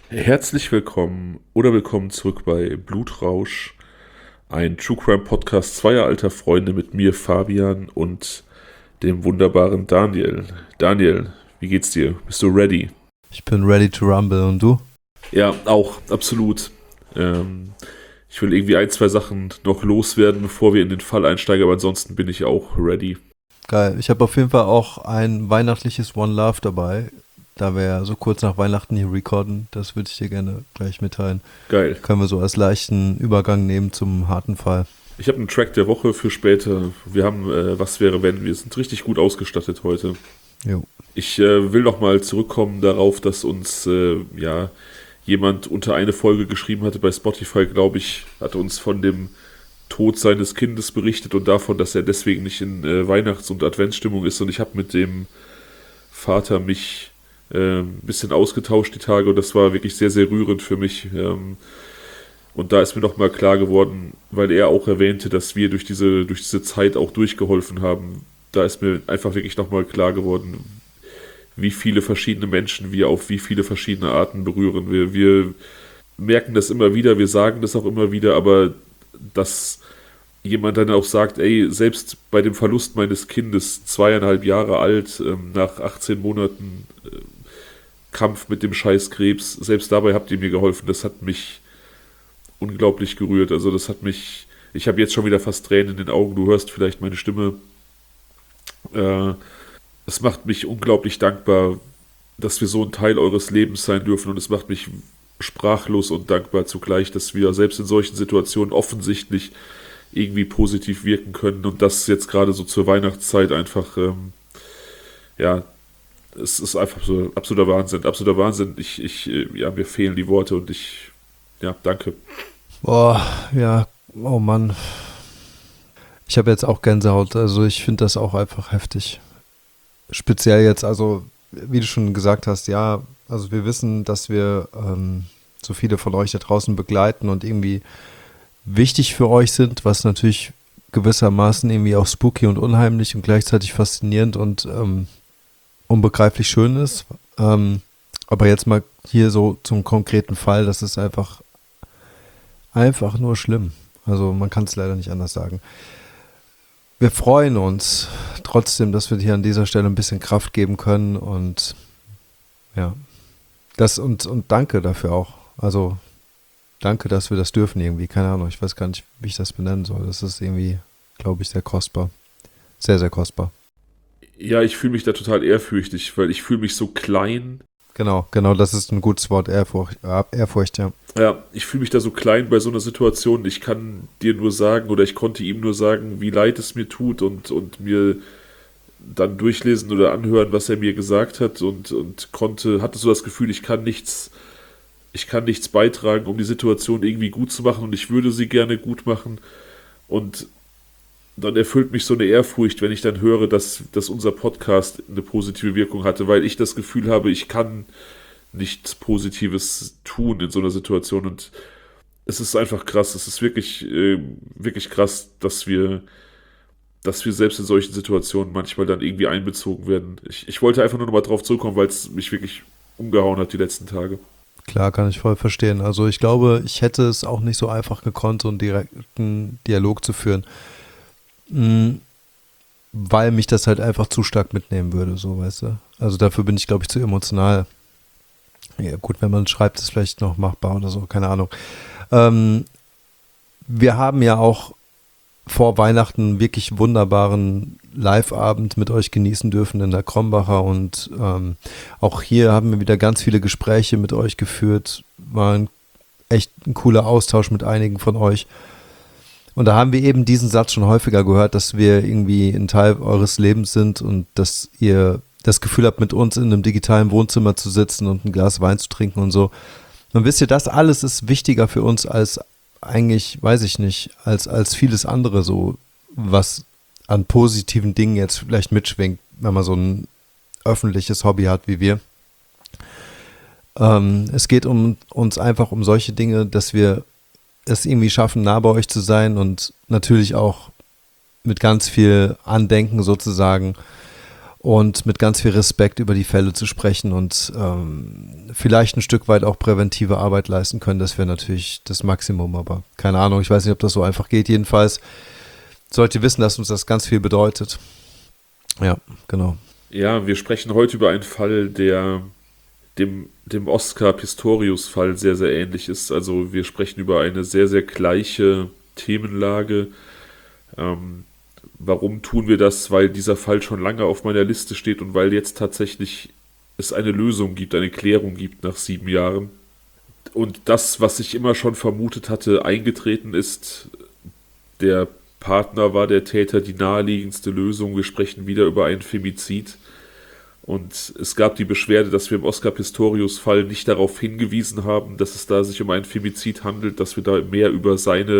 Herzlich willkommen oder willkommen zurück bei Blutrausch, ein True Crime Podcast zweier alter Freunde mit mir, Fabian, und dem wunderbaren Daniel. Daniel, wie geht's dir? Bist du ready? Ich bin ready to rumble und du? Ja, auch, absolut. Ich will irgendwie ein, zwei Sachen noch loswerden, bevor wir in den Fall einsteigen, aber ansonsten bin ich auch ready. Geil. Ich habe auf jeden Fall auch ein weihnachtliches One Love dabei. Da wir ja so kurz nach Weihnachten hier recorden, das würde ich dir gerne gleich mitteilen. Geil. Können wir so als leichten Übergang nehmen zum harten Fall. Ich habe einen Track der Woche für später. Wir haben Was wäre wenn. Wir sind richtig gut ausgestattet heute. Jo. Ich will noch mal zurückkommen darauf, dass uns jemand unter eine Folge geschrieben hatte bei Spotify, glaube ich, hat uns von dem Tod seines Kindes berichtet und davon, dass er deswegen nicht in Weihnachts- und Adventsstimmung ist. Und ich habe mit dem Vater mich ein bisschen ausgetauscht die Tage und das war wirklich sehr, sehr rührend für mich. Und da ist mir noch mal klar geworden, weil er auch erwähnte, dass wir durch diese Zeit auch durchgeholfen haben. Da ist mir einfach wirklich noch mal klar geworden, wie viele verschiedene Menschen wir auf wie viele verschiedene Arten berühren. Wir merken das immer wieder, wir sagen das auch immer wieder, aber dass jemand dann auch sagt, ey, selbst bei dem Verlust meines Kindes, 2,5 Jahre alt, nach 18 Monaten Kampf mit dem scheiß Krebs, selbst dabei habt ihr mir geholfen. Das hat mich unglaublich gerührt. Also das hat mich, ich habe jetzt schon wieder fast Tränen in den Augen, du hörst vielleicht meine Stimme. Es macht mich unglaublich dankbar, dass wir so ein Teil eures Lebens sein dürfen und es macht mich sprachlos und dankbar zugleich, dass wir selbst in solchen Situationen offensichtlich irgendwie positiv wirken können und das jetzt gerade so zur Weihnachtszeit einfach, es ist einfach so absoluter Wahnsinn, absoluter Wahnsinn. Mir fehlen die Worte und danke. Boah, ja, oh Mann. Ich habe jetzt auch Gänsehaut, also ich finde das auch einfach heftig. Speziell jetzt, also wie du schon gesagt hast, ja, also wir wissen, dass wir so viele von euch da draußen begleiten und irgendwie wichtig für euch sind, was natürlich gewissermaßen irgendwie auch spooky und unheimlich und gleichzeitig faszinierend und unbegreiflich schön ist. Aber jetzt mal hier so zum konkreten Fall, das ist einfach nur schlimm. Also man kann es leider nicht anders sagen. Wir freuen uns trotzdem, dass wir hier an dieser Stelle ein bisschen Kraft geben können und ja, das und danke dafür auch. Also danke, dass wir das dürfen irgendwie. Keine Ahnung, ich weiß gar nicht, wie ich das benennen soll. Das ist irgendwie, glaube ich, sehr kostbar. Sehr, sehr kostbar. Ja, ich fühle mich da total ehrfürchtig, weil ich fühle mich so klein. Genau, das ist ein gutes Wort, Ehrfurcht, ja. Ja, ich fühle mich da so klein bei so einer Situation. Ich kann dir nur sagen oder ich konnte ihm nur sagen, wie leid es mir tut und mir dann durchlesen oder anhören, was er mir gesagt hat und hatte so das Gefühl, ich kann nichts beitragen, um die Situation irgendwie gut zu machen und ich würde sie gerne gut machen und dann erfüllt mich so eine Ehrfurcht, wenn ich dann höre, dass unser Podcast eine positive Wirkung hatte, weil ich das Gefühl habe, ich kann nichts Positives tun in so einer Situation und es ist einfach krass, es ist wirklich krass, dass wir selbst in solchen Situationen manchmal dann irgendwie einbezogen werden. Ich wollte einfach nur noch mal drauf zurückkommen, weil es mich wirklich umgehauen hat die letzten Tage. Klar, kann ich voll verstehen. Also ich glaube, ich hätte es auch nicht so einfach gekonnt, so einen direkten Dialog zu führen. Weil mich das halt einfach zu stark mitnehmen würde, so, weißt du. Also dafür bin ich, glaube ich, zu emotional. Ja, gut, wenn man schreibt, ist vielleicht noch machbar oder so, keine Ahnung. Wir haben ja auch vor Weihnachten einen wirklich wunderbaren Live-Abend mit euch genießen dürfen in der Krombacher und auch hier haben wir wieder ganz viele Gespräche mit euch geführt. War echt ein cooler Austausch mit einigen von euch. Und da haben wir eben diesen Satz schon häufiger gehört, dass wir irgendwie ein Teil eures Lebens sind und dass ihr das Gefühl habt, mit uns in einem digitalen Wohnzimmer zu sitzen und ein Glas Wein zu trinken und so. Und wisst ihr, das alles ist wichtiger für uns als eigentlich, weiß ich nicht, als vieles andere so, was an positiven Dingen jetzt vielleicht mitschwingt, wenn man so ein öffentliches Hobby hat wie wir. Es geht uns einfach um solche Dinge, dass wir es irgendwie schaffen, nah bei euch zu sein und natürlich auch mit ganz viel Andenken sozusagen und mit ganz viel Respekt über die Fälle zu sprechen und vielleicht ein Stück weit auch präventive Arbeit leisten können. Das wäre natürlich das Maximum, aber keine Ahnung, ich weiß nicht, ob das so einfach geht. Jedenfalls sollt ihr wissen, dass uns das ganz viel bedeutet. Ja, genau. Ja, wir sprechen heute über einen Fall, der dem Oscar Pistorius-Fall sehr, sehr ähnlich ist. Also wir sprechen über eine sehr, sehr gleiche Themenlage. Warum tun wir das? Weil dieser Fall schon lange auf meiner Liste steht und weil jetzt tatsächlich es eine Lösung gibt, eine Klärung gibt nach 7 Jahren. Und das, was ich immer schon vermutet hatte, eingetreten ist. Der Partner war der Täter, die naheliegendste Lösung. Wir sprechen wieder über einen Femizid. Und es gab die Beschwerde, dass wir im Oscar Pistorius-Fall nicht darauf hingewiesen haben, dass es da sich um einen Femizid handelt, dass wir da mehr über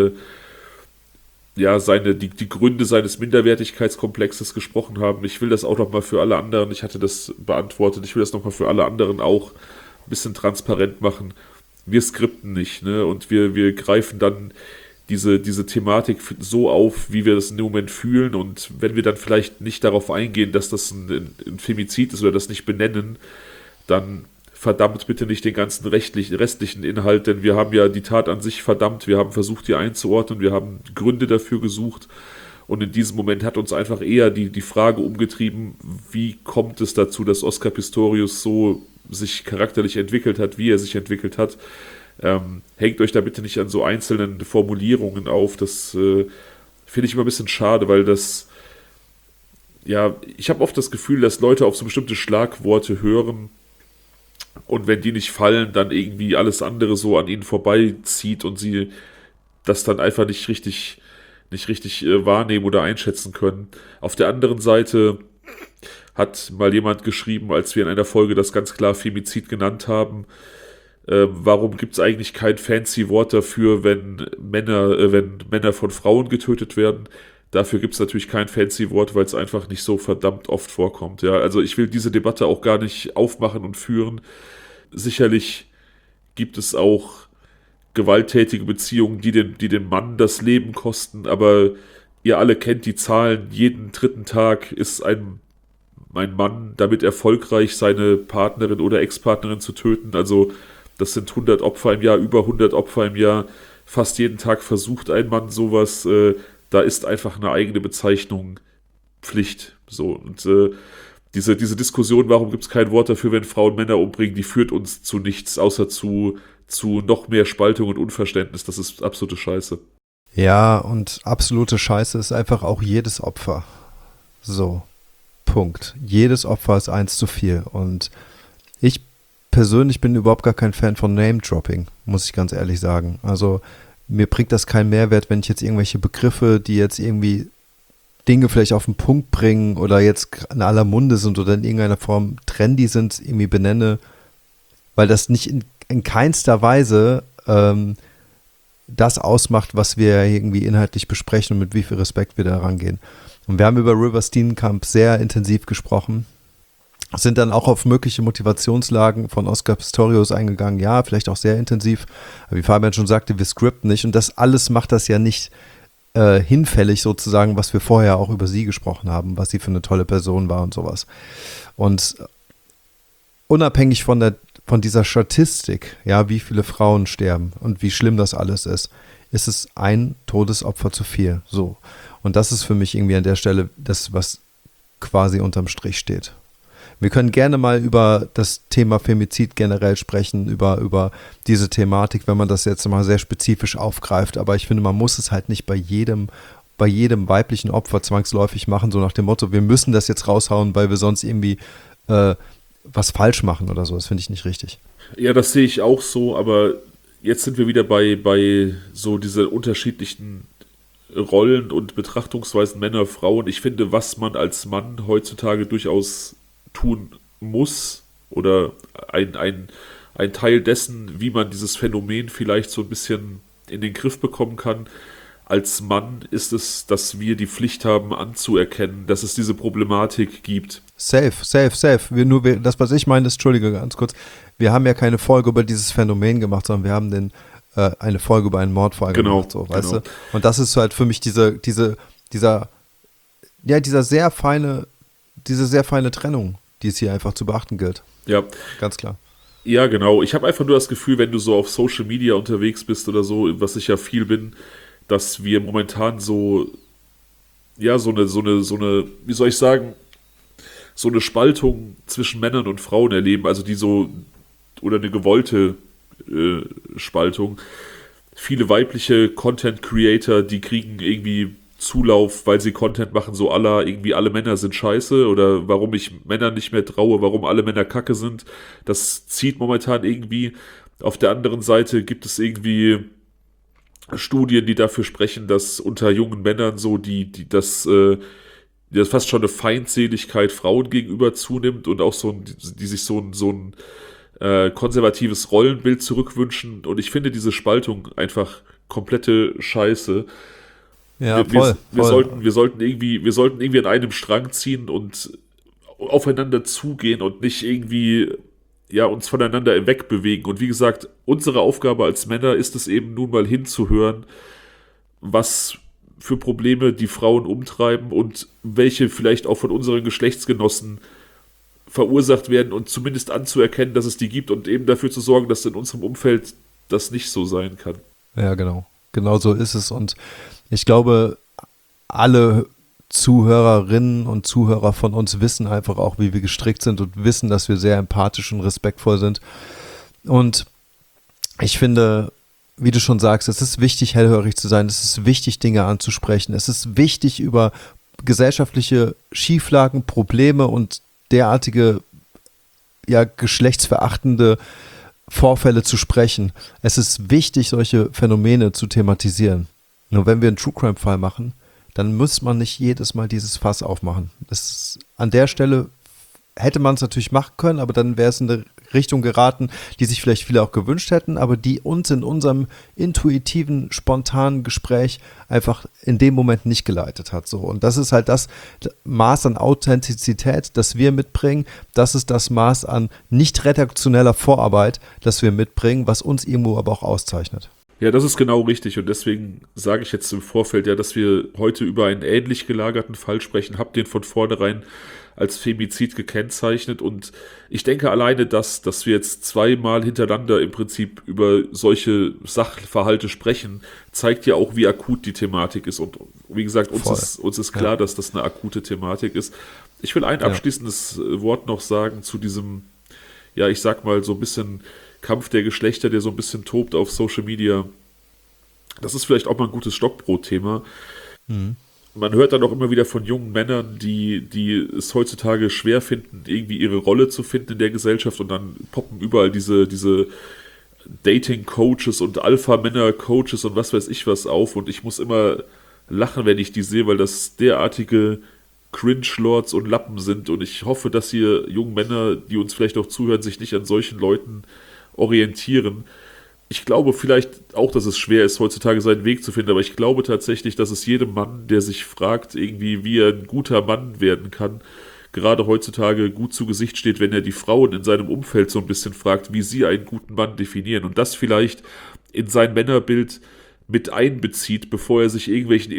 die Gründe seines Minderwertigkeitskomplexes gesprochen haben. Ich will das auch nochmal für alle anderen, ich hatte das beantwortet, ich will das nochmal für alle anderen auch ein bisschen transparent machen. Wir skripten nicht, ne? Und wir greifen dann diese Thematik so auf, wie wir das in dem Moment fühlen, und wenn wir dann vielleicht nicht darauf eingehen, dass das ein Femizid ist oder das nicht benennen, dann verdammt bitte nicht den ganzen restlichen Inhalt, denn wir haben ja die Tat an sich verdammt, wir haben versucht, die einzuordnen, wir haben Gründe dafür gesucht, und in diesem Moment hat uns einfach eher die Frage umgetrieben, wie kommt es dazu, dass Oscar Pistorius so sich charakterlich entwickelt hat, wie er sich entwickelt hat. Hängt euch da bitte nicht an so einzelnen Formulierungen auf, das finde ich immer ein bisschen schade, weil das, ja, ich habe oft das Gefühl, dass Leute auf so bestimmte Schlagworte hören und wenn die nicht fallen, dann irgendwie alles andere so an ihnen vorbeizieht und sie das dann einfach nicht richtig wahrnehmen oder einschätzen können. Auf der anderen Seite hat mal jemand geschrieben, als wir in einer Folge das ganz klar Femizid genannt haben, warum gibt es eigentlich kein fancy Wort dafür, wenn Männer von Frauen getötet werden? Dafür gibt es natürlich kein fancy Wort, weil es einfach nicht so verdammt oft vorkommt. Ja, also ich will diese Debatte auch gar nicht aufmachen und führen. Sicherlich gibt es auch gewalttätige Beziehungen, die den Mann das Leben kosten, aber ihr alle kennt die Zahlen. Jeden 3. Tag ist ein Mann damit erfolgreich, seine Partnerin oder Ex-Partnerin zu töten. Also das sind 100 Opfer im Jahr, über 100 Opfer im Jahr. Fast jeden Tag versucht ein Mann sowas. Da ist einfach eine eigene Bezeichnung Pflicht. So. Und diese Diskussion, warum gibt es kein Wort dafür, wenn Frauen Männer umbringen, die führt uns zu nichts, außer zu noch mehr Spaltung und Unverständnis. Das ist absolute Scheiße. Ja, und absolute Scheiße ist einfach auch jedes Opfer. So, Punkt. Jedes Opfer ist 1 zu viel. Und ich persönlich bin überhaupt gar kein Fan von Name-Dropping, muss ich ganz ehrlich sagen. Also mir bringt das keinen Mehrwert, wenn ich jetzt irgendwelche Begriffe, die jetzt irgendwie Dinge vielleicht auf den Punkt bringen oder jetzt in aller Munde sind oder in irgendeiner Form trendy sind, irgendwie benenne, weil das nicht in keinster Weise das ausmacht, was wir irgendwie inhaltlich besprechen und mit wie viel Respekt wir da rangehen. Und wir haben über River Steenkamp sehr intensiv gesprochen, sind dann auch auf mögliche Motivationslagen von Oscar Pistorius eingegangen, ja, vielleicht auch sehr intensiv, aber wie Fabian schon sagte, wir scripten nicht und das alles macht das ja nicht hinfällig sozusagen, was wir vorher auch über sie gesprochen haben, was sie für eine tolle Person war und sowas. Und unabhängig von dieser Statistik, ja, wie viele Frauen sterben und wie schlimm das alles ist es ein Todesopfer zu viel, so. Und das ist für mich irgendwie an der Stelle das, was quasi unterm Strich steht. Wir können gerne mal über das Thema Femizid generell sprechen, über diese Thematik, wenn man das jetzt mal sehr spezifisch aufgreift. Aber ich finde, man muss es halt nicht bei jedem weiblichen Opfer zwangsläufig machen, so nach dem Motto, wir müssen das jetzt raushauen, weil wir sonst irgendwie was falsch machen oder so. Das finde ich nicht richtig. Ja, das sehe ich auch so, aber jetzt sind wir wieder bei so diese unterschiedlichen Rollen und Betrachtungsweisen Männer, Frauen. Ich finde, was man als Mann heutzutage durchaus tun muss oder ein Teil dessen, wie man dieses Phänomen vielleicht so ein bisschen in den Griff bekommen kann. Als Mann ist es, dass wir die Pflicht haben anzuerkennen, dass es diese Problematik gibt. Safe. Das, was ich meine, ist, Entschuldige, ganz kurz, wir haben ja keine Folge über dieses Phänomen gemacht, sondern wir haben eine Folge über einen Mordfall gemacht, so, weißt du? Und das ist halt für mich dieser sehr feine diese sehr feine Trennung, die es hier einfach zu beachten gilt. Ja. Ganz klar. Ja, genau. Ich habe einfach nur das Gefühl, wenn du so auf Social Media unterwegs bist oder so, was ich ja viel bin, dass wir momentan so, ja, so eine, wie soll ich sagen, so eine Spaltung zwischen Männern und Frauen erleben, also die so, oder eine gewollte Spaltung. Viele weibliche Content-Creator, die kriegen irgendwie Zulauf, weil sie Content machen, so à la irgendwie alle Männer sind scheiße oder warum ich Männern nicht mehr traue, warum alle Männer kacke sind. Das zieht momentan irgendwie. Auf der anderen Seite gibt es irgendwie Studien, die dafür sprechen, dass unter jungen Männern so das fast schon eine Feindseligkeit Frauen gegenüber zunimmt und auch die sich so ein konservatives Rollenbild zurückwünschen. Und ich finde diese Spaltung einfach komplette Scheiße. Ja, voll. Wir sollten irgendwie an einem Strang ziehen und aufeinander zugehen und nicht irgendwie uns voneinander wegbewegen. Und wie gesagt, unsere Aufgabe als Männer ist es eben nun mal hinzuhören, was für Probleme die Frauen umtreiben und welche vielleicht auch von unseren Geschlechtsgenossen verursacht werden und zumindest anzuerkennen, dass es die gibt und eben dafür zu sorgen, dass in unserem Umfeld das nicht so sein kann. Ja, genau. Genau so ist es. Und ich glaube, alle Zuhörerinnen und Zuhörer von uns wissen einfach auch, wie wir gestrickt sind und wissen, dass wir sehr empathisch und respektvoll sind. Und ich finde, wie du schon sagst, es ist wichtig, hellhörig zu sein. Es ist wichtig, Dinge anzusprechen. Es ist wichtig, über gesellschaftliche Schieflagen, Probleme und derartige, geschlechtsverachtende Vorfälle zu sprechen. Es ist wichtig, solche Phänomene zu thematisieren. Nur wenn wir einen True-Crime-Fall machen, dann muss man nicht jedes Mal dieses Fass aufmachen. An der Stelle hätte man es natürlich machen können, aber dann wäre es in eine Richtung geraten, die sich vielleicht viele auch gewünscht hätten, aber die uns in unserem intuitiven, spontanen Gespräch einfach in dem Moment nicht geleitet hat. So. Und das ist halt das Maß an Authentizität, das wir mitbringen. Das ist das Maß an nicht redaktioneller Vorarbeit, das wir mitbringen, was uns irgendwo aber auch auszeichnet. Ja, das ist genau richtig und deswegen sage ich jetzt im Vorfeld dass wir heute über einen ähnlich gelagerten Fall sprechen, hab den von vornherein als Femizid gekennzeichnet und ich denke alleine dass wir jetzt zweimal hintereinander im Prinzip über solche Sachverhalte sprechen, zeigt ja auch, wie akut die Thematik ist und wie gesagt, uns ist klar, dass das eine akute Thematik ist. Ich will ein abschließendes Wort noch sagen zu diesem, ich sag mal so ein bisschen Kampf der Geschlechter, der so ein bisschen tobt auf Social Media. Das ist vielleicht auch mal ein gutes Stockbrot-Thema. Mhm. Man hört dann auch immer wieder von jungen Männern, die es heutzutage schwer finden, irgendwie ihre Rolle zu finden in der Gesellschaft und dann poppen überall diese Dating-Coaches und Alpha-Männer-Coaches und was weiß ich was auf und ich muss immer lachen, wenn ich die sehe, weil das derartige Cringe-Lords und Lappen sind und ich hoffe, dass ihr jungen Männer, die uns vielleicht auch zuhören, sich nicht an solchen Leuten orientieren. Ich glaube vielleicht auch, dass es schwer ist, heutzutage seinen Weg zu finden, aber ich glaube tatsächlich, dass es jedem Mann, der sich fragt, irgendwie, wie er ein guter Mann werden kann, gerade heutzutage gut zu Gesicht steht, wenn er die Frauen in seinem Umfeld so ein bisschen fragt, wie sie einen guten Mann definieren und das vielleicht in sein Männerbild mit einbezieht, bevor er sich irgendwelchen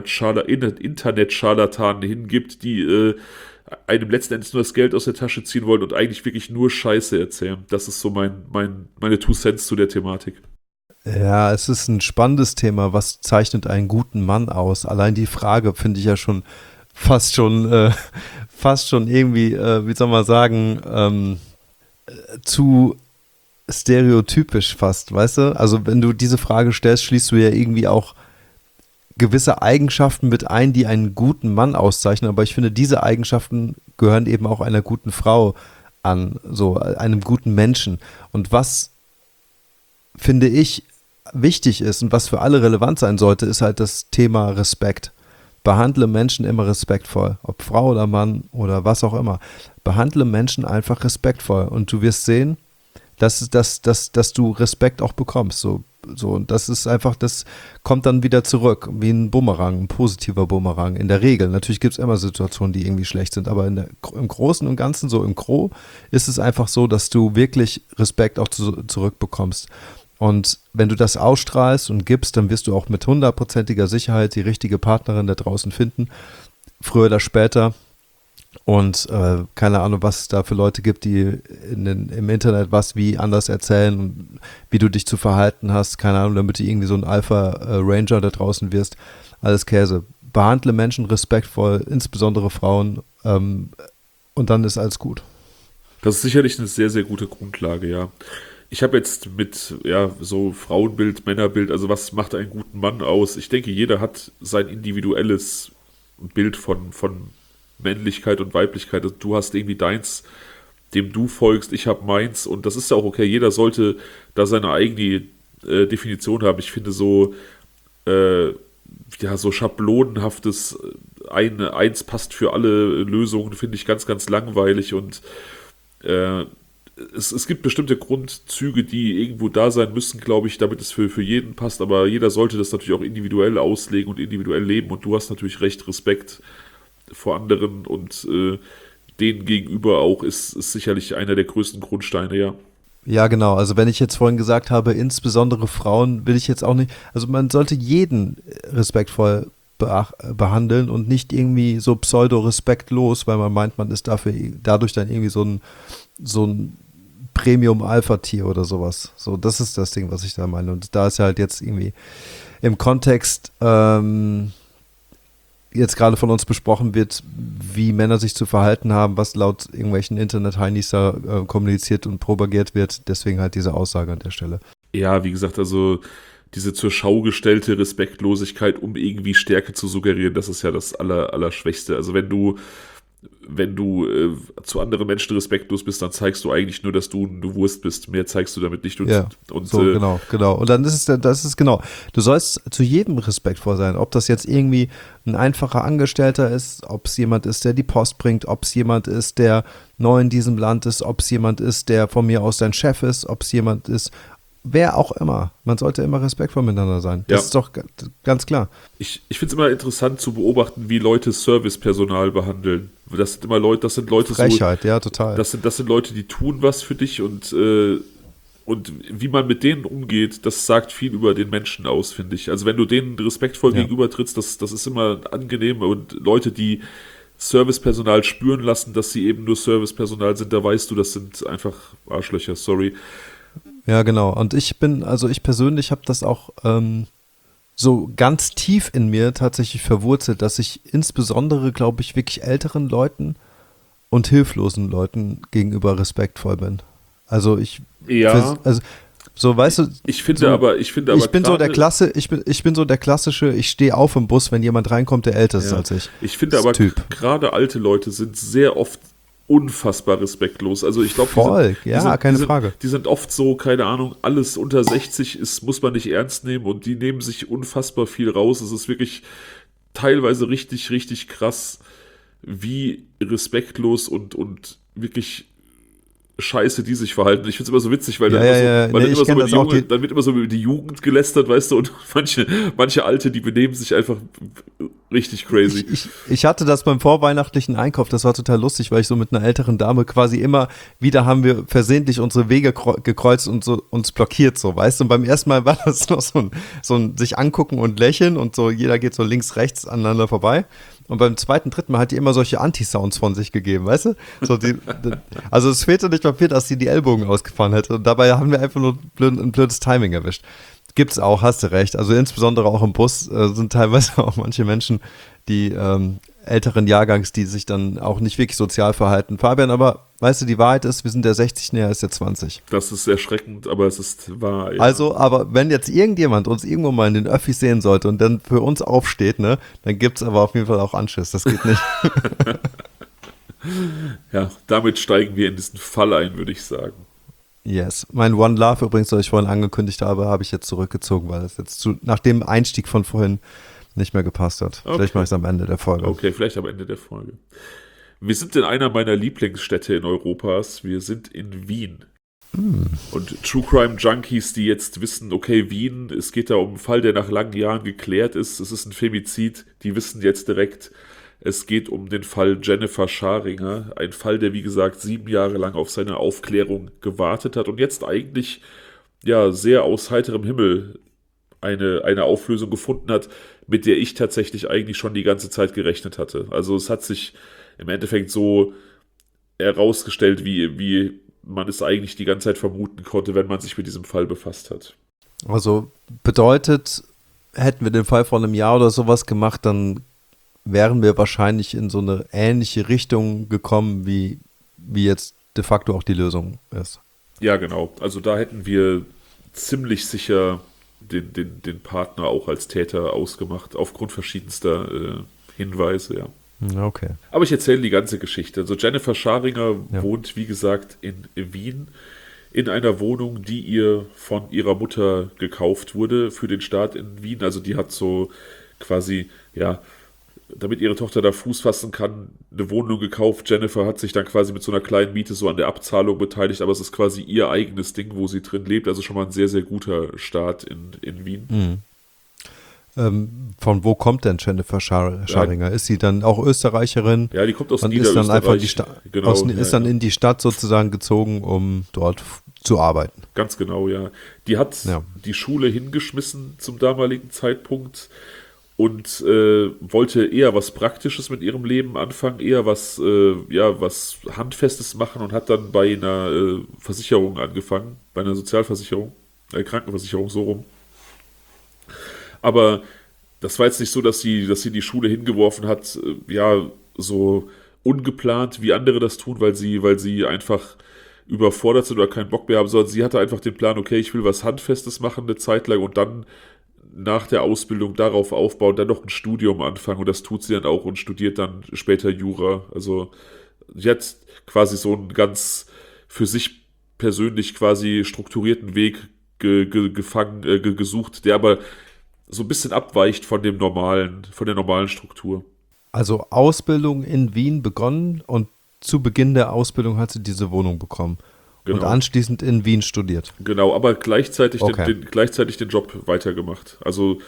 Internetscharlatanen hingibt, die einem letzten Endes nur das Geld aus der Tasche ziehen wollen und eigentlich wirklich nur Scheiße erzählen. Das ist so meine 2 Cents zu der Thematik. Ja, es ist ein spannendes Thema. Was zeichnet einen guten Mann aus? Allein die Frage finde ich ja schon fast schon irgendwie, wie soll man sagen, zu stereotypisch fast, weißt du? Also wenn du diese Frage stellst, schließt du ja irgendwie auch gewisse Eigenschaften mit ein, die einen guten Mann auszeichnen, aber ich finde, diese Eigenschaften gehören eben auch einer guten Frau an, so einem guten Menschen. Und was, finde ich, wichtig ist und was für alle relevant sein sollte, ist halt das Thema Respekt. Behandle Menschen immer respektvoll, ob Frau oder Mann oder was auch immer. Behandle Menschen einfach respektvoll und du wirst sehen, dass du Respekt auch bekommst. So, und das ist einfach, das kommt dann wieder zurück, wie ein Bumerang, ein positiver Bumerang. In der Regel, natürlich gibt es immer Situationen, die irgendwie schlecht sind, aber im Großen und Ganzen, so im Gros, ist es einfach so, dass du wirklich Respekt auch zurückbekommst. Und wenn du das ausstrahlst und gibst, dann wirst du auch mit 100%iger Sicherheit die richtige Partnerin da draußen finden. Früher oder später Und keine Ahnung, was es da für Leute gibt, die im Internet was wie anders erzählen und wie du dich zu verhalten hast. Keine Ahnung, damit du irgendwie so ein Alpha-Ranger da draußen wirst. Alles Käse. Behandle Menschen respektvoll, insbesondere Frauen, und dann ist alles gut. Das ist sicherlich eine sehr, sehr gute Grundlage, ja. Ich habe jetzt mit, ja, so Frauenbild, Männerbild, also was macht einen guten Mann aus? Ich denke, jeder hat sein individuelles Bild von Männlichkeit und Weiblichkeit. Also du hast irgendwie deins, dem du folgst, ich habe meins und das ist ja auch okay. Jeder sollte da seine eigene Definition haben. Ich finde so, ja, so schablonenhaftes, eins passt für alle Lösungen, finde ich ganz, ganz langweilig und äh, es gibt bestimmte Grundzüge, die irgendwo da sein müssen, glaube ich, damit es für jeden passt, aber jeder sollte das natürlich auch individuell auslegen und individuell leben und du hast natürlich recht, Respekt vor anderen und denen gegenüber auch ist sicherlich einer der größten Grundsteine, ja. Ja, genau. Also wenn ich jetzt vorhin gesagt habe, insbesondere Frauen, will ich jetzt auch nicht, also man sollte jeden respektvoll behandeln und nicht irgendwie so pseudo-respektlos, weil man meint, man ist dadurch dann irgendwie so ein Premium-Alpha-Tier oder sowas. So, das ist das Ding, was ich da meine. Und da ist ja halt jetzt irgendwie im Kontext jetzt gerade von uns besprochen wird, wie Männer sich zu verhalten haben, was laut irgendwelchen Internet-Heinis da kommuniziert und propagiert wird. Deswegen halt diese Aussage an der Stelle. Ja, wie gesagt, also diese zur Schau gestellte Respektlosigkeit, um irgendwie Stärke zu suggerieren, das ist ja das Allerschwächste. Also wenn du zu anderen Menschen respektlos bist, dann zeigst du eigentlich nur, dass du eine Wurst bist. Mehr zeigst du damit nicht. Ja, so, genau. Und dann das ist genau. Du sollst zu jedem respektvoll sein. Ob das jetzt irgendwie ein einfacher Angestellter ist, ob es jemand ist, der die Post bringt, ob es jemand ist, der neu in diesem Land ist, ob es jemand ist, der von mir aus dein Chef ist, ob es jemand ist, wer auch immer. Man sollte immer respektvoll miteinander sein. Das ist doch ganz klar. Ich finde es immer interessant zu beobachten, wie Leute Servicepersonal behandeln. Das sind immer Leute, Frechheit, ja, total. Das sind Leute, die tun was für dich und wie man mit denen umgeht, das sagt viel über den Menschen aus, finde ich. Also wenn du denen respektvoll gegenüber trittst, das ist immer angenehm und Leute, die Servicepersonal spüren lassen, dass sie eben nur Servicepersonal sind, da weißt du, das sind einfach Arschlöcher, sorry. Ja, genau. Und ich persönlich habe das auch so ganz tief in mir tatsächlich verwurzelt, dass ich insbesondere, glaube ich, wirklich älteren Leuten und hilflosen Leuten gegenüber respektvoll bin. Also so, weißt du, ich bin so der klassische, ich stehe auf im Bus, wenn jemand reinkommt, der älter ist als ich. Ich finde aber gerade alte Leute sind sehr oft unfassbar respektlos. Also ich glaube, keine Frage. Die sind oft so, keine Ahnung, alles unter 60 ist, muss man nicht ernst nehmen und die nehmen sich unfassbar viel raus. Es ist wirklich teilweise richtig, richtig krass, wie respektlos und wirklich scheiße die sich verhalten. Ich finde es immer so witzig, weil dann wird immer so über die Jugend gelästert, weißt du, und manche Alte, die benehmen sich einfach richtig crazy. Ich hatte das beim vorweihnachtlichen Einkauf, das war total lustig, weil ich so mit einer älteren Dame quasi immer wieder haben wir versehentlich unsere Wege gekreuzt und so uns blockiert, so, weißt du, und beim ersten Mal war das noch so ein sich angucken und lächeln und so, jeder geht so links, rechts aneinander vorbei. Und beim zweiten, dritten Mal hat die immer solche Anti-Sounds von sich gegeben, weißt du? So also es fehlte nicht Papier, dass sie die Ellbogen ausgefahren hätte. Und dabei haben wir einfach nur ein blödes Timing erwischt. Gibt's auch, hast du recht. Also insbesondere auch im Bus sind teilweise auch manche Menschen, die älteren Jahrgangs, die sich dann auch nicht wirklich sozial verhalten. Fabian, aber weißt du, die Wahrheit ist, wir sind der 60 näher als der 20. Das ist erschreckend, aber es ist wahr. Ja. Also, aber wenn jetzt irgendjemand uns irgendwo mal in den Öffis sehen sollte und dann für uns aufsteht, ne, dann gibt's aber auf jeden Fall auch Anschiss. Das geht nicht. Ja, damit steigen wir in diesen Fall ein, würde ich sagen. Yes. Mein One Love übrigens, das ich vorhin angekündigt habe ich jetzt zurückgezogen, weil es jetzt nach dem Einstieg von vorhin nicht mehr gepasst hat. Okay. Vielleicht mache ich es am Ende der Folge. Okay, vielleicht am Ende der Folge. Wir sind in einer meiner Lieblingsstädte in Europas. Wir sind in Wien. Und True Crime Junkies, die jetzt wissen, okay, Wien, es geht da um einen Fall, der nach langen Jahren geklärt ist. Es ist ein Femizid. Die wissen jetzt direkt, es geht um den Fall Jennifer Scharinger. Ein Fall, der, wie gesagt, 7 Jahre lang auf seine Aufklärung gewartet hat und jetzt eigentlich ja sehr aus heiterem Himmel eine Auflösung gefunden hat, mit der ich tatsächlich eigentlich schon die ganze Zeit gerechnet hatte. Also es hat sich im Endeffekt so herausgestellt, wie man es eigentlich die ganze Zeit vermuten konnte, wenn man sich mit diesem Fall befasst hat. Also bedeutet, hätten wir den Fall vor einem Jahr oder sowas gemacht, dann wären wir wahrscheinlich in so eine ähnliche Richtung gekommen, wie jetzt de facto auch die Lösung ist. Ja, genau. Also da hätten wir ziemlich sicher den Partner auch als Täter ausgemacht, aufgrund verschiedenster Hinweise, ja. Okay. Aber ich erzähle die ganze Geschichte. Also Jennifer Scharinger Ja. wohnt, wie gesagt, in Wien in einer Wohnung, die ihr von ihrer Mutter gekauft wurde für den Start in Wien. Also die hat so quasi, ja, damit ihre Tochter da Fuß fassen kann, eine Wohnung gekauft. Jennifer hat sich dann quasi mit so einer kleinen Miete so an der Abzahlung beteiligt, aber es ist quasi ihr eigenes Ding, wo sie drin lebt. Also schon mal ein sehr, sehr guter Start in Wien. Mhm. Von wo kommt denn Jennifer Scharinger? Ist sie dann auch Österreicherin? Ja, die kommt aus und Niederösterreich. ist dann einfach ist dann in die Stadt sozusagen gezogen, um dort zu arbeiten. Ganz genau, ja. Die hat die Schule hingeschmissen zum damaligen Zeitpunkt und wollte eher was Praktisches mit ihrem Leben anfangen, eher was Handfestes machen und hat dann bei einer Versicherung angefangen, bei einer Sozialversicherung, Krankenversicherung, so rum. Aber das war jetzt nicht so, dass sie die Schule hingeworfen hat, so ungeplant, wie andere das tun, weil sie einfach überfordert sind oder keinen Bock mehr haben, sondern sie hatte einfach den Plan, okay, ich will was Handfestes machen eine Zeit lang und dann nach der Ausbildung darauf aufbauen, dann noch ein Studium anfangen und das tut sie dann auch und studiert dann später Jura. Also jetzt quasi so einen ganz für sich persönlich quasi strukturierten Weg gesucht, der aber so ein bisschen abweicht von der normalen Struktur. Also Ausbildung in Wien begonnen und zu Beginn der Ausbildung hat sie diese Wohnung bekommen. Genau. Und anschließend in Wien studiert. Genau, aber gleichzeitig den Job weitergemacht. Also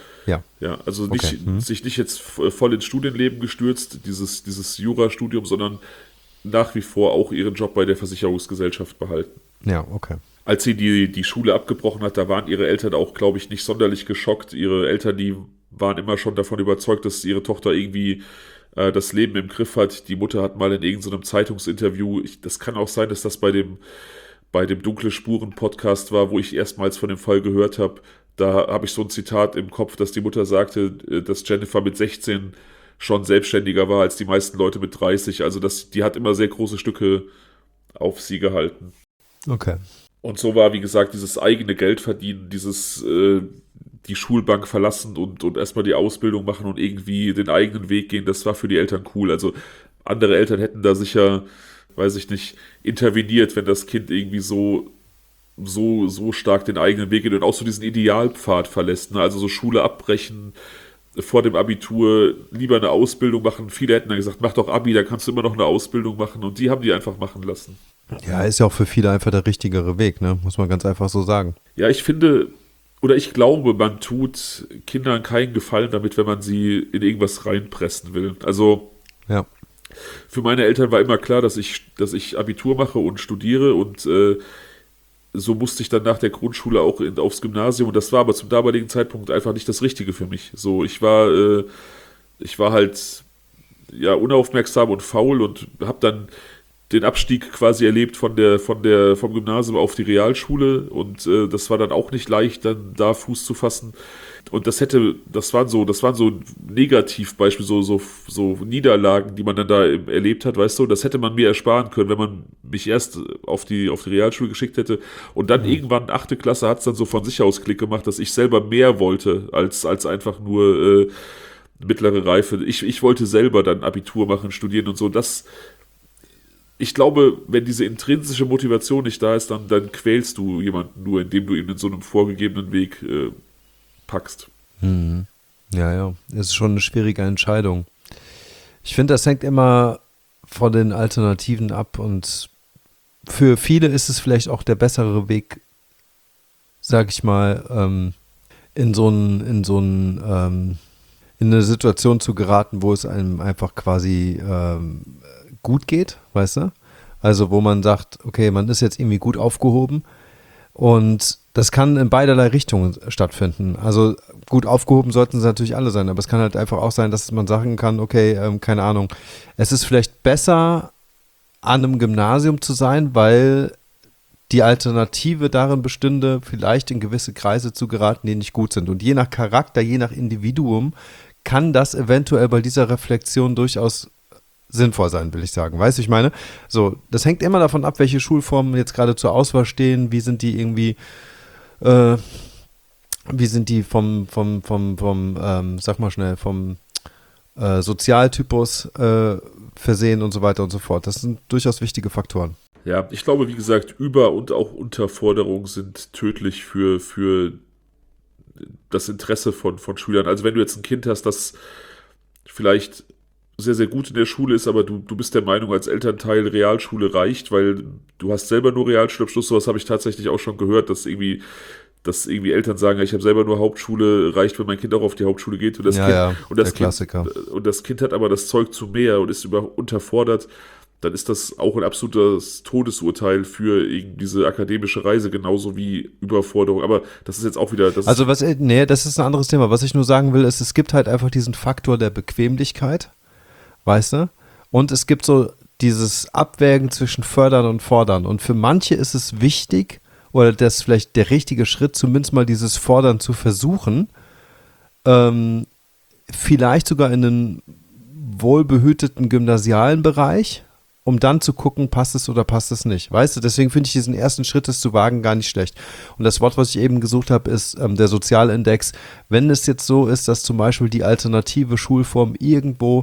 sich nicht jetzt voll ins Studienleben gestürzt, dieses Jurastudium, sondern nach wie vor auch ihren Job bei der Versicherungsgesellschaft behalten. Ja, okay. Als sie die Schule abgebrochen hat, da waren ihre Eltern auch, glaube ich, nicht sonderlich geschockt. Ihre Eltern, die waren immer schon davon überzeugt, dass ihre Tochter irgendwie das Leben im Griff hat. Die Mutter hat mal in irgendeinem Zeitungsinterview, das kann auch sein, dass das bei dem Dunkle Spuren Podcast war, wo ich erstmals von dem Fall gehört habe. Da habe ich so ein Zitat im Kopf, dass die Mutter sagte, dass Jennifer mit 16 schon selbstständiger war als die meisten Leute mit 30. Also die hat immer sehr große Stücke auf sie gehalten. Okay. Und so war, wie gesagt, dieses eigene Geld verdienen, dieses die Schulbank verlassen und erstmal die Ausbildung machen und irgendwie den eigenen Weg gehen, das war für die Eltern cool. Also andere Eltern hätten da sicher, weiß ich nicht, interveniert, wenn das Kind irgendwie so stark den eigenen Weg geht und auch so diesen Idealpfad verlässt. Ne? Also so Schule abbrechen, vor dem Abitur lieber eine Ausbildung machen. Viele hätten dann gesagt, mach doch Abi, dann kannst du immer noch eine Ausbildung machen. Und die haben die einfach machen lassen. Ja, ist ja auch für viele einfach der richtigere Weg, ne? Muss man ganz einfach so sagen. Ja, ich glaube, man tut Kindern keinen Gefallen damit, wenn man sie in irgendwas reinpressen will. Also ja. Für meine Eltern war immer klar, dass ich Abitur mache und studiere und so musste ich dann nach der Grundschule auch aufs Gymnasium und das war aber zum damaligen Zeitpunkt einfach nicht das Richtige für mich. So, ich war halt unaufmerksam und faul und habe dann den Abstieg quasi erlebt vom Gymnasium auf die Realschule und das war dann auch nicht leicht, dann da Fuß zu fassen. Und das waren so Negativbeispiele, so Niederlagen, die man dann da erlebt hat, weißt du, das hätte man mir ersparen können, wenn man mich erst auf die Realschule geschickt hätte. Und dann irgendwann 8. Klasse hat es dann so von sich aus Klick gemacht, dass ich selber mehr wollte, als einfach nur mittlere Reife. Ich wollte selber dann Abitur machen, studieren und so. Ich glaube, wenn diese intrinsische Motivation nicht da ist, dann quälst du jemanden nur, indem du ihn in so einem vorgegebenen Weg packst. Mhm. Ja, es ist schon eine schwierige Entscheidung. Ich finde, das hängt immer von den Alternativen ab und für viele ist es vielleicht auch der bessere Weg, sag ich mal, in eine Situation zu geraten, wo es einem einfach quasi gut geht, weißt du? Also wo man sagt, okay, man ist jetzt irgendwie gut aufgehoben Und das kann in beiderlei Richtungen stattfinden. Also gut, aufgehoben sollten sie natürlich alle sein, aber es kann halt einfach auch sein, dass man sagen kann, okay, keine Ahnung, es ist vielleicht besser, an einem Gymnasium zu sein, weil die Alternative darin bestünde, vielleicht in gewisse Kreise zu geraten, die nicht gut sind. Und je nach Charakter, je nach Individuum kann das eventuell bei dieser Reflexion durchaus sinnvoll sein, will ich sagen. Weißt du, ich meine, so, das hängt immer davon ab, welche Schulformen jetzt gerade zur Auswahl stehen, wie sind die irgendwie, wie sind die sag mal schnell, vom Sozialtypus versehen und so weiter und so fort. Das sind durchaus wichtige Faktoren. Ja, ich glaube, wie gesagt, Über- und auch Unterforderung sind tödlich für das Interesse von Schülern. Also wenn du jetzt ein Kind hast, das vielleicht sehr, sehr gut in der Schule ist, aber du bist der Meinung, als Elternteil Realschule reicht, weil du hast selber nur Realschulabschluss, sowas habe ich tatsächlich auch schon gehört, dass irgendwie Eltern sagen, ich habe selber nur Hauptschule, reicht, wenn mein Kind auch auf die Hauptschule geht. Und das der Klassiker. Und das Kind hat aber das Zeug zu mehr und ist unterfordert, dann ist das auch ein absolutes Todesurteil für diese akademische Reise, genauso wie Überforderung. Aber das ist jetzt auch wieder... das ist ein anderes Thema. Was ich nur sagen will, ist, es gibt halt einfach diesen Faktor der Bequemlichkeit, weißt du? Und es gibt so dieses Abwägen zwischen Fördern und Fordern. Und für manche ist es wichtig, oder das ist vielleicht der richtige Schritt, zumindest mal dieses Fordern zu versuchen, vielleicht sogar in einen wohlbehüteten gymnasialen Bereich, um dann zu gucken, passt es oder passt es nicht. Weißt du, deswegen finde ich diesen ersten Schritt, es zu wagen, gar nicht schlecht. Und das Wort, was ich eben gesucht habe, ist der Sozialindex. Wenn es jetzt so ist, dass zum Beispiel die alternative Schulform irgendwo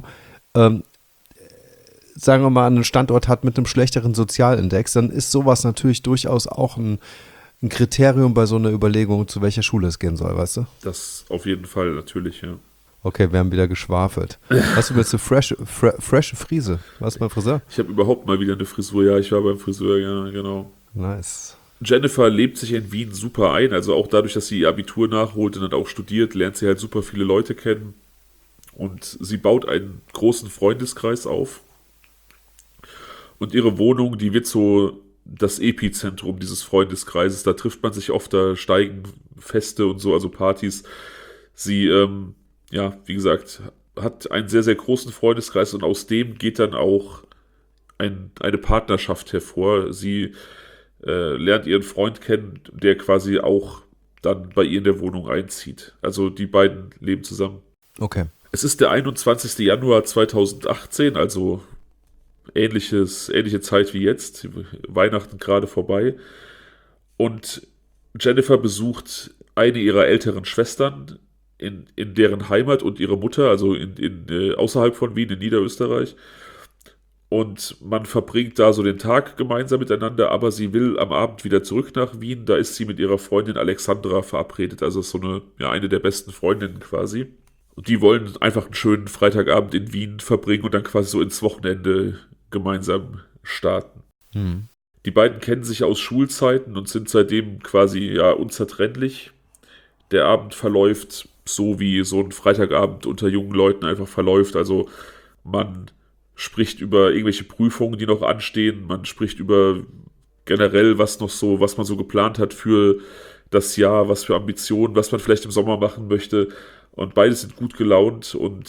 sagen wir mal, einen Standort hat mit einem schlechteren Sozialindex, dann ist sowas natürlich durchaus auch ein Kriterium bei so einer Überlegung, zu welcher Schule es gehen soll, weißt du? Das auf jeden Fall, natürlich, ja. Okay, wir haben wieder geschwafelt. Hast du jetzt eine frische Frise? Warst du beim Friseur? Ich habe überhaupt mal wieder eine Frisur, ja, ich war beim Friseur, ja, genau. Nice. Jennifer lebt sich in Wien super ein, also auch dadurch, dass sie ihr Abitur nachholt und dann auch studiert, lernt sie halt super viele Leute kennen und sie baut einen großen Freundeskreis auf. Und ihre Wohnung, die wird so das Epizentrum dieses Freundeskreises. Da trifft man sich oft, da steigen Feste und so, also Partys. Sie, wie gesagt, hat einen sehr, sehr großen Freundeskreis und aus dem geht dann auch eine Partnerschaft hervor. Sie lernt ihren Freund kennen, der quasi auch dann bei ihr in der Wohnung einzieht. Also die beiden leben zusammen. Okay. Es ist der 21. Januar 2018, also ähnliche Zeit wie jetzt, Weihnachten gerade vorbei. Und Jennifer besucht eine ihrer älteren Schwestern in deren Heimat und ihre Mutter, also außerhalb von Wien, in Niederösterreich. Und man verbringt da so den Tag gemeinsam miteinander, aber sie will am Abend wieder zurück nach Wien. Da ist sie mit ihrer Freundin Alexandra verabredet, also so eine der besten Freundinnen quasi. Und die wollen einfach einen schönen Freitagabend in Wien verbringen und dann quasi so ins Wochenende gemeinsam starten. Die beiden kennen sich aus Schulzeiten und sind seitdem quasi unzertrennlich. Der Abend verläuft so, wie so ein Freitagabend unter jungen Leuten einfach verläuft. Also man spricht über irgendwelche Prüfungen, die noch anstehen. Man spricht über generell, was man so geplant hat für das Jahr, was für Ambitionen, was man vielleicht im Sommer machen möchte. Und beide sind gut gelaunt und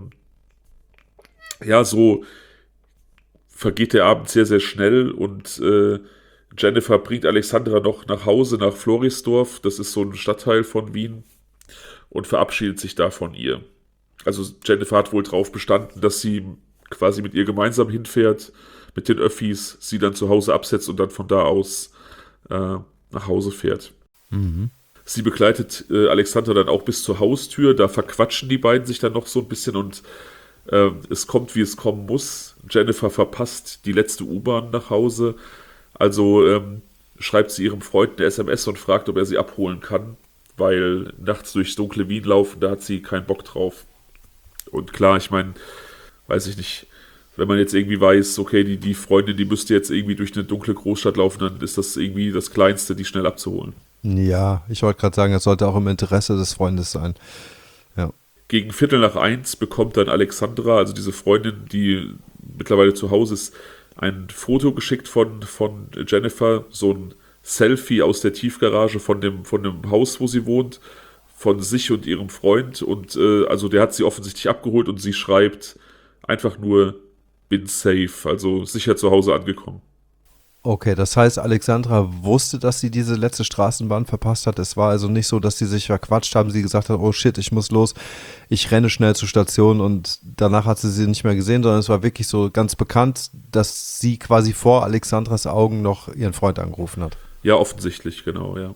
so vergeht der Abend sehr, sehr schnell und Jennifer bringt Alexandra noch nach Hause, nach Florisdorf, das ist so ein Stadtteil von Wien, und verabschiedet sich da von ihr. Also Jennifer hat wohl drauf bestanden, dass sie quasi mit ihr gemeinsam hinfährt, mit den Öffis, sie dann zu Hause absetzt und dann von da aus nach Hause fährt. Sie begleitet Alexandra dann auch bis zur Haustür, da verquatschen die beiden sich dann noch so ein bisschen und es kommt, wie es kommen muss. Jennifer verpasst die letzte U-Bahn nach Hause, also schreibt sie ihrem Freund eine SMS und fragt, ob er sie abholen kann, weil nachts durchs dunkle Wien laufen, da hat sie keinen Bock drauf. Und klar, ich meine, weiß ich nicht, wenn man jetzt irgendwie weiß, okay, die Freundin, die müsste jetzt irgendwie durch eine dunkle Großstadt laufen, dann ist das irgendwie das Kleinste, die schnell abzuholen. Ja, ich wollte gerade sagen, es sollte auch im Interesse des Freundes sein. Ja. Gegen 1:45 bekommt dann Alexandra, also diese Freundin, die mittlerweile zu Hause ist, ein Foto geschickt von Jennifer, so ein Selfie aus der Tiefgarage von dem Haus, wo sie wohnt, von sich und ihrem Freund. Und also der hat sie offensichtlich abgeholt und sie schreibt einfach nur, bin safe, also sicher zu Hause angekommen. Okay, das heißt, Alexandra wusste, dass sie diese letzte Straßenbahn verpasst hat. Es war also nicht so, dass sie sich verquatscht haben, sie gesagt hat, oh shit, ich muss los, ich renne schnell zur Station und danach hat sie nicht mehr gesehen, sondern es war wirklich so ganz bekannt, dass sie quasi vor Alexandras Augen noch ihren Freund angerufen hat. Ja, offensichtlich, genau, ja.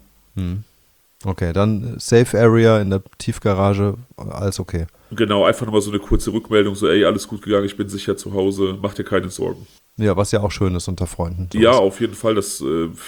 Okay, dann Safe Area in der Tiefgarage, alles okay. Genau, einfach nochmal so eine kurze Rückmeldung, so ey, alles gut gegangen, ich bin sicher zu Hause, mach dir keine Sorgen. Ja, was ja auch schön ist unter Freunden. Ja, auf jeden Fall, das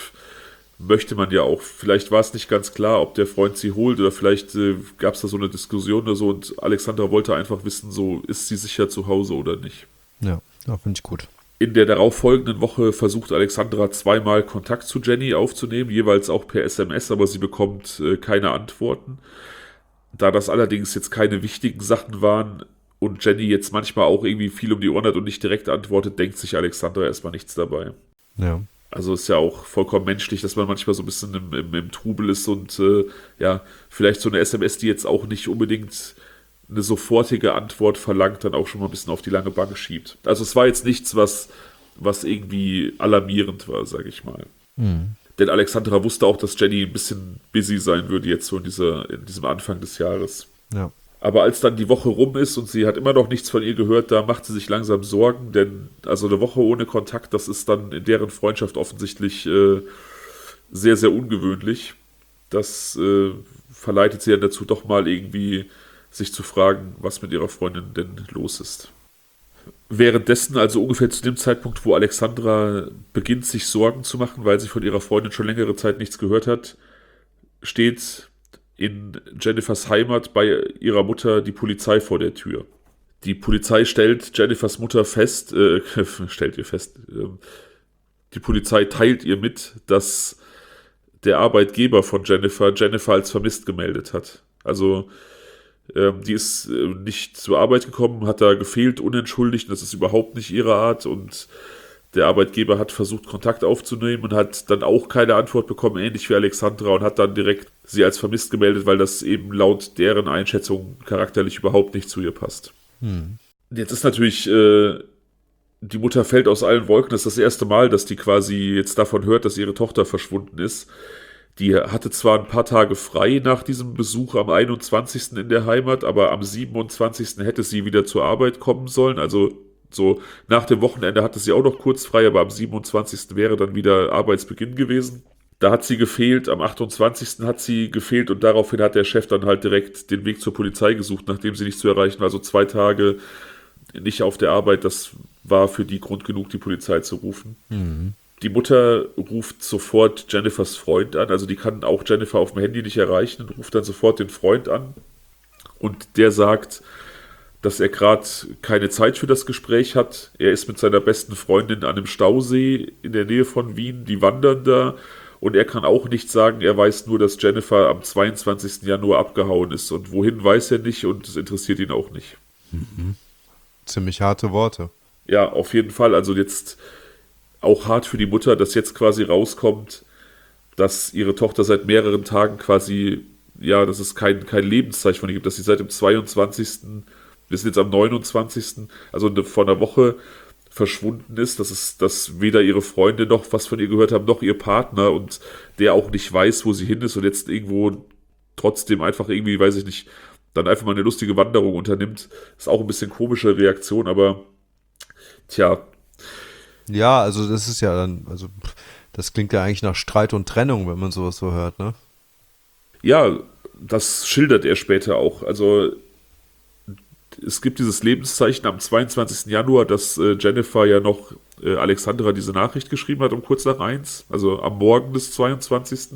möchte man ja auch. Vielleicht war es nicht ganz klar, ob der Freund sie holt oder vielleicht gab es da so eine Diskussion oder so und Alexandra wollte einfach wissen, so ist sie sicher zu Hause oder nicht. Ja, finde ich gut. In der darauffolgenden Woche versucht Alexandra zweimal Kontakt zu Jenny aufzunehmen, jeweils auch per SMS, aber sie bekommt keine Antworten. Da das allerdings jetzt keine wichtigen Sachen waren und Jenny jetzt manchmal auch irgendwie viel um die Ohren hat und nicht direkt antwortet, denkt sich Alexandra erstmal nichts dabei. Ja. Also ist ja auch vollkommen menschlich, dass man manchmal so ein bisschen im Trubel ist und ja, vielleicht so eine SMS, die jetzt auch nicht unbedingt eine sofortige Antwort verlangt, dann auch schon mal ein bisschen auf die lange Bank schiebt. Also es war jetzt nichts, was irgendwie alarmierend war, sage ich mal. Denn Alexandra wusste auch, dass Jenny ein bisschen busy sein würde jetzt so in diesem Anfang des Jahres. Ja. Aber als dann die Woche rum ist und sie hat immer noch nichts von ihr gehört, da macht sie sich langsam Sorgen, denn also eine Woche ohne Kontakt, das ist dann in deren Freundschaft offensichtlich sehr, sehr ungewöhnlich. Das verleitet sie dann dazu, doch mal irgendwie sich zu fragen, was mit ihrer Freundin denn los ist. Währenddessen, also ungefähr zu dem Zeitpunkt, wo Alexandra beginnt, sich Sorgen zu machen, weil sie von ihrer Freundin schon längere Zeit nichts gehört hat, steht in Jennifers Heimat bei ihrer Mutter die Polizei vor der Tür. Die Polizei stellt Jennifers Mutter fest, die Polizei teilt ihr mit, dass der Arbeitgeber von Jennifer als vermisst gemeldet hat. Also die ist nicht zur Arbeit gekommen, hat da gefehlt, unentschuldigt, das ist überhaupt nicht ihre Art und der Arbeitgeber hat versucht, Kontakt aufzunehmen und hat dann auch keine Antwort bekommen, ähnlich wie Alexandra, und hat dann direkt sie als vermisst gemeldet, weil das eben laut deren Einschätzung charakterlich überhaupt nicht zu ihr passt. Jetzt ist natürlich, die Mutter fällt aus allen Wolken, das ist das erste Mal, dass die quasi jetzt davon hört, dass ihre Tochter verschwunden ist. Die hatte zwar ein paar Tage frei nach diesem Besuch am 21. in der Heimat, aber am 27. hätte sie wieder zur Arbeit kommen sollen. Also so nach dem Wochenende hatte sie auch noch kurz frei, aber am 27. wäre dann wieder Arbeitsbeginn gewesen. Da hat sie gefehlt, am 28. hat sie gefehlt und daraufhin hat der Chef dann halt direkt den Weg zur Polizei gesucht, nachdem sie nicht zu erreichen war. Also 2 Tage nicht auf der Arbeit, das war für die Grund genug, die Polizei zu rufen. Die Mutter ruft sofort Jennifers Freund an, also die kann auch Jennifer auf dem Handy nicht erreichen und ruft dann sofort den Freund an und der sagt, dass er gerade keine Zeit für das Gespräch hat. Er ist mit seiner besten Freundin an einem Stausee in der Nähe von Wien, die wandern da und er kann auch nicht sagen, er weiß nur, dass Jennifer am 22. Januar abgehauen ist und wohin weiß er nicht und es interessiert ihn auch nicht. Ziemlich harte Worte. Ja, auf jeden Fall, also jetzt auch hart für die Mutter, dass jetzt quasi rauskommt, dass ihre Tochter seit mehreren Tagen quasi, ja, dass es kein Lebenszeichen von ihr gibt, dass sie seit dem 22., wir sind jetzt am 29., also vor einer Woche verschwunden ist, dass weder ihre Freunde noch was von ihr gehört haben, noch ihr Partner und der auch nicht weiß, wo sie hin ist und jetzt irgendwo trotzdem einfach irgendwie, weiß ich nicht, dann einfach mal eine lustige Wanderung unternimmt. Ist auch ein bisschen komische Reaktion, aber tja. Ja, also das ist ja dann, also das klingt ja eigentlich nach Streit und Trennung, wenn man sowas so hört, ne? Ja, das schildert er später auch. Also es gibt dieses Lebenszeichen am 22. Januar, dass Jennifer ja noch Alexandra diese Nachricht geschrieben hat um kurz nach 1, also am Morgen des 22.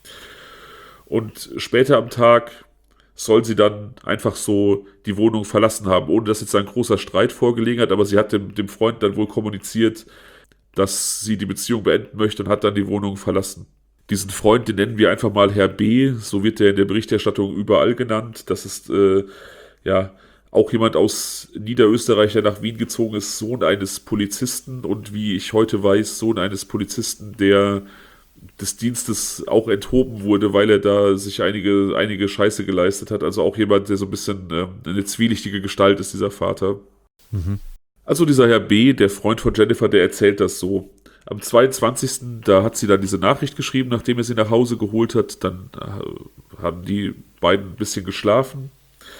Und später am Tag soll sie dann einfach so die Wohnung verlassen haben, ohne dass jetzt ein großer Streit vorgelegen hat, aber sie hat dem Freund dann wohl kommuniziert, dass sie die Beziehung beenden möchte und hat dann die Wohnung verlassen. Diesen Freund, den nennen wir einfach mal Herr B., so wird er in der Berichterstattung überall genannt. Das ist ja auch jemand aus Niederösterreich, der nach Wien gezogen ist, Sohn eines Polizisten und wie ich heute weiß, Sohn eines Polizisten, der des Dienstes auch enthoben wurde, weil er da sich einige Scheiße geleistet hat. Also auch jemand, der so ein bisschen eine zwielichtige Gestalt ist, dieser Vater. Mhm. Also dieser Herr B., der Freund von Jennifer, der erzählt das so. Am 22. da hat sie dann diese Nachricht geschrieben, nachdem er sie nach Hause geholt hat. Dann haben die beiden ein bisschen geschlafen.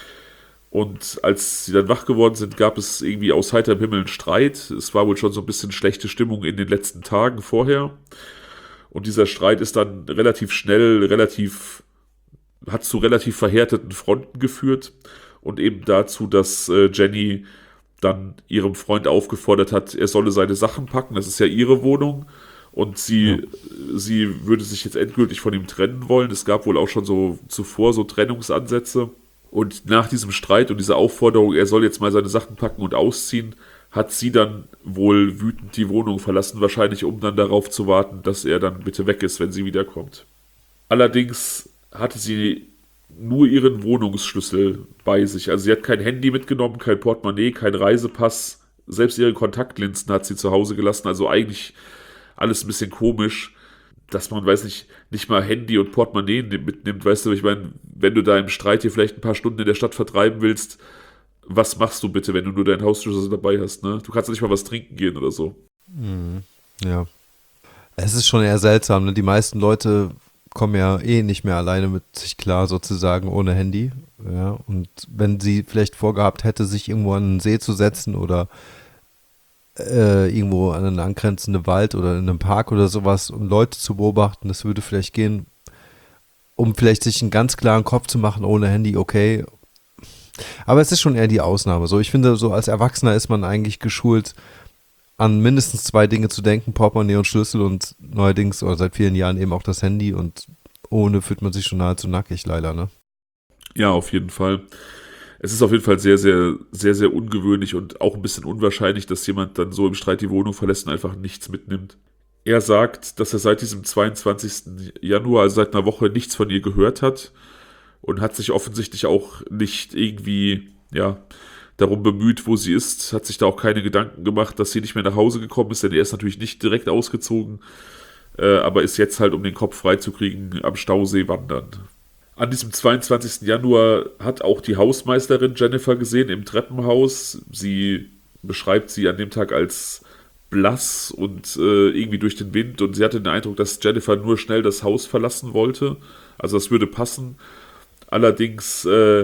Und als sie dann wach geworden sind, gab es irgendwie aus heiterem Himmel einen Streit. Es war wohl schon so ein bisschen schlechte Stimmung in den letzten Tagen vorher. Und dieser Streit ist dann relativ schnell, hat zu relativ verhärteten Fronten geführt. Und eben dazu, dass Jenny dann ihrem Freund aufgefordert hat, er solle seine Sachen packen. Das ist ja ihre Wohnung. Und sie würde sich jetzt endgültig von ihm trennen wollen. Es gab wohl auch schon so zuvor so Trennungsansätze. Und nach diesem Streit und dieser Aufforderung, er soll jetzt mal seine Sachen packen und ausziehen, hat sie dann wohl wütend die Wohnung verlassen, wahrscheinlich um dann darauf zu warten, dass er dann bitte weg ist, wenn sie wiederkommt. Allerdings hatte sie nur ihren Wohnungsschlüssel bei sich. Also sie hat kein Handy mitgenommen, kein Portemonnaie, kein Reisepass. Selbst ihre Kontaktlinsen hat sie zu Hause gelassen. Also eigentlich alles ein bisschen komisch, dass man, weiß nicht mal Handy und Portemonnaie mitnimmt. Weißt du, ich meine, wenn du da im Streit hier vielleicht ein paar Stunden in der Stadt vertreiben willst, was machst du bitte, wenn du nur deinen Hausschlüssel dabei hast, ne? Du kannst ja nicht mal was trinken gehen oder so. Ja. Es ist schon eher seltsam, ne? Die meisten Leute kommen ja nicht mehr alleine mit sich klar, sozusagen, ohne Handy. Ja, und wenn sie vielleicht vorgehabt hätte, sich irgendwo an einen See zu setzen oder irgendwo an einen angrenzenden Wald oder in einem Park oder sowas, um Leute zu beobachten, das würde vielleicht gehen, um vielleicht sich einen ganz klaren Kopf zu machen, ohne Handy, okay. Aber es ist schon eher die Ausnahme. So, ich finde, so als Erwachsener ist man eigentlich geschult, an mindestens 2 Dinge zu denken, Portemonnaie und Schlüssel und neuerdings oder seit vielen Jahren eben auch das Handy und ohne fühlt man sich schon nahezu nackig, leider, ne? Ja, auf jeden Fall. Es ist auf jeden Fall sehr, sehr, sehr, sehr ungewöhnlich und auch ein bisschen unwahrscheinlich, dass jemand dann so im Streit die Wohnung verlässt und einfach nichts mitnimmt. Er sagt, dass er seit diesem 22. Januar, also seit einer Woche, nichts von ihr gehört hat und hat sich offensichtlich auch nicht irgendwie, ja, darum bemüht, wo sie ist, hat sich da auch keine Gedanken gemacht, dass sie nicht mehr nach Hause gekommen ist, denn er ist natürlich nicht direkt ausgezogen, aber ist jetzt halt, um den Kopf freizukriegen, am Stausee wandern. An diesem 22. Januar hat auch die Hausmeisterin Jennifer gesehen im Treppenhaus. Sie beschreibt sie an dem Tag als blass und irgendwie durch den Wind und sie hatte den Eindruck, dass Jennifer nur schnell das Haus verlassen wollte. Also das würde passen. Allerdings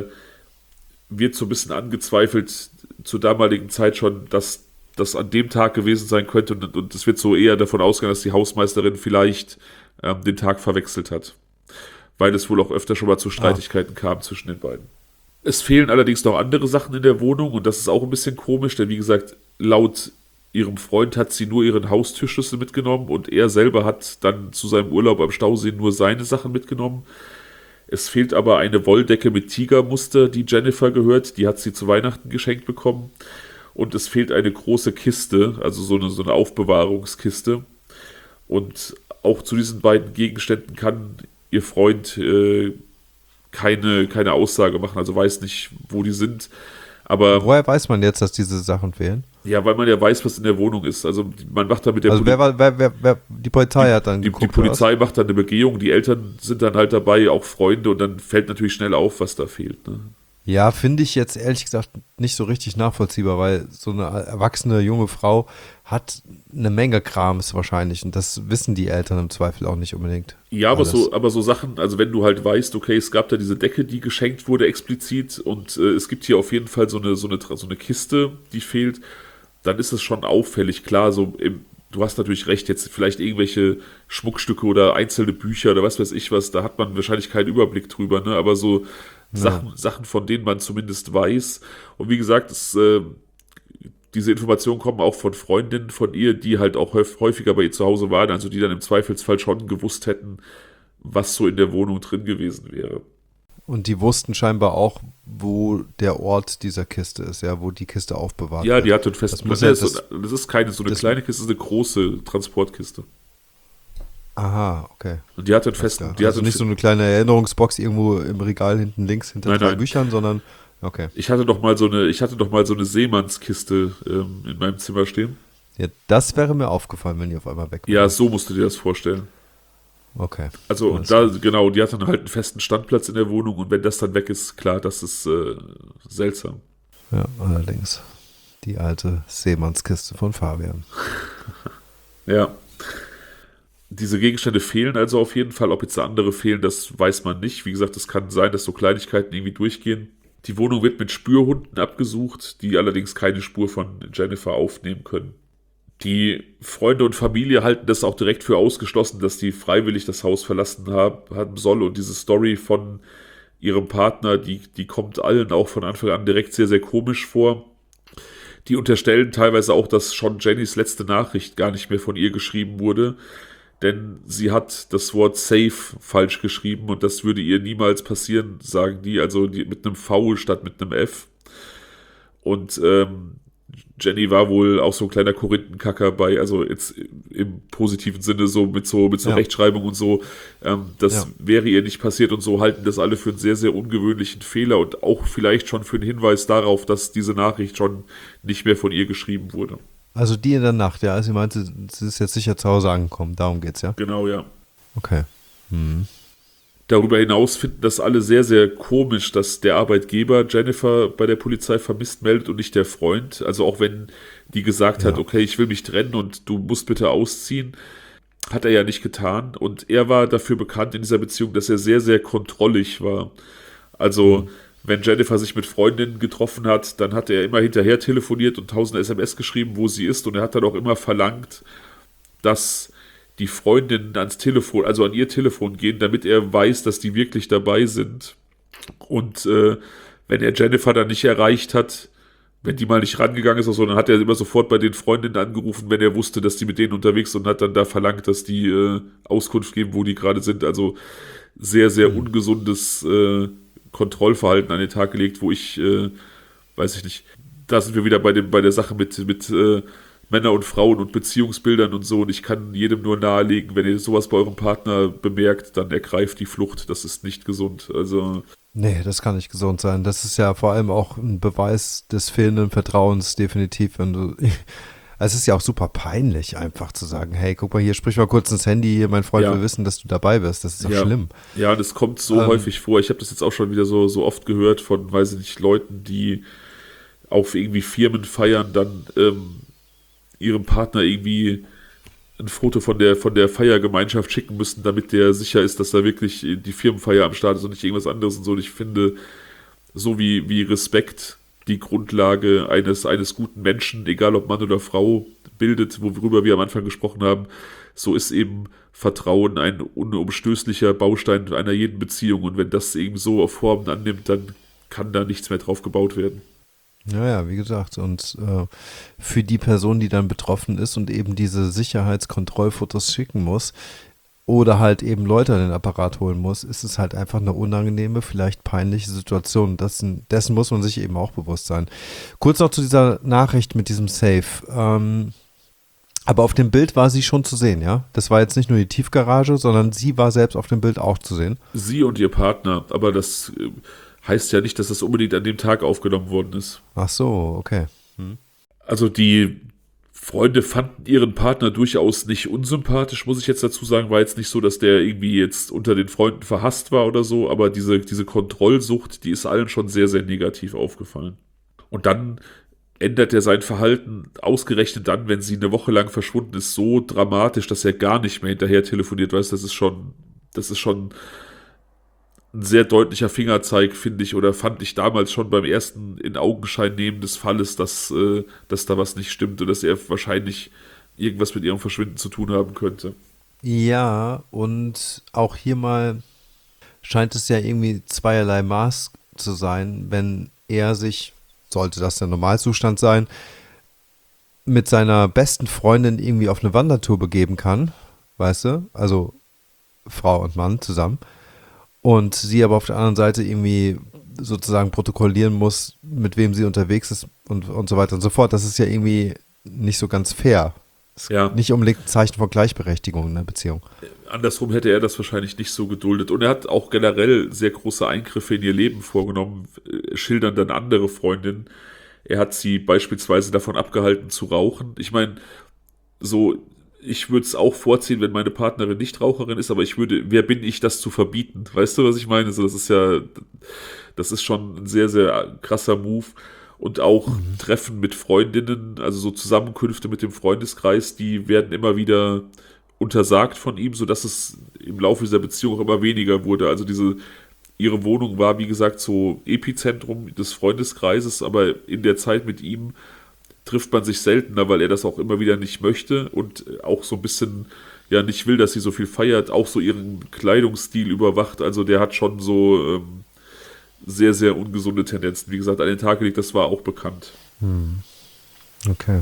wird so ein bisschen angezweifelt zur damaligen Zeit schon, dass das an dem Tag gewesen sein könnte und es wird so eher davon ausgehen, dass die Hausmeisterin vielleicht den Tag verwechselt hat, weil es wohl auch öfter schon mal zu Streitigkeiten kam zwischen den beiden. Es fehlen allerdings noch andere Sachen in der Wohnung und das ist auch ein bisschen komisch, denn wie gesagt, laut ihrem Freund hat sie nur ihren Haustürschlüssel mitgenommen und er selber hat dann zu seinem Urlaub am Stausee nur seine Sachen mitgenommen. Es fehlt aber eine Wolldecke mit Tigermuster, die Jennifer gehört, die hat sie zu Weihnachten geschenkt bekommen. Und es fehlt eine große Kiste, also so eine Aufbewahrungskiste. Und auch zu diesen beiden Gegenständen kann ihr Freund keine Aussage machen, also weiß nicht, wo die sind. Aber woher weiß man jetzt, dass diese Sachen fehlen? ja, weil man ja weiß, was in der Wohnung ist. Also man macht da mit der Also wer die Polizei hat dann die geguckt, Polizei macht dann eine Begehung, die Eltern sind dann halt dabei, auch Freunde, und dann fällt natürlich schnell auf, was da fehlt. Ne? Ja, finde ich jetzt ehrlich gesagt nicht so richtig nachvollziehbar, weil so eine erwachsene junge Frau hat eine Menge Krams wahrscheinlich und das wissen die Eltern im Zweifel auch nicht unbedingt. Ja, aber so Sachen, also wenn du halt weißt, okay, es gab da diese Decke, die geschenkt wurde explizit und es gibt hier auf jeden Fall so eine Kiste, die fehlt, dann ist es schon auffällig. Klar, du hast natürlich recht, jetzt vielleicht irgendwelche Schmuckstücke oder einzelne Bücher oder was weiß ich was, da hat man wahrscheinlich keinen Überblick drüber, ne? Aber so Sachen, von denen man zumindest weiß. Und wie gesagt, diese Informationen kommen auch von Freundinnen von ihr, die halt auch häufiger bei ihr zu Hause waren, also die dann im Zweifelsfall schon gewusst hätten, was so in der Wohnung drin gewesen wäre. Und die wussten scheinbar auch, wo der Ort dieser Kiste ist, ja, wo die Kiste aufbewahrt wird. Ja, die hatte einen festen Platz. Das ist keine so eine kleine Kiste, das ist eine große Transportkiste. Aha, okay. Und die hatte einen festen... Also nicht so eine kleine Erinnerungsbox irgendwo im Regal hinten links hinter drei Büchern, sondern... Okay. Ich hatte doch mal so eine Seemannskiste in meinem Zimmer stehen. Ja, das wäre mir aufgefallen, wenn die auf einmal weg war. Ja, so musst du dir das vorstellen. okay. Also, und da, genau, die hat dann halt einen festen Standplatz in der Wohnung und wenn das dann weg ist, klar, das ist seltsam. Ja, allerdings. Die alte Seemannskiste von Fabian. Ja. Diese Gegenstände fehlen also auf jeden Fall. Ob jetzt da andere fehlen, das weiß man nicht. Wie gesagt, es kann sein, dass so Kleinigkeiten irgendwie durchgehen. Die Wohnung wird mit Spürhunden abgesucht, die allerdings keine Spur von Jennifer aufnehmen können. Die Freunde und Familie halten das auch direkt für ausgeschlossen, dass die freiwillig das Haus verlassen haben soll. Und diese Story von ihrem Partner, die kommt allen auch von Anfang an direkt sehr, sehr komisch vor. Die unterstellen teilweise auch, dass schon Jennys letzte Nachricht gar nicht mehr von ihr geschrieben wurde. Denn sie hat das Wort safe falsch geschrieben und das würde ihr niemals passieren, sagen die. Also mit einem V statt mit einem F. Und Jenny war wohl auch so ein kleiner Korinthenkacker bei, also jetzt im positiven Sinne so mit so Rechtschreibung und so. Das wäre ihr nicht passiert und so halten das alle für einen sehr, sehr ungewöhnlichen Fehler und auch vielleicht schon für einen Hinweis darauf, dass diese Nachricht schon nicht mehr von ihr geschrieben wurde. Also die in der Nacht, ja. Also sie meinte, sie ist jetzt sicher zu Hause angekommen. Darum geht's, ja? Genau, ja. Okay. Darüber hinaus finden das alle sehr, sehr komisch, dass der Arbeitgeber Jennifer bei der Polizei vermisst meldet und nicht der Freund. Also auch wenn die gesagt hat, okay, ich will mich trennen und du musst bitte ausziehen, hat er ja nicht getan. Und er war dafür bekannt in dieser Beziehung, dass er sehr, sehr kontrollig war. Also wenn Jennifer sich mit Freundinnen getroffen hat, dann hat er immer hinterher telefoniert und 1000 SMS geschrieben, wo sie ist. Und er hat dann auch immer verlangt, dass die Freundinnen ans Telefon, also an ihr Telefon gehen, damit er weiß, dass die wirklich dabei sind. Und wenn er Jennifer dann nicht erreicht hat, wenn die mal nicht rangegangen ist oder so, dann hat er immer sofort bei den Freundinnen angerufen, wenn er wusste, dass die mit denen unterwegs sind und hat dann da verlangt, dass die Auskunft geben, wo die gerade sind. Also sehr, sehr ungesundes Kontrollverhalten an den Tag gelegt, wo ich, weiß ich nicht, da sind wir wieder bei der Sache mit Männer und Frauen und Beziehungsbildern und so. Und ich kann jedem nur nahelegen, wenn ihr sowas bei eurem Partner bemerkt, dann ergreift die Flucht. Das ist nicht gesund. Also Nee, das kann nicht gesund sein. Das ist ja vor allem auch ein Beweis des fehlenden Vertrauens, definitiv. Wenn du, es ist ja auch super peinlich, einfach zu sagen, hey, guck mal hier, sprich mal kurz ins Handy, hier, mein Freund will wissen, dass du dabei bist. Das ist doch schlimm. Ja, und es kommt so häufig vor. Ich habe das jetzt auch schon wieder so oft gehört von, weiß ich nicht, Leuten, die auf irgendwie Firmen feiern, dann ihrem Partner irgendwie ein Foto von der Feiergemeinschaft schicken müssen, damit der sicher ist, dass da wirklich die Firmenfeier am Start ist und nicht irgendwas anderes und so. Und ich finde, so wie Respekt die Grundlage eines guten Menschen, egal ob Mann oder Frau, bildet, worüber wir am Anfang gesprochen haben, so ist eben Vertrauen ein unumstößlicher Baustein einer jeden Beziehung. Und wenn das eben so auf Formen annimmt, dann kann da nichts mehr drauf gebaut werden. Ja, wie gesagt, und für die Person, die dann betroffen ist und eben diese Sicherheitskontrollfotos schicken muss oder halt eben Leute an den Apparat holen muss, ist es halt einfach eine unangenehme, vielleicht peinliche Situation. Dessen muss man sich eben auch bewusst sein. Kurz noch zu dieser Nachricht mit diesem Safe. Aber auf dem Bild war sie schon zu sehen, ja? Das war jetzt nicht nur die Tiefgarage, sondern sie war selbst auf dem Bild auch zu sehen. Sie und ihr Partner, aber das heißt ja nicht, dass das unbedingt an dem Tag aufgenommen worden ist. Ach so, okay. Also die Freunde fanden ihren Partner durchaus nicht unsympathisch, muss ich jetzt dazu sagen. War jetzt nicht so, dass der irgendwie jetzt unter den Freunden verhasst war oder so, aber diese Kontrollsucht, die ist allen schon sehr, sehr negativ aufgefallen. Und dann ändert er sein Verhalten ausgerechnet dann, wenn sie eine Woche lang verschwunden ist, so dramatisch, dass er gar nicht mehr hinterher telefoniert. Weißt, das ist schon ein sehr deutlicher Fingerzeig, finde ich, oder fand ich damals schon beim ersten in Augenschein nehmen des Falles, dass da was nicht stimmt und dass er wahrscheinlich irgendwas mit ihrem Verschwinden zu tun haben könnte. Ja, und auch hier mal scheint es ja irgendwie zweierlei Maß zu sein, wenn er sich, sollte das der Normalzustand sein, mit seiner besten Freundin irgendwie auf eine Wandertour begeben kann, weißt du, also Frau und Mann zusammen, und sie aber auf der anderen Seite irgendwie sozusagen protokollieren muss, mit wem sie unterwegs ist und so weiter und so fort. Das ist ja irgendwie nicht so ganz fair. Das ist nicht unbedingt ein Zeichen von Gleichberechtigung in der Beziehung. Andersrum hätte er das wahrscheinlich nicht so geduldet. Und er hat auch generell sehr große Eingriffe in ihr Leben vorgenommen, schildern dann andere Freundinnen. Er hat sie beispielsweise davon abgehalten zu rauchen. Ich meine, so ich würde es auch vorziehen, wenn meine Partnerin nicht Raucherin ist, aber wer bin ich, das zu verbieten? Weißt du, was ich meine? So, das ist schon ein sehr, sehr krasser Move. Und auch Treffen mit Freundinnen, also so Zusammenkünfte mit dem Freundeskreis, die werden immer wieder untersagt von ihm, sodass es im Laufe dieser Beziehung auch immer weniger wurde. Also ihre Wohnung war, wie gesagt, so Epizentrum des Freundeskreises, aber in der Zeit mit ihm trifft man sich seltener, weil er das auch immer wieder nicht möchte und auch so ein bisschen ja nicht will, dass sie so viel feiert, auch so ihren Kleidungsstil überwacht. Also der hat schon so sehr, sehr ungesunde Tendenzen. Wie gesagt, an den Tag gelegt, das war auch bekannt. Okay.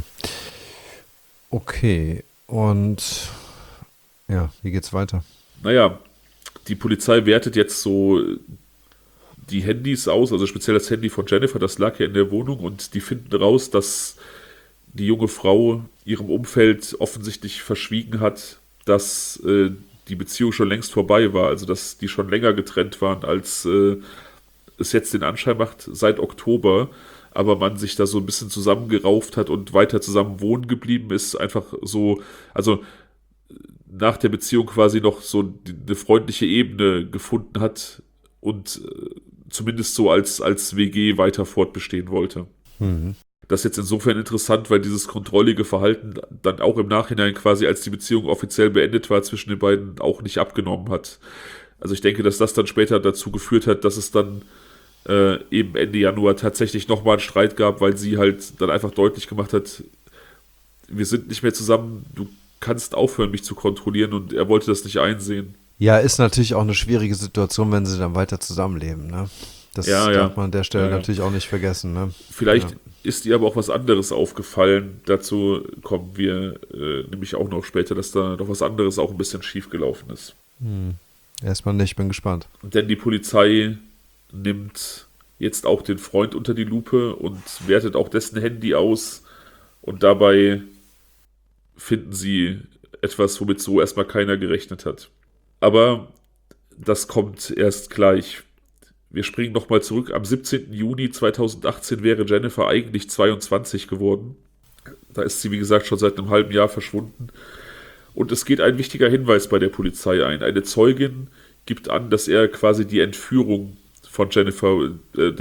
Okay. Und ja, wie geht's weiter? Naja, die Polizei wertet jetzt so die Handys aus, also speziell das Handy von Jennifer, das lag ja in der Wohnung und die finden raus, dass die junge Frau ihrem Umfeld offensichtlich verschwiegen hat, dass die Beziehung schon längst vorbei war, also dass die schon länger getrennt waren, als es jetzt den Anschein macht, seit Oktober, aber man sich da so ein bisschen zusammengerauft hat und weiter zusammen wohnen geblieben ist, einfach so, also nach der Beziehung quasi noch so eine freundliche Ebene gefunden hat und zumindest so als WG weiter fortbestehen wollte. Das ist jetzt insofern interessant, weil dieses kontrollige Verhalten dann auch im Nachhinein quasi, als die Beziehung offiziell beendet war, zwischen den beiden auch nicht abgenommen hat. Also ich denke, dass das dann später dazu geführt hat, dass es dann eben Ende Januar tatsächlich nochmal einen Streit gab, weil sie halt dann einfach deutlich gemacht hat, wir sind nicht mehr zusammen, du kannst aufhören, mich zu kontrollieren, und er wollte das nicht einsehen. Ja, ist natürlich auch eine schwierige Situation, wenn sie dann weiter zusammenleben, ne? Das darf man an der Stelle natürlich auch nicht vergessen, ne? Vielleicht ist ihr aber auch was anderes aufgefallen. Dazu kommen wir nämlich auch noch später, dass da noch was anderes auch ein bisschen schief gelaufen ist. Erstmal nicht, bin gespannt. Denn die Polizei nimmt jetzt auch den Freund unter die Lupe und wertet auch dessen Handy aus, und dabei finden sie etwas, womit so erstmal keiner gerechnet hat. Aber das kommt erst gleich. Wir springen nochmal zurück. Am 17. Juni 2018 wäre Jennifer eigentlich 22 geworden. Da ist sie, wie gesagt, schon seit einem halben Jahr verschwunden. Und es geht ein wichtiger Hinweis bei der Polizei ein. Eine Zeugin gibt an, dass sie die Entführung von Jennifer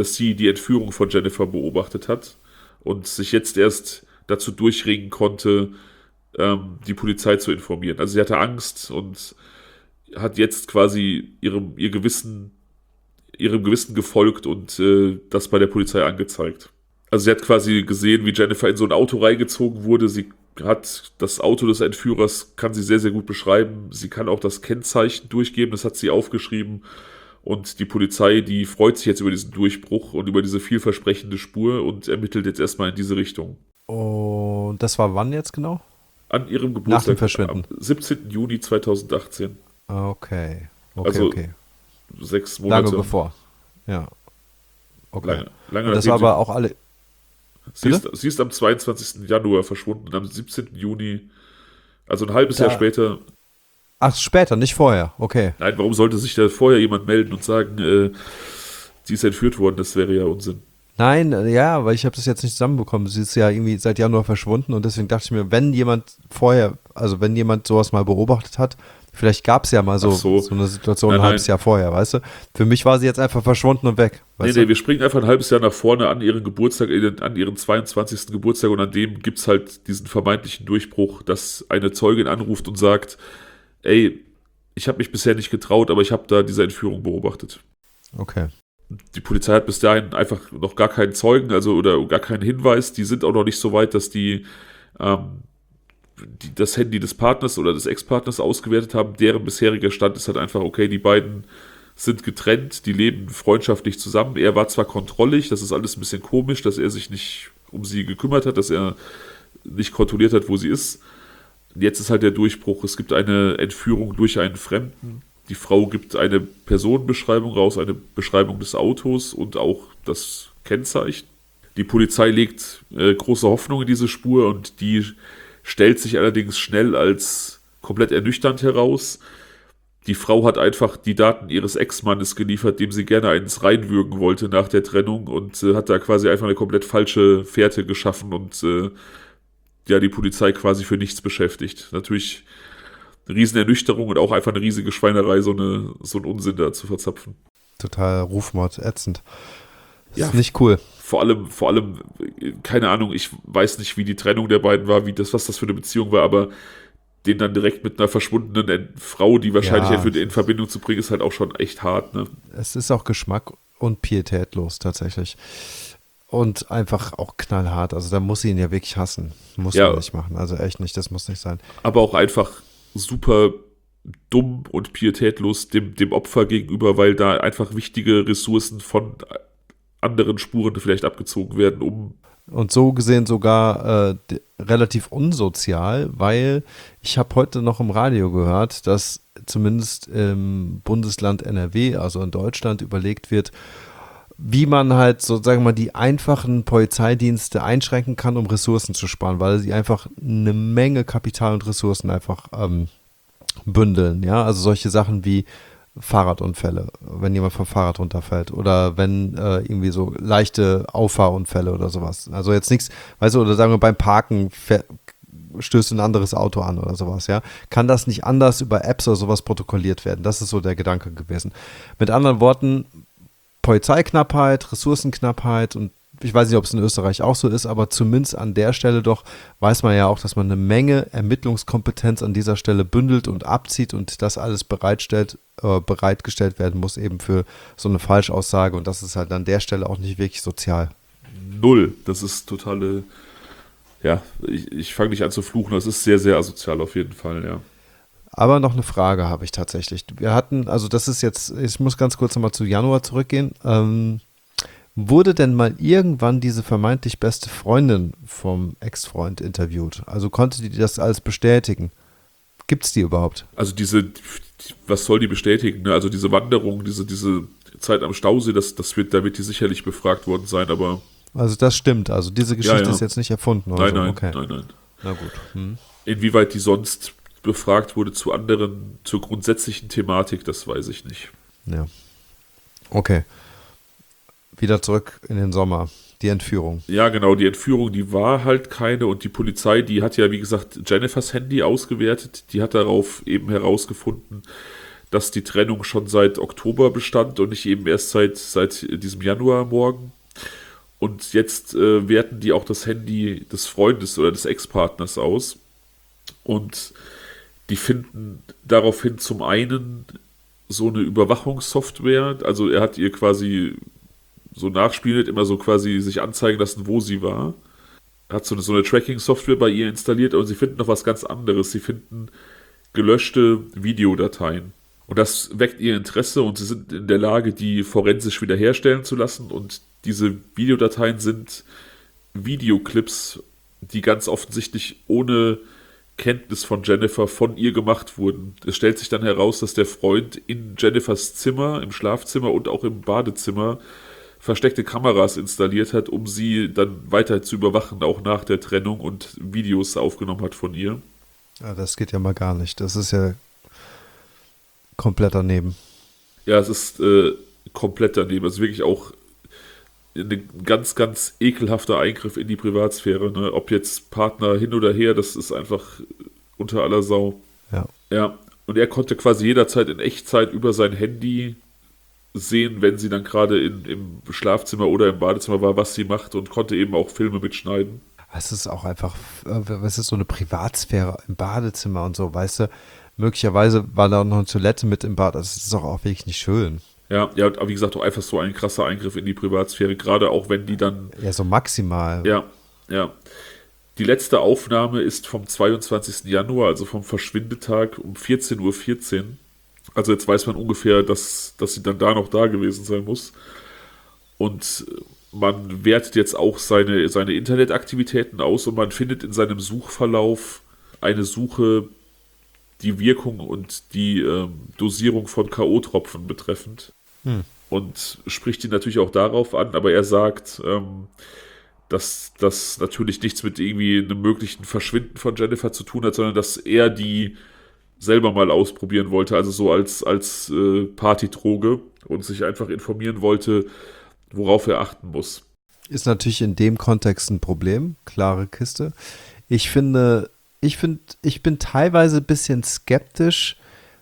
beobachtet hat und sich jetzt erst dazu durchringen konnte, die Polizei zu informieren. Also sie hatte Angst und hat jetzt quasi ihrem Gewissen gefolgt und das bei der Polizei angezeigt. Also sie hat quasi gesehen, wie Jennifer in so ein Auto reingezogen wurde. Sie hat das Auto des Entführers, kann sie sehr, sehr gut beschreiben. Sie kann auch das Kennzeichen durchgeben, das hat sie aufgeschrieben. Und die Polizei, die freut sich jetzt über diesen Durchbruch und über diese vielversprechende Spur und ermittelt jetzt erstmal in diese Richtung. Und das war wann jetzt genau? An ihrem Geburtstag. Nach dem Verschwinden. Am 17. Juni 2018. Okay. Also 6 Monate. Lange bevor. Ja. Okay. Lange das war aber auch alle... Sie ist am 22. Januar verschwunden und am 17. Juni, also ein halbes Jahr später. Ach, später, nicht vorher, okay. Nein, warum sollte sich da vorher jemand melden und sagen, sie ist entführt worden? Das wäre ja Unsinn. Nein, ja, weil ich habe das jetzt nicht zusammenbekommen. Sie ist ja irgendwie seit Januar verschwunden und deswegen dachte ich mir, wenn jemand sowas mal beobachtet hat, vielleicht gab es ja mal so eine Situation ein halbes Jahr vorher, weißt du? Für mich war sie jetzt einfach verschwunden und weg. Nee, wir springen einfach ein halbes Jahr nach vorne an ihren Geburtstag, an ihren 22. Geburtstag, und an dem gibt es halt diesen vermeintlichen Durchbruch, dass eine Zeugin anruft und sagt, ey, ich habe mich bisher nicht getraut, aber ich habe da diese Entführung beobachtet. Okay. Die Polizei hat bis dahin einfach noch gar keinen Zeugen, oder gar keinen Hinweis. Die sind auch noch nicht so weit, dass die das Handy des Partners oder des Ex-Partners ausgewertet haben. Deren bisheriger Stand ist halt einfach, okay, die beiden sind getrennt, die leben freundschaftlich zusammen. Er war zwar kontrollig, das ist alles ein bisschen komisch, dass er sich nicht um sie gekümmert hat, dass er nicht kontrolliert hat, wo sie ist. Jetzt ist halt der Durchbruch, es gibt eine Entführung durch einen Fremden. Die Frau gibt eine Personenbeschreibung raus, eine Beschreibung des Autos und auch das Kennzeichen. Die Polizei legt große Hoffnung in diese Spur und die stellt sich allerdings schnell als komplett ernüchternd heraus. Die Frau hat einfach die Daten ihres Ex-Mannes geliefert, dem sie gerne eins reinwürgen wollte nach der Trennung, und hat da quasi einfach eine komplett falsche Fährte geschaffen und ja die Polizei quasi für nichts beschäftigt. Natürlich eine riesen Ernüchterung und auch einfach eine riesige Schweinerei, so einen Unsinn da zu verzapfen. Total Rufmord, ätzend. Das Ja, ist nicht cool. vor allem, keine Ahnung, ich weiß nicht, wie die Trennung der beiden war, was das für eine Beziehung war, aber den dann direkt mit einer verschwundenen Frau, die wahrscheinlich Ja, in Verbindung zu bringen, ist halt auch schon echt hart, ne? es ist auch Geschmack und pietätlos tatsächlich. Und einfach auch knallhart. Also da muss sie ihn ja wirklich hassen. Muss Ja, man nicht machen. Also echt nicht, das muss nicht sein. aber auch einfach super dumm und pietätlos dem Opfer gegenüber, weil da einfach wichtige Ressourcen von anderen Spuren vielleicht abgezogen werden, um. Und so gesehen sogar relativ unsozial, weil ich habe heute noch im Radio gehört, dass zumindest im Bundesland NRW, also in Deutschland, überlegt wird, wie man halt so, sagen wir mal, die einfachen Polizeidienste einschränken kann, um Ressourcen zu sparen, weil sie einfach eine Menge Kapital und Ressourcen einfach bündeln, ja, also solche Sachen wie Fahrradunfälle, wenn jemand vom Fahrrad runterfällt oder wenn irgendwie so leichte Auffahrunfälle oder sowas. Also jetzt nichts, weißt du, oder sagen wir beim Parken stößt ein anderes Auto an oder sowas, ja. Kann das nicht anders über Apps oder sowas protokolliert werden? Das ist so der Gedanke gewesen. Mit anderen Worten, Polizeiknappheit, Ressourcenknappheit und ich weiß nicht, ob es in Österreich auch so ist, aber zumindest an der Stelle doch weiß man ja auch, dass man eine Menge Ermittlungskompetenz an dieser Stelle bündelt und abzieht und das alles bereitgestellt werden muss eben für so eine Falschaussage und das ist halt an der Stelle auch nicht wirklich sozial. Null. Das ist totale. Ja, ich fange nicht an zu fluchen, das ist sehr, sehr asozial auf jeden Fall, ja. Aber noch eine Frage habe ich tatsächlich. Wir hatten, also das ist jetzt, ich muss ganz kurz nochmal zu Januar zurückgehen. Wurde denn mal irgendwann diese vermeintlich beste Freundin vom Ex-Freund interviewt? Also konnte die das alles bestätigen? Gibt es die überhaupt? Also was soll die bestätigen? Ne? Also diese Wanderung, diese Zeit am Stausee, da wird die sicherlich befragt worden sein, aber. Also das stimmt, also diese Geschichte Ja. ist jetzt nicht erfunden oder Nein, so? nein, Okay. nein. Na gut. Inwieweit die sonst befragt wurde zur grundsätzlichen Thematik, das weiß ich nicht. Ja. Okay. Wieder zurück in den Sommer. Die Entführung. Ja, genau, die Entführung, die war halt keine und die Polizei, die hat ja, wie gesagt, Jennifers Handy ausgewertet. Die hat darauf eben herausgefunden, dass die Trennung schon seit Oktober bestand und nicht eben erst seit diesem Januarmorgen. Und jetzt werten die auch das Handy des Freundes oder des Ex-Partners aus. Und die finden daraufhin zum einen so eine Überwachungssoftware. Also er hat ihr quasi so nachspielend immer so quasi sich anzeigen lassen, wo sie war. Er hat so eine Tracking-Software bei ihr installiert und sie finden noch was ganz anderes. Sie finden gelöschte Videodateien. Und das weckt ihr Interesse und sie sind in der Lage, die forensisch wiederherstellen zu lassen. Und diese Videodateien sind Videoclips, die ganz offensichtlich ohne Kenntnis von Jennifer von ihr gemacht wurden. Es stellt sich dann heraus, dass der Freund in Jennifers Zimmer, im Schlafzimmer und auch im Badezimmer versteckte Kameras installiert hat, um sie dann weiter zu überwachen, auch nach der Trennung und Videos aufgenommen hat von ihr. Ja, das geht ja mal gar nicht. Das ist ja komplett daneben. Ja, es ist komplett daneben. Also wirklich auch ein ganz, ganz ekelhafter Eingriff in die Privatsphäre. Ne? Ob jetzt Partner hin oder her, das ist einfach unter aller Sau. Ja. Ja, und er konnte quasi jederzeit in Echtzeit über sein Handy sehen, wenn sie dann gerade im Schlafzimmer oder im Badezimmer war, was sie macht und konnte eben auch Filme mitschneiden. Es ist auch einfach, es ist so eine Privatsphäre im Badezimmer und so, weißt du, möglicherweise war da noch eine Toilette mit im Bad, das ist auch wirklich nicht schön. Ja, aber wie gesagt, auch einfach so ein krasser Eingriff in die Privatsphäre, gerade auch wenn die dann. Ja, so maximal. Ja. Die letzte Aufnahme ist vom 22. Januar, also vom Verschwindetag um 14:14 Uhr. Also jetzt weiß man ungefähr, dass sie dann da noch da gewesen sein muss. Und man wertet jetzt auch seine Internetaktivitäten aus und man findet in seinem Suchverlauf eine Suche, die Wirkung und die Dosierung von K.O.-Tropfen betreffend. Und spricht ihn natürlich auch darauf an, aber er sagt, dass das natürlich nichts mit irgendwie einem möglichen Verschwinden von Jennifer zu tun hat, sondern dass er die selber mal ausprobieren wollte, also so als Partydroge und sich einfach informieren wollte, worauf er achten muss. Ist natürlich in dem Kontext ein Problem, klare Kiste. Ich bin teilweise ein bisschen skeptisch,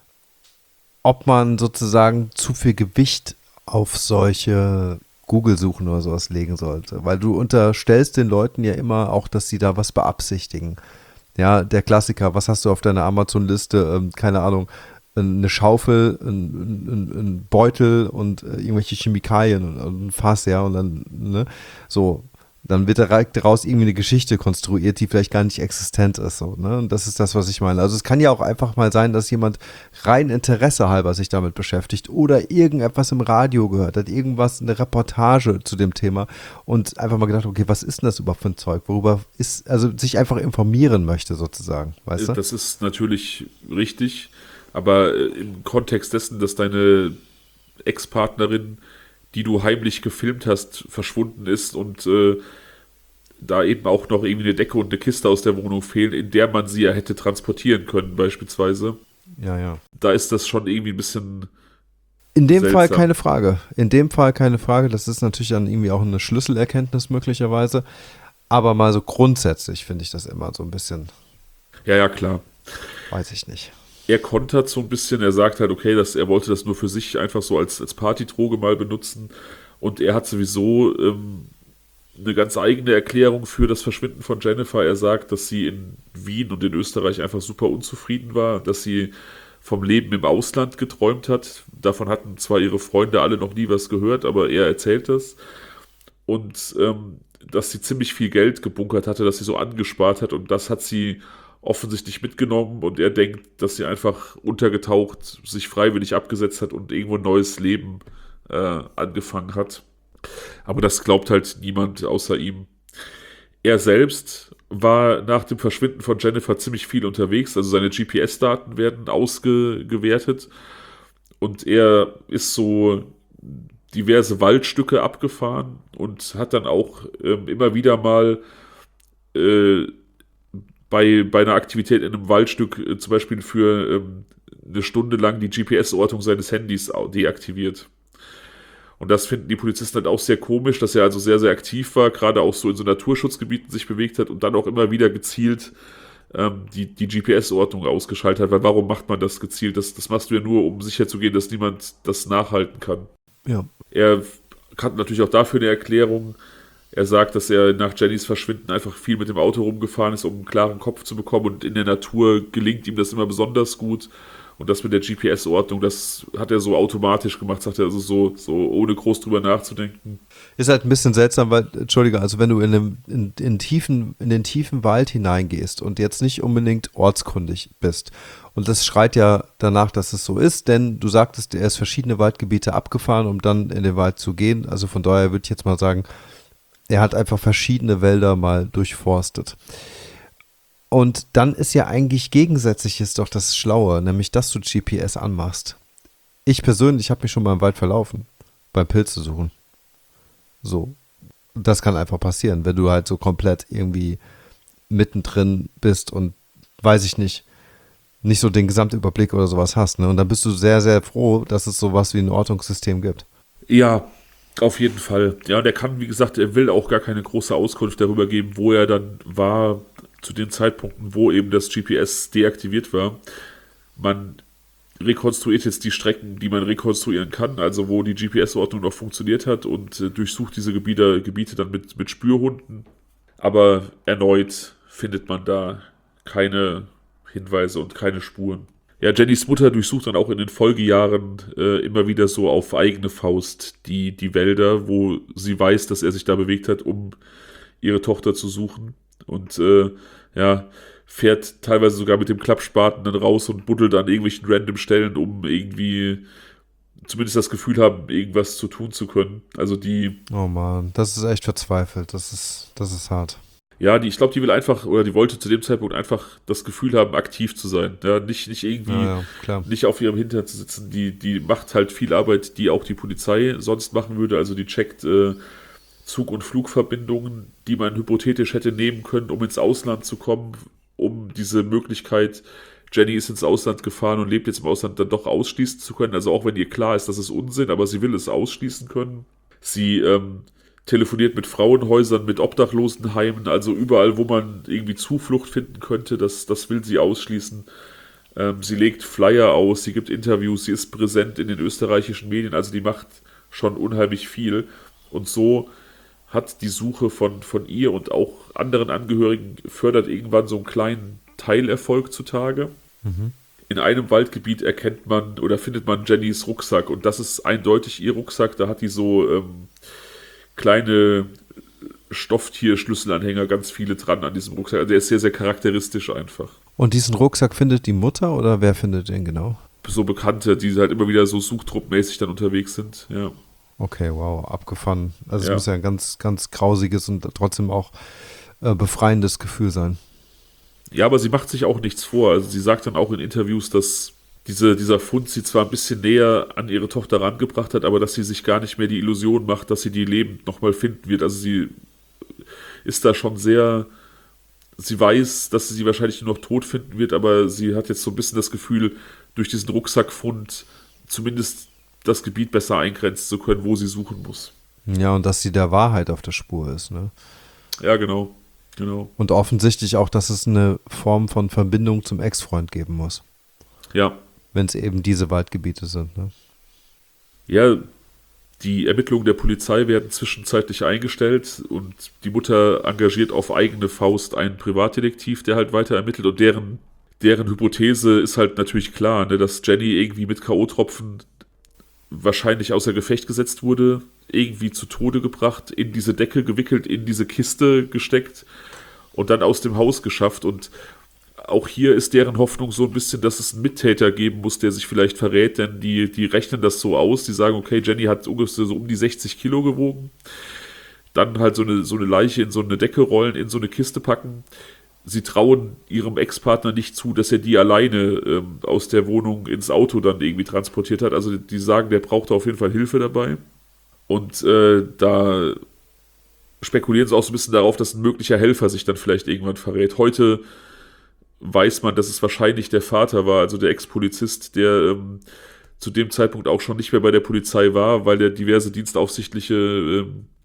ob man sozusagen zu viel Gewicht auf solche Google-Suchen oder sowas legen sollte. Weil du unterstellst den Leuten ja immer auch, dass sie da was beabsichtigen. Ja, der Klassiker, was hast du auf deiner Amazon-Liste? Keine Ahnung, eine Schaufel, ein Beutel und irgendwelche Chemikalien und ein Fass, ja, und dann, ne, so. Dann wird daraus irgendwie eine Geschichte konstruiert, die vielleicht gar nicht existent ist. So, ne? Und das ist das, was ich meine. Also es kann ja auch einfach mal sein, dass jemand rein Interesse halber sich damit beschäftigt oder irgendetwas im Radio gehört hat, irgendwas, eine Reportage zu dem Thema und einfach mal gedacht, okay, was ist denn das überhaupt für ein Zeug? Worüber ist, also sich einfach informieren möchte sozusagen, weißt du? Das ist natürlich richtig, aber im Kontext dessen, dass deine Ex-Partnerin, die du heimlich gefilmt hast, verschwunden ist und da eben auch noch irgendwie eine Decke und eine Kiste aus der Wohnung fehlen, in der man sie ja hätte transportieren können beispielsweise. Ja, ja. Da ist das schon irgendwie ein bisschen In dem seltsam. Fall keine Frage. In dem Fall keine Frage. Das ist natürlich dann irgendwie auch eine Schlüsselerkenntnis möglicherweise. Aber mal so grundsätzlich finde ich das immer so ein bisschen, Ja, ja, klar. weiß ich nicht. Er kontert so ein bisschen, er sagt halt, okay, er wollte das nur für sich einfach so als Partydroge mal benutzen und er hat sowieso eine ganz eigene Erklärung für das Verschwinden von Jennifer. Er sagt, dass sie in Wien und in Österreich einfach super unzufrieden war, dass sie vom Leben im Ausland geträumt hat. Davon hatten zwar ihre Freunde alle noch nie was gehört, aber er erzählt das. Und dass sie ziemlich viel Geld gebunkert hatte, dass sie so angespart hat und das hat sie offensichtlich mitgenommen und er denkt, dass sie einfach untergetaucht, sich freiwillig abgesetzt hat und irgendwo ein neues Leben angefangen hat. Aber das glaubt halt niemand außer ihm. Er selbst war nach dem Verschwinden von Jennifer ziemlich viel unterwegs, also seine GPS-Daten werden ausgewertet und er ist so diverse Waldstücke abgefahren und hat dann auch immer wieder mal bei einer Aktivität in einem Waldstück zum Beispiel für eine Stunde lang die GPS-Ortung seines Handys deaktiviert. Und das finden die Polizisten halt auch sehr komisch, dass er also sehr, sehr aktiv war, gerade auch so in so Naturschutzgebieten sich bewegt hat und dann auch immer wieder gezielt die GPS-Ortung ausgeschaltet hat. Weil warum macht man das gezielt? Das machst du ja nur, um sicherzugehen, dass niemand das nachhalten kann. Ja. Er hat natürlich auch dafür eine Erklärung. Er sagt, dass er nach Jennys Verschwinden einfach viel mit dem Auto rumgefahren ist, um einen klaren Kopf zu bekommen und in der Natur gelingt ihm das immer besonders gut. Und das mit der GPS-Ordnung, das hat er so automatisch gemacht, sagt er, also so ohne groß drüber nachzudenken. Ist halt ein bisschen seltsam, weil, Entschuldige, also wenn du in den tiefen Wald hineingehst und jetzt nicht unbedingt ortskundig bist, und das schreit ja danach, dass es so ist, denn du sagtest, er ist verschiedene Waldgebiete abgefahren, um dann in den Wald zu gehen, also von daher würde ich jetzt mal sagen, er hat einfach verschiedene Wälder mal durchforstet. Und dann ist ja eigentlich gegensätzlich ist doch das Schlaue, nämlich dass du GPS anmachst. Ich persönlich habe mich schon mal im Wald verlaufen, beim Pilze suchen. So, das kann einfach passieren, wenn du halt so komplett irgendwie mittendrin bist und, weiß ich nicht so den Gesamtüberblick oder sowas hast. Ne? Und dann bist du sehr, sehr froh, dass es sowas wie ein Ortungssystem gibt. Ja, auf jeden Fall. Ja, und er kann, wie gesagt, er will auch gar keine große Auskunft darüber geben, wo er dann war, zu den Zeitpunkten, wo eben das GPS deaktiviert war. Man rekonstruiert jetzt die Strecken, die man rekonstruieren kann, also wo die GPS-Ortung noch funktioniert hat und durchsucht diese Gebiete dann mit Spürhunden. Aber erneut findet man da keine Hinweise und keine Spuren. Ja, Jennys Mutter durchsucht dann auch in den Folgejahren immer wieder so auf eigene Faust die Wälder, wo sie weiß, dass er sich da bewegt hat, um ihre Tochter zu suchen. Und fährt teilweise sogar mit dem Klappspaten dann raus und buddelt an irgendwelchen random Stellen, um irgendwie zumindest das Gefühl haben, irgendwas zu tun zu können. Also die... Oh Mann, das ist echt verzweifelt. Das ist hart. Ja, ich glaube, die will einfach, oder die wollte zu dem Zeitpunkt einfach das Gefühl haben, aktiv zu sein. Ja, nicht irgendwie, nicht auf ihrem Hintern zu sitzen. Die macht halt viel Arbeit, die auch die Polizei sonst machen würde. Also die checkt Zug- und Flugverbindungen, die man hypothetisch hätte nehmen können, um ins Ausland zu kommen, um diese Möglichkeit, Jenny ist ins Ausland gefahren und lebt jetzt im Ausland, dann doch ausschließen zu können. Also auch wenn ihr klar ist, das ist Unsinn, aber sie will es ausschließen können. Sie telefoniert mit Frauenhäusern, mit Obdachlosenheimen, also überall, wo man irgendwie Zuflucht finden könnte, das will sie ausschließen. Sie legt Flyer aus, sie gibt Interviews, sie ist präsent in den österreichischen Medien, also die macht schon unheimlich viel. Und so hat die Suche von ihr und auch anderen Angehörigen fördert irgendwann so einen kleinen Teilerfolg zutage. In einem Waldgebiet erkennt man oder findet man Jennys Rucksack und das ist eindeutig ihr Rucksack. Da hat die so kleine Stofftierschlüsselanhänger, ganz viele dran an diesem Rucksack. Also der ist sehr, sehr charakteristisch einfach. Und diesen Rucksack findet die Mutter oder wer findet den genau? So Bekannte, die halt immer wieder so suchtruppmäßig dann unterwegs sind, ja. Okay, wow, abgefahren. Also Ja. es muss ja ein ganz, ganz grausiges und trotzdem auch befreiendes Gefühl sein. Ja, aber sie macht sich auch nichts vor. Also sie sagt dann auch in Interviews, dass dieser Fund sie zwar ein bisschen näher an ihre Tochter rangebracht hat, aber dass sie sich gar nicht mehr die Illusion macht, dass sie die lebend nochmal finden wird. Also sie ist da schon sehr, sie weiß, dass sie sie wahrscheinlich nur noch tot finden wird, aber sie hat jetzt so ein bisschen das Gefühl, durch diesen Rucksackfund zumindest das Gebiet besser eingrenzen zu können, wo sie suchen muss. Ja, und dass sie der Wahrheit auf der Spur ist, ne? Ja, genau. Genau. Und offensichtlich auch, dass es eine Form von Verbindung zum Ex-Freund geben muss, Ja. wenn es eben diese Waldgebiete sind, ne? Ja, die Ermittlungen der Polizei werden zwischenzeitlich eingestellt und die Mutter engagiert auf eigene Faust einen Privatdetektiv, der halt weiter ermittelt und deren Hypothese ist halt natürlich klar, ne, dass Jenny irgendwie mit K.O.-Tropfen wahrscheinlich außer Gefecht gesetzt wurde, irgendwie zu Tode gebracht, in diese Decke gewickelt, in diese Kiste gesteckt und dann aus dem Haus geschafft. Und auch hier ist deren Hoffnung so ein bisschen, dass es einen Mittäter geben muss, der sich vielleicht verrät, denn die rechnen das so aus. Die sagen, okay, Jenny hat ungefähr so um die 60 Kilo gewogen. Dann halt so eine Leiche in so eine Decke rollen, in so eine Kiste packen. Sie trauen ihrem Ex-Partner nicht zu, dass er die alleine aus der Wohnung ins Auto dann irgendwie transportiert hat. Also die sagen, der braucht auf jeden Fall Hilfe dabei. Und da spekulieren sie auch so ein bisschen darauf, dass ein möglicher Helfer sich dann vielleicht irgendwann verrät. Heute weiß man, dass es wahrscheinlich der Vater war, also der Ex-Polizist, der zu dem Zeitpunkt auch schon nicht mehr bei der Polizei war, weil der diverse dienstaufsichtliche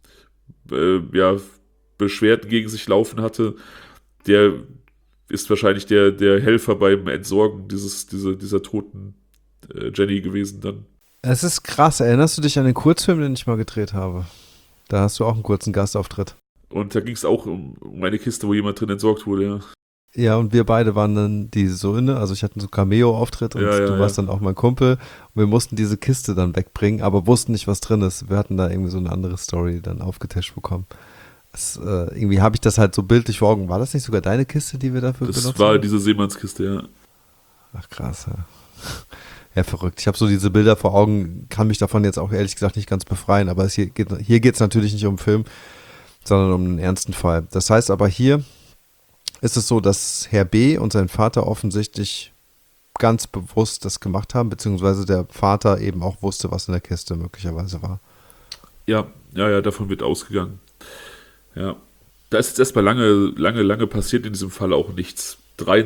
ja, Beschwerden gegen sich laufen hatte. Der ist wahrscheinlich der Helfer beim Entsorgen dieser toten Jenny gewesen dann. Es ist krass. Erinnerst du dich an den Kurzfilm, den ich mal gedreht habe? Da hast du auch einen kurzen Gastauftritt. Und da ging es auch um eine Kiste, wo jemand drin entsorgt wurde, ja. Ja, und wir beide waren dann die Söhne, also ich hatte so einen Cameo-Auftritt und Ja, du warst dann auch mein Kumpel und wir mussten diese Kiste dann wegbringen, aber wussten nicht, was drin ist. Wir hatten da irgendwie so eine andere Story dann aufgetischt bekommen. Irgendwie habe ich das halt so bildlich vor Augen. War das nicht sogar deine Kiste, die wir dafür benutzt haben? Das war diese Seemannskiste, ja. Ach krass, ja. Ja, verrückt. Ich habe so diese Bilder vor Augen, kann mich davon jetzt auch ehrlich gesagt nicht ganz befreien, aber hier geht es natürlich nicht um Film, sondern um einen ernsten Fall. Das heißt aber hier ist es so, dass Herr B. und sein Vater offensichtlich ganz bewusst das gemacht haben, beziehungsweise der Vater eben auch wusste, was in der Kiste möglicherweise war. Ja, davon wird ausgegangen. Ja. Da ist jetzt erstmal lange passiert in diesem Fall auch nichts.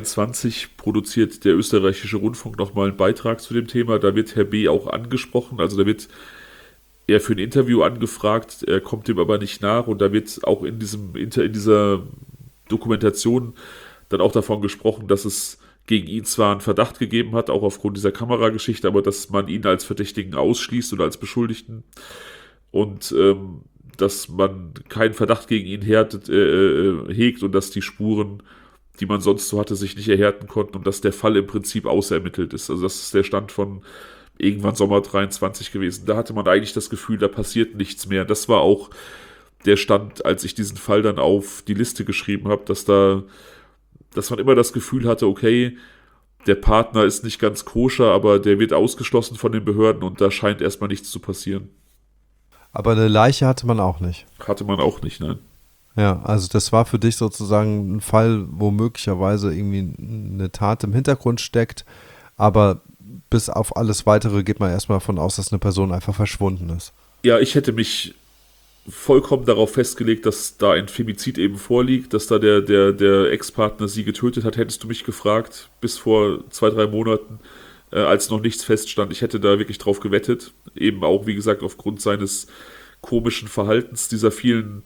23 produziert der österreichische Rundfunk nochmal einen Beitrag zu dem Thema. Da wird Herr B. auch angesprochen. Also da wird er für ein Interview angefragt. Er kommt dem aber nicht nach. Und da wird auch in dieser Dokumentation dann auch davon gesprochen, dass es gegen ihn zwar einen Verdacht gegeben hat, auch aufgrund dieser Kamerageschichte, aber dass man ihn als Verdächtigen ausschließt oder als Beschuldigten. Und dass man keinen Verdacht gegen ihn hegt und dass die Spuren, die man sonst so hatte, sich nicht erhärten konnten und dass der Fall im Prinzip ausermittelt ist. Also das ist der Stand von irgendwann Sommer 23 gewesen. Da hatte man eigentlich das Gefühl, da passiert nichts mehr. Das war auch der Stand, als ich diesen Fall dann auf die Liste geschrieben habe, dass man immer das Gefühl hatte, okay, der Partner ist nicht ganz koscher, aber der wird ausgeschlossen von den Behörden und da scheint erstmal nichts zu passieren. Aber eine Leiche hatte man auch nicht. Hatte man auch nicht, nein. Ja, also das war für dich sozusagen ein Fall, wo möglicherweise irgendwie eine Tat im Hintergrund steckt, aber bis auf alles Weitere geht man erstmal davon aus, dass eine Person einfach verschwunden ist. Ja, ich hätte mich vollkommen darauf festgelegt, dass da ein Femizid eben vorliegt, dass da der Ex-Partner sie getötet hat, hättest du mich gefragt, bis vor 2-3 Monaten, als noch nichts feststand. Ich hätte da wirklich drauf gewettet, eben auch, wie gesagt, aufgrund seines komischen Verhaltens, dieser vielen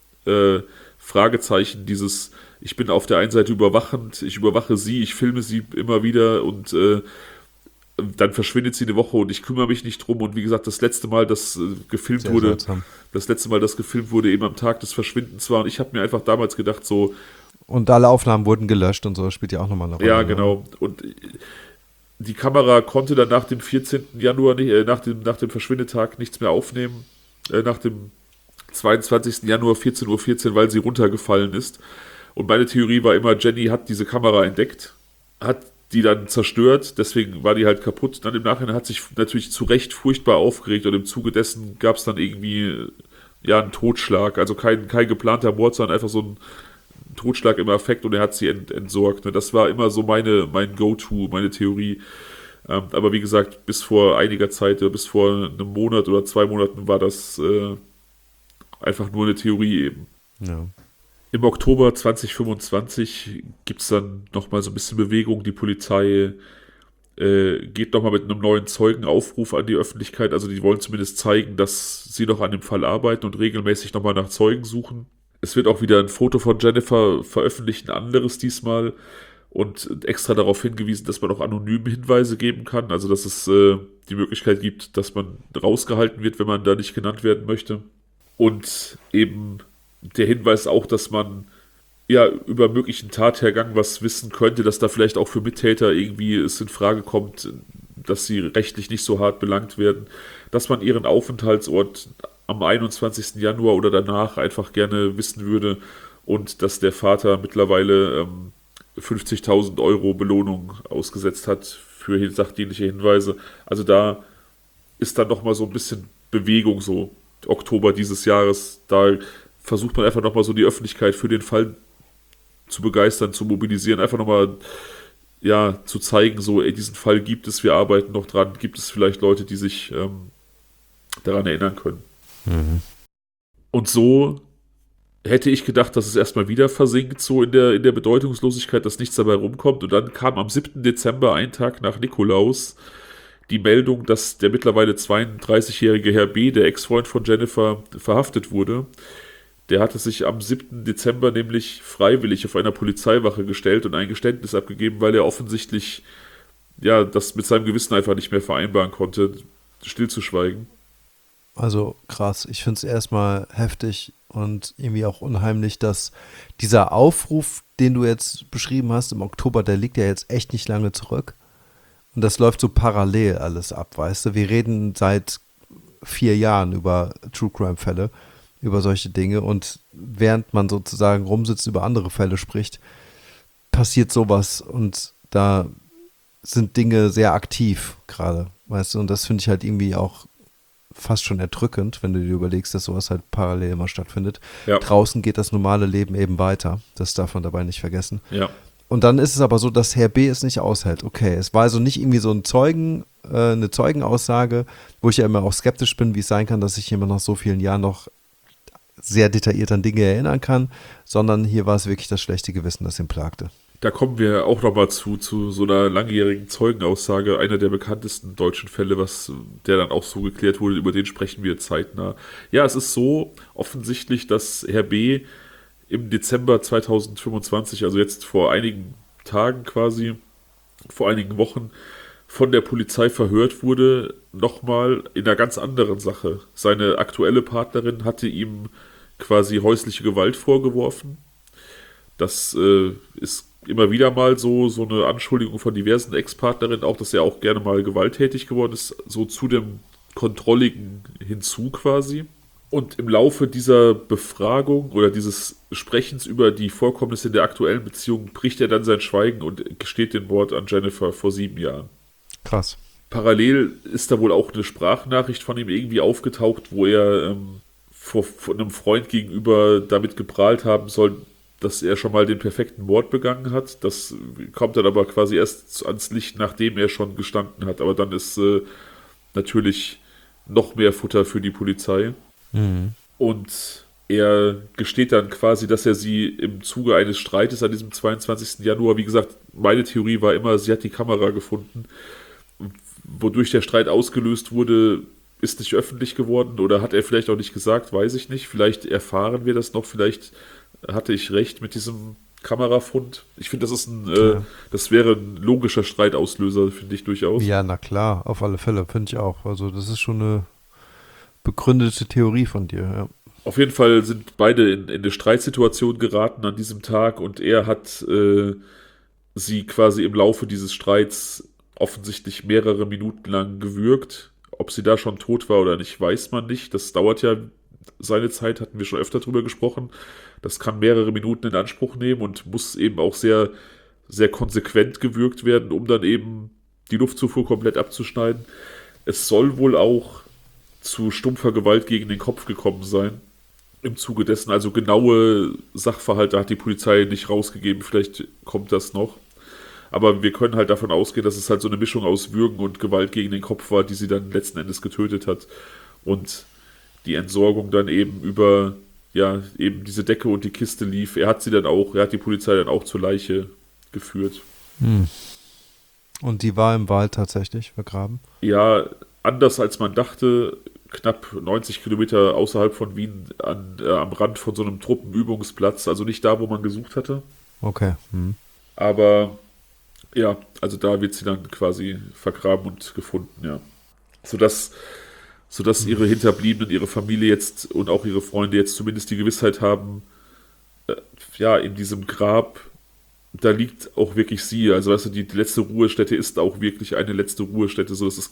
Fragezeichen, dieses, ich bin auf der einen Seite überwachend, ich überwache sie, ich filme sie immer wieder und dann verschwindet sie eine Woche und ich kümmere mich nicht drum. Und wie gesagt, das letzte Mal, das gefilmt Sehr wurde, seltsam. das letzte Mal, das gefilmt wurde, eben am Tag des Verschwindens war. Und ich habe mir einfach damals gedacht, so, Und alle Aufnahmen wurden gelöscht und so, spielt ja auch nochmal eine Rolle. ja, genau. Und die Kamera konnte dann nach dem 14. Januar, nach dem Verschwindetag nichts mehr aufnehmen. Nach dem 22. Januar 14:14 Uhr, weil sie runtergefallen ist. Und meine Theorie war immer, Jenny hat diese Kamera entdeckt, hat die dann zerstört, deswegen war die halt kaputt. Dann im Nachhinein hat sich natürlich zu Recht furchtbar aufgeregt und im Zuge dessen gab es dann irgendwie ja einen Totschlag. Also kein geplanter Mord, sondern einfach so ein Totschlag im Affekt und er hat sie entsorgt. Ne? Das war immer so mein Go-To, meine Theorie. Aber wie gesagt, bis vor einiger Zeit, bis vor einem Monat oder 2 Monaten war das einfach nur eine Theorie eben. Ja. Im Oktober 2025 gibt es dann nochmal so ein bisschen Bewegung. Die Polizei geht nochmal mit einem neuen Zeugenaufruf an die Öffentlichkeit. Also die wollen zumindest zeigen, dass sie noch an dem Fall arbeiten und regelmäßig nochmal nach Zeugen suchen. Es wird auch wieder ein Foto von Jennifer veröffentlicht, ein anderes diesmal. Und extra darauf hingewiesen, dass man auch anonym Hinweise geben kann. Also dass es die Möglichkeit gibt, dass man rausgehalten wird, wenn man da nicht genannt werden möchte. Und eben der Hinweis auch, dass man ja über möglichen Tathergang was wissen könnte, dass da vielleicht auch für Mittäter irgendwie es in Frage kommt, dass sie rechtlich nicht so hart belangt werden, dass man ihren Aufenthaltsort am 21. Januar oder danach einfach gerne wissen würde und dass der Vater mittlerweile 50.000 Euro Belohnung ausgesetzt hat für sachdienliche Hinweise. Also da ist dann nochmal so ein bisschen Bewegung, so Oktober dieses Jahres. Da versucht man einfach nochmal so die Öffentlichkeit für den Fall zu begeistern, zu mobilisieren, einfach nochmal ja, zu zeigen, so, ey, diesen Fall gibt es, wir arbeiten noch dran, gibt es vielleicht Leute, die sich daran erinnern können. Mhm. Und so hätte ich gedacht, dass es erstmal wieder versinkt, so in der Bedeutungslosigkeit, dass nichts dabei rumkommt. Und dann kam am 7. Dezember, ein Tag nach Nikolaus, die Meldung, dass der mittlerweile 32-jährige Herr B., der Ex-Freund von Jennifer, verhaftet wurde. Der hatte sich am 7. Dezember nämlich freiwillig auf einer Polizeiwache gestellt und ein Geständnis abgegeben, weil er offensichtlich ja das mit seinem Gewissen einfach nicht mehr vereinbaren konnte, stillzuschweigen. Also krass, ich finde es erstmal heftig und irgendwie auch unheimlich, dass dieser Aufruf, den du jetzt beschrieben hast im Oktober, der liegt ja jetzt echt nicht lange zurück. Und das läuft so parallel alles ab, weißt du? Wir reden seit 4 Jahren über True Crime Fälle, über solche Dinge und während man sozusagen rumsitzt, über andere Fälle spricht, passiert sowas und da sind Dinge sehr aktiv gerade, weißt du? Und das finde ich halt irgendwie auch fast schon erdrückend, wenn du dir überlegst, dass sowas halt parallel immer stattfindet. Ja. Draußen geht das normale Leben eben weiter. Das darf man dabei nicht vergessen. Ja. Und dann ist es aber so, dass Herr B. es nicht aushält. Okay, es war also nicht irgendwie so eine Zeugenaussage, wo ich ja immer auch skeptisch bin, wie es sein kann, dass sich jemand nach so vielen Jahren noch sehr detailliert an Dinge erinnern kann, sondern hier war es wirklich das schlechte Gewissen, das ihn plagte. Da kommen wir auch nochmal zu so einer langjährigen Zeugenaussage, einer der bekanntesten deutschen Fälle, der dann auch so geklärt wurde, über den sprechen wir zeitnah. Ja, es ist so offensichtlich, dass Herr B. im Dezember 2025, also jetzt vor einigen Tagen quasi, vor einigen Wochen, von der Polizei verhört wurde, nochmal in einer ganz anderen Sache. Seine aktuelle Partnerin hatte ihm quasi häusliche Gewalt vorgeworfen. Das ist immer wieder mal so eine Anschuldigung von diversen Ex-Partnerinnen, auch, dass er auch gerne mal gewalttätig geworden ist, so zu dem Kontrolligen hinzu quasi. Und im Laufe dieser Befragung oder dieses Sprechens über die Vorkommnisse in der aktuellen Beziehung bricht er dann sein Schweigen und gesteht den Mord an Jennifer vor 7 Jahren. Krass. Parallel ist da wohl auch eine Sprachnachricht von ihm irgendwie aufgetaucht, wo er vor einem Freund gegenüber damit geprahlt haben soll, dass er schon mal den perfekten Mord begangen hat. Das kommt dann aber quasi erst ans Licht, nachdem er schon gestanden hat. Aber dann ist natürlich noch mehr Futter für die Polizei. Mhm. Und er gesteht dann quasi, dass er sie im Zuge eines Streites an diesem 22. Januar, wie gesagt, meine Theorie war immer, sie hat die Kamera gefunden, wodurch der Streit ausgelöst wurde, ist nicht öffentlich geworden oder hat er vielleicht auch nicht gesagt, weiß ich nicht. Vielleicht erfahren wir das noch, vielleicht hatte ich recht mit diesem Kamerafund. Ich finde, Ja. das wäre ein logischer Streitauslöser, finde ich durchaus. Ja, na klar, auf alle Fälle, finde ich auch. Also das ist schon eine begründete Theorie von dir, ja. Auf jeden Fall sind beide in eine Streitsituation geraten an diesem Tag und er hat sie quasi im Laufe dieses Streits offensichtlich mehrere Minuten lang gewürgt. Ob sie da schon tot war oder nicht, weiß man nicht. Das dauert ja seine Zeit, hatten wir schon öfter drüber gesprochen. Das kann mehrere Minuten in Anspruch nehmen und muss eben auch sehr, sehr konsequent gewürgt werden, um dann eben die Luftzufuhr komplett abzuschneiden. Es soll wohl auch zu stumpfer Gewalt gegen den Kopf gekommen sein. Im Zuge dessen, also genaue Sachverhalte hat die Polizei nicht rausgegeben, vielleicht kommt das noch. Aber wir können halt davon ausgehen, dass es halt so eine Mischung aus Würgen und Gewalt gegen den Kopf war, die sie dann letzten Endes getötet hat. Und die Entsorgung dann eben über, ja, eben diese Decke und die Kiste lief. Er hat die Polizei dann auch zur Leiche geführt. Und die war im Wald tatsächlich vergraben? Ja, anders als man dachte, knapp 90 Kilometer außerhalb von Wien am Rand von so einem Truppenübungsplatz, also nicht da, wo man gesucht hatte. Okay. Aber ja, also da wird sie dann quasi vergraben und gefunden, ja. Sodass ihre Hinterbliebenen, ihre Familie jetzt und auch ihre Freunde jetzt zumindest die Gewissheit haben, ja, in diesem Grab, da liegt auch wirklich sie. Also weißt du, die letzte Ruhestätte ist auch wirklich eine letzte Ruhestätte. So, es ist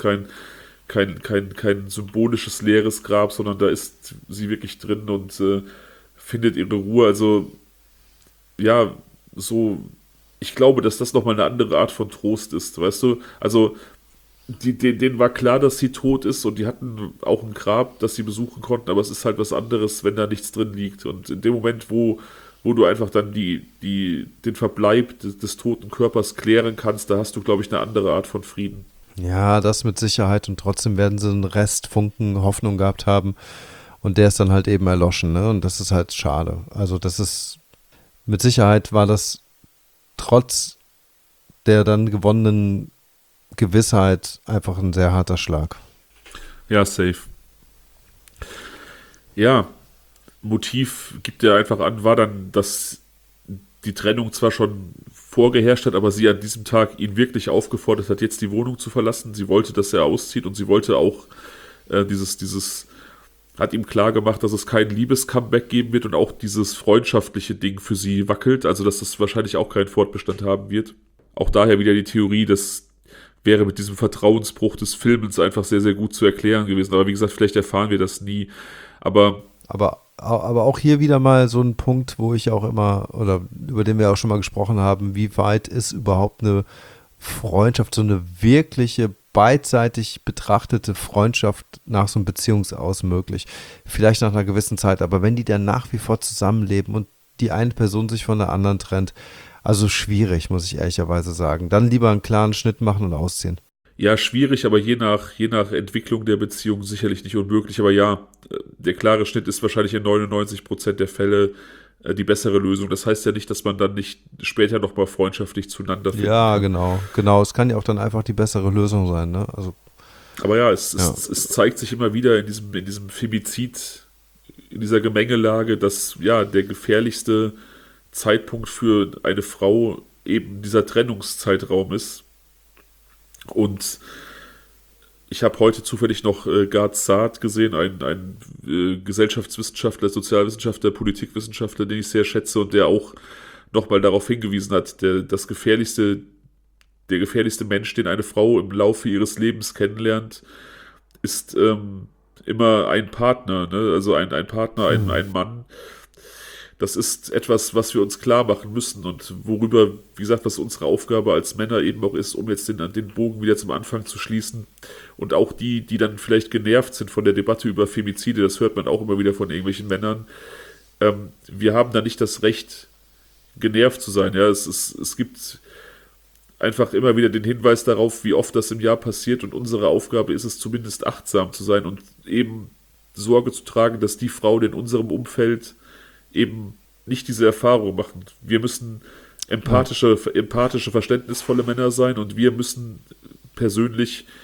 kein symbolisches leeres Grab, sondern da ist sie wirklich drin und findet ihre Ruhe. Also ja, so, ich glaube, dass das nochmal eine andere Art von Trost ist, weißt du? Also denen war klar, dass sie tot ist und die hatten auch ein Grab, das sie besuchen konnten, aber es ist halt was anderes, wenn da nichts drin liegt. Und in dem Moment, wo du einfach dann den Verbleib des toten Körpers klären kannst, da hast du, glaube ich, eine andere Art von Frieden. Ja, das mit Sicherheit und trotzdem werden sie einen Restfunken Hoffnung gehabt haben und der ist dann halt eben erloschen, ne? Und das ist halt schade. Also das ist, mit Sicherheit war das trotz der dann gewonnenen Gewissheit einfach ein sehr harter Schlag. Ja, safe. Ja, Motiv gibt er einfach an, war dann, dass die Trennung zwar schon vorgeherrscht hat, aber sie an diesem Tag ihn wirklich aufgefordert hat, jetzt die Wohnung zu verlassen. Sie wollte, dass er auszieht und sie wollte auch hat ihm klar gemacht, dass es kein Liebes-Comeback geben wird und auch dieses freundschaftliche Ding für sie wackelt, also dass das wahrscheinlich auch keinen Fortbestand haben wird. Auch daher wieder die Theorie, das wäre mit diesem Vertrauensbruch des Filmens einfach sehr, sehr gut zu erklären gewesen. Aber wie gesagt, vielleicht erfahren wir das nie. Aber auch hier wieder mal so ein Punkt, wo ich auch immer, oder über den wir auch schon mal gesprochen haben, wie weit ist überhaupt eine Freundschaft, so eine wirkliche, beidseitig betrachtete Freundschaft nach so einem Beziehungsaus möglich. Vielleicht nach einer gewissen Zeit, aber wenn die dann nach wie vor zusammenleben und die eine Person sich von der anderen trennt, also schwierig, muss ich ehrlicherweise sagen. Dann lieber einen klaren Schnitt machen und ausziehen. ja, schwierig, aber je nach Entwicklung der Beziehung sicherlich nicht unmöglich. Aber ja, der klare Schnitt ist wahrscheinlich in 99% der Fälle die bessere Lösung. Das heißt ja nicht, dass man dann nicht später nochmal freundschaftlich zueinander finden Ja, kann. genau. Es kann ja auch dann einfach die bessere Lösung sein, ne? Also, Aber ja, es zeigt sich immer wieder in diesem Femizid, in dieser Gemengelage, dass ja der gefährlichste Zeitpunkt für eine Frau eben dieser Trennungszeitraum ist. Und ich habe heute zufällig noch Gard Saad gesehen, ein Gesellschaftswissenschaftler, Sozialwissenschaftler, Politikwissenschaftler, den ich sehr schätze und der auch nochmal darauf hingewiesen hat, der gefährlichste Mensch, den eine Frau im Laufe ihres Lebens kennenlernt, ist immer ein Partner, ne? Also ein Partner, ein Mann. Das ist etwas, was wir uns klar machen müssen und worüber, wie gesagt, was unsere Aufgabe als Männer eben auch ist, um jetzt den Bogen wieder zum Anfang zu schließen. Und auch die dann vielleicht genervt sind von der Debatte über Femizide, das hört man auch immer wieder von irgendwelchen Männern. Wir haben da nicht das Recht, genervt zu sein. Ja, es gibt einfach immer wieder den Hinweis darauf, wie oft das im Jahr passiert und unsere Aufgabe ist es zumindest achtsam zu sein und eben Sorge zu tragen, dass die Frauen in unserem Umfeld eben nicht diese Erfahrung machen. Wir müssen empathische, verständnisvolle Männer sein und wir müssen persönlich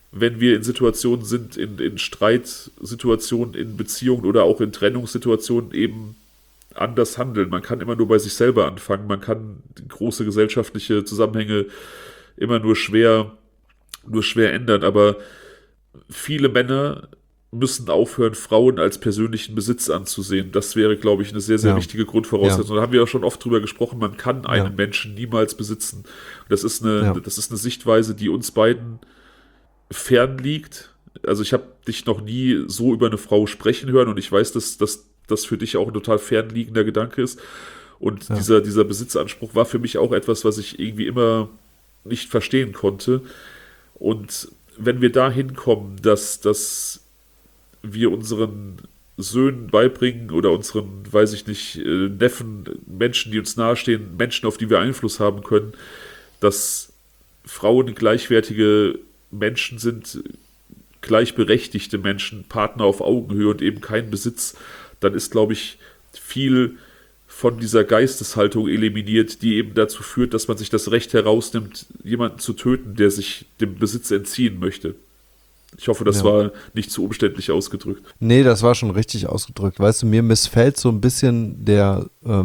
wenn wir in Situationen sind, in Streitsituationen, in Beziehungen oder auch in Trennungssituationen eben anders handeln. Man kann immer nur bei sich selber anfangen. Man kann große gesellschaftliche Zusammenhänge immer nur schwer ändern. Aber viele Männer müssen aufhören, Frauen als persönlichen Besitz anzusehen. Das wäre, glaube ich, eine sehr, sehr wichtige Grundvoraussetzung. Da haben wir auch schon oft drüber gesprochen, man kann einen Menschen niemals besitzen. Das ist eine Sichtweise, die uns beiden fern liegt. Also ich habe dich noch nie so über eine Frau sprechen hören und ich weiß, dass das für dich auch ein total fernliegender Gedanke ist. Und dieser Besitzanspruch war für mich auch etwas, was ich irgendwie immer nicht verstehen konnte. Und wenn wir da hinkommen, dass wir unseren Söhnen beibringen oder unseren, weiß ich nicht, Neffen, Menschen, die uns nahestehen, Menschen, auf die wir Einfluss haben können, dass Frauen gleichwertige Menschen sind, gleichberechtigte Menschen, Partner auf Augenhöhe und eben kein Besitz, dann ist, glaube ich, viel von dieser Geisteshaltung eliminiert, die eben dazu führt, dass man sich das Recht herausnimmt, jemanden zu töten, der sich dem Besitz entziehen möchte. Ich hoffe, das war nicht zu umständlich ausgedrückt. Nee, das war schon richtig ausgedrückt. Weißt du, mir missfällt so ein bisschen der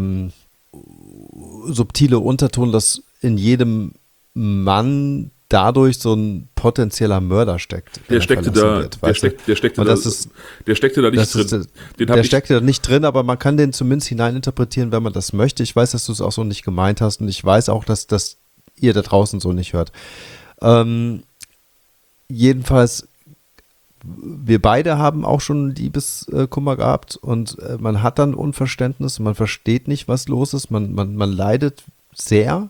subtile Unterton, dass in jedem Mann dadurch so ein potenzieller Mörder steckt. Der steckte da nicht drin. Der steckte da nicht drin, aber man kann den zumindest hineininterpretieren, wenn man das möchte. Ich weiß, dass du es auch so nicht gemeint hast und ich weiß auch, dass ihr da draußen so nicht hört. Jedenfalls, wir beide haben auch schon Liebeskummer gehabt und man hat dann Unverständnis, man versteht nicht, was los ist, man leidet sehr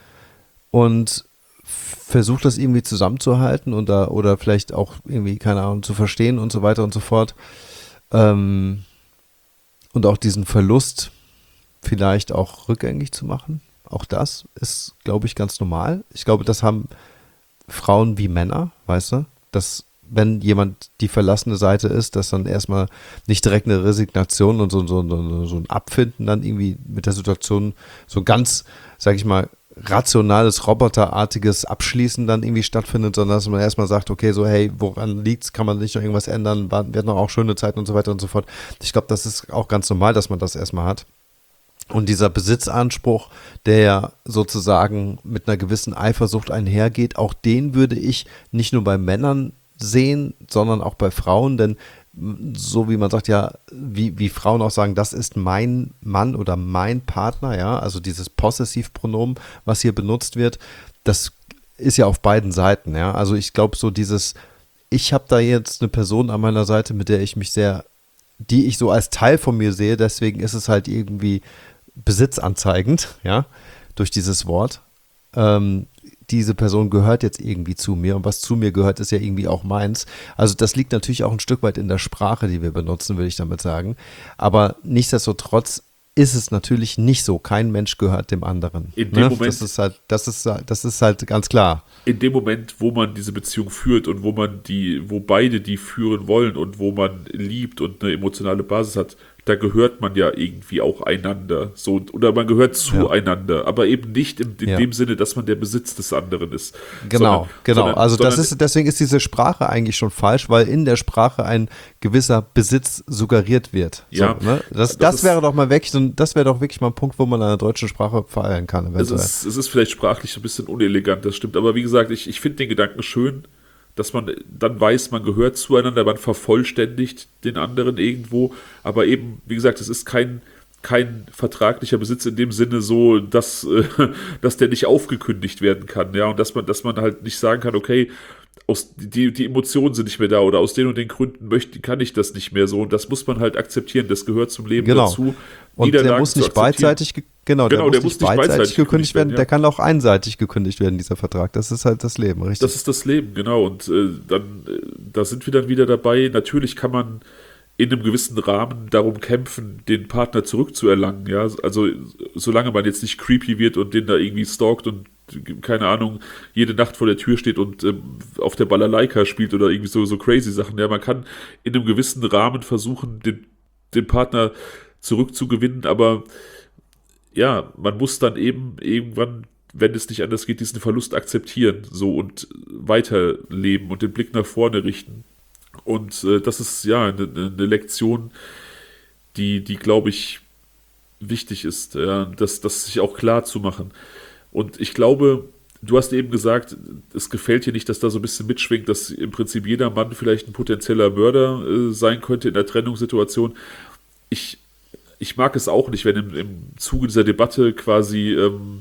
und versucht das irgendwie zusammenzuhalten oder vielleicht auch irgendwie, keine Ahnung, zu verstehen und so weiter und so fort. Und auch diesen Verlust vielleicht auch rückgängig zu machen. Auch das ist, glaube ich, ganz normal. Ich glaube, das haben Frauen wie Männer, weißt du, dass wenn jemand die verlassene Seite ist, dass dann erstmal nicht direkt eine Resignation und so ein Abfinden dann irgendwie mit der Situation so ganz, sag ich mal, rationales, roboterartiges Abschließen dann irgendwie stattfindet, sondern dass man erstmal sagt, okay, so hey, woran liegt's, kann man nicht noch irgendwas ändern, werden noch auch schöne Zeiten und so weiter und so fort. Ich glaube, das ist auch ganz normal, dass man das erstmal hat. Und dieser Besitzanspruch, der ja sozusagen mit einer gewissen Eifersucht einhergeht, auch den würde ich nicht nur bei Männern sehen, sondern auch bei Frauen, denn so wie man sagt, ja, wie Frauen auch sagen, das ist mein Mann oder mein Partner, ja, also dieses Possessivpronomen, was hier benutzt wird, das ist ja auf beiden Seiten, ja, also ich glaube so ich habe da jetzt eine Person an meiner Seite, mit der ich mich die ich so als Teil von mir sehe, deswegen ist es halt irgendwie besitzanzeigend, ja, durch dieses Wort. Diese Person gehört jetzt irgendwie zu mir und was zu mir gehört, ist ja irgendwie auch meins. Also das liegt natürlich auch ein Stück weit in der Sprache, die wir benutzen, würde ich damit sagen. Aber nichtsdestotrotz ist es natürlich nicht so. Kein Mensch gehört dem anderen. In dem Moment, das ist halt ganz klar. In dem Moment, wo man diese Beziehung führt und wo beide die führen wollen und wo man liebt und eine emotionale Basis hat, da gehört man ja irgendwie auch einander. So, oder man gehört zueinander, aber eben nicht in dem Sinne, dass man der Besitz des anderen ist. Genau. Deswegen ist diese Sprache eigentlich schon falsch, weil in der Sprache ein gewisser Besitz suggeriert wird. So, ja, ne? Das wäre doch mal das wäre doch wirklich mal ein Punkt, wo man an der deutschen Sprache vereinen kann. Es ist vielleicht sprachlich so ein bisschen unelegant, das stimmt, aber wie gesagt, ich finde den Gedanken schön, dass man dann weiß, man gehört zueinander, man vervollständigt den anderen irgendwo, aber eben, wie gesagt, es ist kein vertraglicher Besitz in dem Sinne so, dass der nicht aufgekündigt werden kann, ja, und dass man halt nicht sagen kann, okay, die Emotionen sind nicht mehr da oder aus den und den Gründen kann ich das nicht mehr so, und das muss man halt akzeptieren, das gehört zum Leben dazu. Und der muss nicht beidseitig gekündigt werden, der kann auch einseitig gekündigt werden, dieser Vertrag. Das ist halt das Leben, richtig? Das ist das Leben, genau. Und da sind wir dann wieder dabei. Natürlich kann man in einem gewissen Rahmen darum kämpfen, den Partner zurückzuerlangen. Ja? Also solange man jetzt nicht creepy wird und den da irgendwie stalkt und keine Ahnung, jede Nacht vor der Tür steht und auf der Balalaika spielt oder irgendwie so crazy Sachen. Ja, man kann in einem gewissen Rahmen versuchen, den Partner zurückzugewinnen, aber ja, man muss dann eben irgendwann wenn es nicht anders geht, diesen Verlust akzeptieren so und weiterleben und den Blick nach vorne richten. Und das ist ja eine Lektion, die glaube ich, wichtig ist, das sich auch klar zu machen. Und ich glaube, du hast eben gesagt, es gefällt dir nicht, dass da so ein bisschen mitschwingt, dass im Prinzip jeder Mann vielleicht ein potenzieller Mörder sein könnte in der Trennungssituation. Ich mag es auch nicht, wenn im Zuge dieser Debatte quasi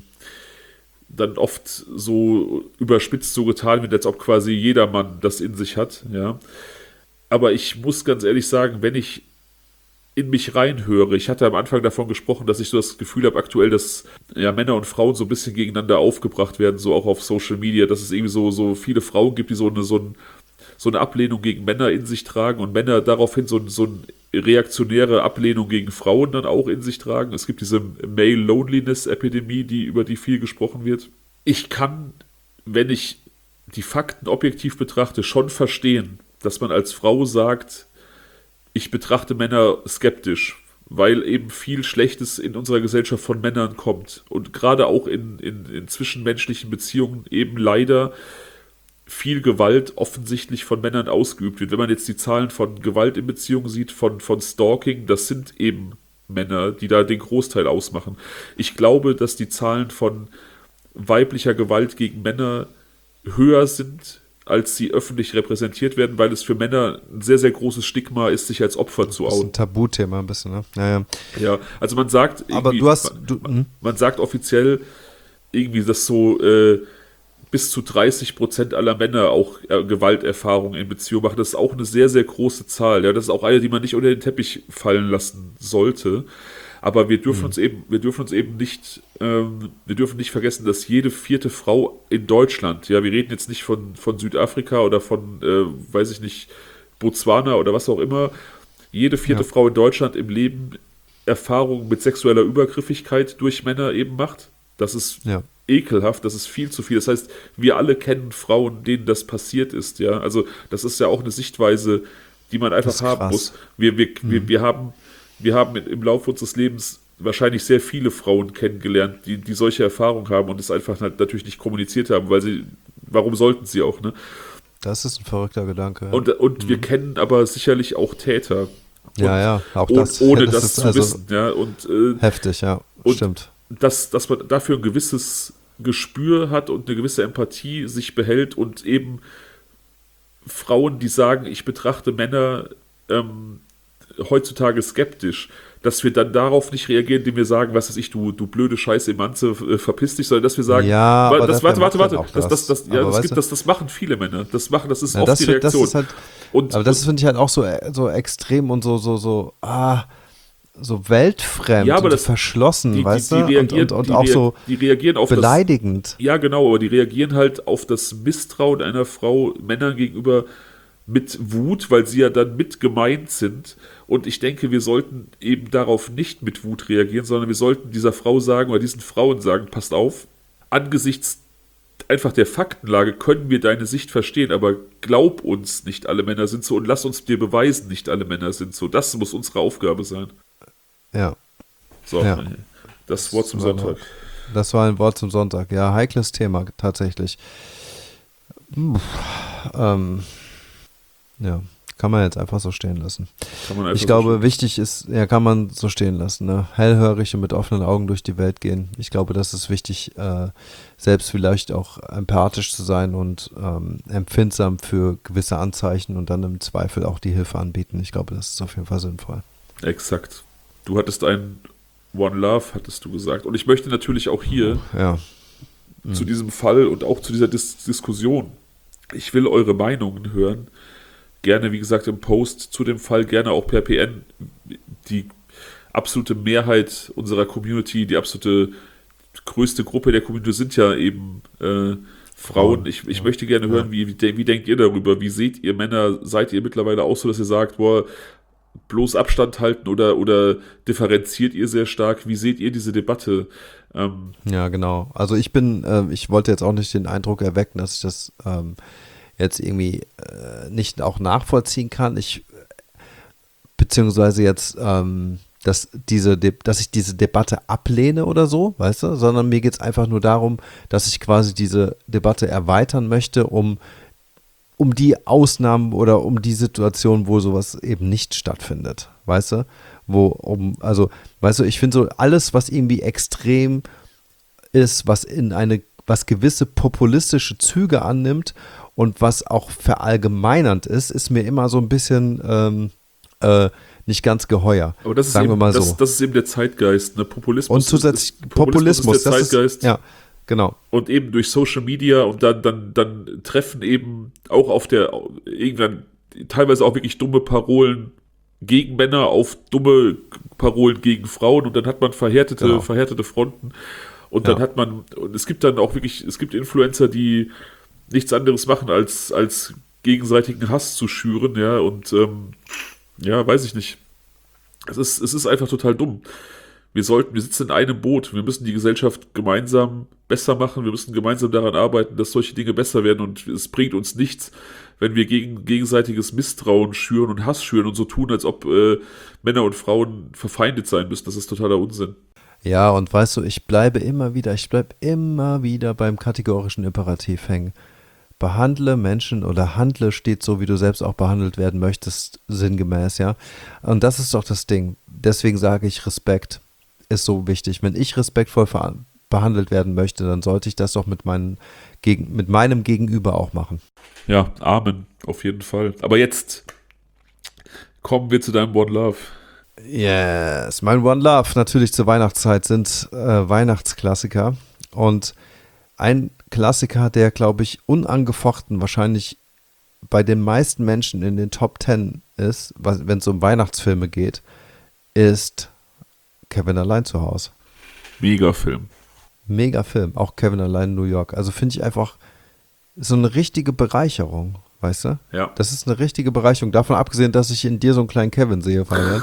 dann oft so überspitzt so getan wird, als ob quasi jeder Mann das in sich hat. Ja. Aber ich muss ganz ehrlich sagen, wenn ich in mich reinhöre. Ich hatte am Anfang davon gesprochen, dass ich so das Gefühl habe aktuell, dass ja, Männer und Frauen so ein bisschen gegeneinander aufgebracht werden, so auch auf Social Media, dass es irgendwie so viele Frauen gibt, die so eine Ablehnung gegen Männer in sich tragen und Männer daraufhin so eine reaktionäre Ablehnung gegen Frauen dann auch in sich tragen. Es gibt diese Male-Loneliness-Epidemie, über die viel gesprochen wird. Ich kann, wenn ich die Fakten objektiv betrachte, schon verstehen, dass man als Frau sagt, ich betrachte Männer skeptisch, weil eben viel Schlechtes in unserer Gesellschaft von Männern kommt. Und gerade auch in zwischenmenschlichen Beziehungen eben leider viel Gewalt offensichtlich von Männern ausgeübt wird. Wenn man jetzt die Zahlen von Gewalt in Beziehungen sieht, von Stalking, das sind eben Männer, die da den Großteil ausmachen. Ich glaube, dass die Zahlen von weiblicher Gewalt gegen Männer höher sind, als sie öffentlich repräsentiert werden, weil es für Männer ein sehr, sehr großes Stigma ist, sich als Opfer zu outen. Das ist ein Tabuthema ein bisschen, ne? Ja. Ja, also man sagt man sagt offiziell irgendwie, dass so bis zu 30% aller Männer auch Gewalterfahrungen in Beziehungen machen. Das ist auch eine sehr, sehr große Zahl. Ja, das ist auch eine, die man nicht unter den Teppich fallen lassen sollte. Aber wir dürfen uns eben nicht vergessen, dass jede 4. Frau in Deutschland, ja, wir reden jetzt nicht von Südafrika oder von, weiß ich nicht, Botswana oder was auch immer, jede 4. Frau in Deutschland im Leben Erfahrungen mit sexueller Übergriffigkeit durch Männer eben macht. Das ist ekelhaft, das ist viel zu viel. Das heißt, wir alle kennen Frauen, denen das passiert ist, ja. Also das ist ja auch eine Sichtweise, die man einfach haben muss. Wir haben im Laufe unseres Lebens wahrscheinlich sehr viele Frauen kennengelernt, die solche Erfahrungen haben und es einfach natürlich nicht kommuniziert haben, warum sollten sie auch, ne? Das ist ein verrückter Gedanke. Ja. Und wir kennen aber sicherlich auch Täter. Auch das. Ohne das zu wissen, ja. Und, heftig, ja, stimmt. Dass man dafür ein gewisses Gespür hat und eine gewisse Empathie sich behält und eben Frauen, die sagen, ich betrachte Männer heutzutage skeptisch, dass wir dann darauf nicht reagieren, indem wir sagen, was weiß ich, du blöde Scheiße Emanze, verpiss dich, sondern dass wir sagen, das machen viele Männer, das ist oft die Reaktion. Das ist halt, aber das finde ich halt auch so extrem und so weltfremd und verschlossen, weißt du? Und auch so die reagieren auf beleidigend. Ja, genau, aber die reagieren halt auf das Misstrauen einer Frau Männern gegenüber mit Wut, weil sie ja dann mit gemeint sind. Und ich denke, wir sollten eben darauf nicht mit Wut reagieren, sondern wir sollten dieser Frau sagen oder diesen Frauen sagen, passt auf, angesichts einfach der Faktenlage können wir deine Sicht verstehen, aber glaub uns, nicht alle Männer sind so und lass uns dir beweisen, nicht alle Männer sind so. Das muss unsere Aufgabe sein. Ja. So, das Wort zum Sonntag. Das war ein Wort zum Sonntag. Ja, heikles Thema tatsächlich. Ja, kann man jetzt einfach so stehen lassen. Ich glaube, wichtig ist, kann man so stehen lassen, ne? Hellhörig und mit offenen Augen durch die Welt gehen. Ich glaube, das ist wichtig, selbst vielleicht auch empathisch zu sein und empfindsam für gewisse Anzeichen und dann im Zweifel auch die Hilfe anbieten. Ich glaube, das ist auf jeden Fall sinnvoll. Exakt. Du hattest ein One Love, hattest du gesagt. Und ich möchte natürlich auch hier zu diesem Fall und auch zu dieser Diskussion, ich will eure Meinungen hören. Gerne, wie gesagt, im Post zu dem Fall, gerne auch per PN. Die absolute Mehrheit unserer Community, die absolute größte Gruppe der Community sind ja eben Frauen. Ich möchte gerne hören, wie denkt ihr darüber? Wie seht ihr Männer? Seid ihr mittlerweile auch so, dass ihr sagt, bloß Abstand halten oder differenziert ihr sehr stark? Wie seht ihr diese Debatte? Ja, genau. Also ich wollte jetzt auch nicht den Eindruck erwecken, dass ich das jetzt irgendwie nicht auch nachvollziehen kann. Beziehungsweise jetzt dass ich diese Debatte ablehne oder so, weißt du, sondern mir geht es einfach nur darum, dass ich quasi diese Debatte erweitern möchte, um die Ausnahmen oder um die Situation, wo sowas eben nicht stattfindet, weißt du, weißt du, ich finde so alles, was irgendwie extrem ist, was gewisse populistische Züge annimmt und was auch verallgemeinernd ist mir immer so ein bisschen nicht ganz geheuer. Aber das ist sagen eben, wir mal das, so. das ist eben der Zeitgeist. Ne? Und zusätzlich Populismus ist der Zeitgeist. Ja, genau. Und eben durch Social Media und dann treffen eben auch irgendwann teilweise auch wirklich dumme Parolen gegen Männer auf dumme Parolen gegen Frauen und dann hat man verhärtete Fronten und dann hat man, und es gibt dann auch wirklich, es gibt Influencer, die nichts anderes machen, als gegenseitigen Hass zu schüren, ja, und weiß ich nicht. Es ist einfach total dumm. Wir sitzen in einem Boot, wir müssen die Gesellschaft gemeinsam besser machen, wir müssen gemeinsam daran arbeiten, dass solche Dinge besser werden und es bringt uns nichts, wenn wir gegen gegenseitiges Misstrauen schüren und Hass schüren und so tun, als ob Männer und Frauen verfeindet sein müssen. Das ist totaler Unsinn. Ja, und weißt du, ich bleibe immer wieder beim kategorischen Imperativ hängen. Behandle Menschen oder handle steht so, wie du selbst auch behandelt werden möchtest, sinngemäß, ja. Und das ist doch das Ding. Deswegen sage ich, Respekt ist so wichtig. Wenn ich respektvoll behandelt werden möchte, dann sollte ich das doch mit meinem Gegenüber auch machen. Ja, Amen, auf jeden Fall. Aber jetzt kommen wir zu deinem One Love. Yes, mein One Love natürlich zur Weihnachtszeit sind Weihnachtsklassiker und ein Klassiker, der, glaube ich, unangefochten wahrscheinlich bei den meisten Menschen in den Top 10 ist, wenn es um Weihnachtsfilme geht, ist Kevin allein zu Hause. Mega Film. Auch Kevin allein in New York. Also finde ich einfach so eine richtige Bereicherung, weißt du? Ja. Das ist eine richtige Bereicherung. Davon abgesehen, dass ich in dir so einen kleinen Kevin sehe, Fabian.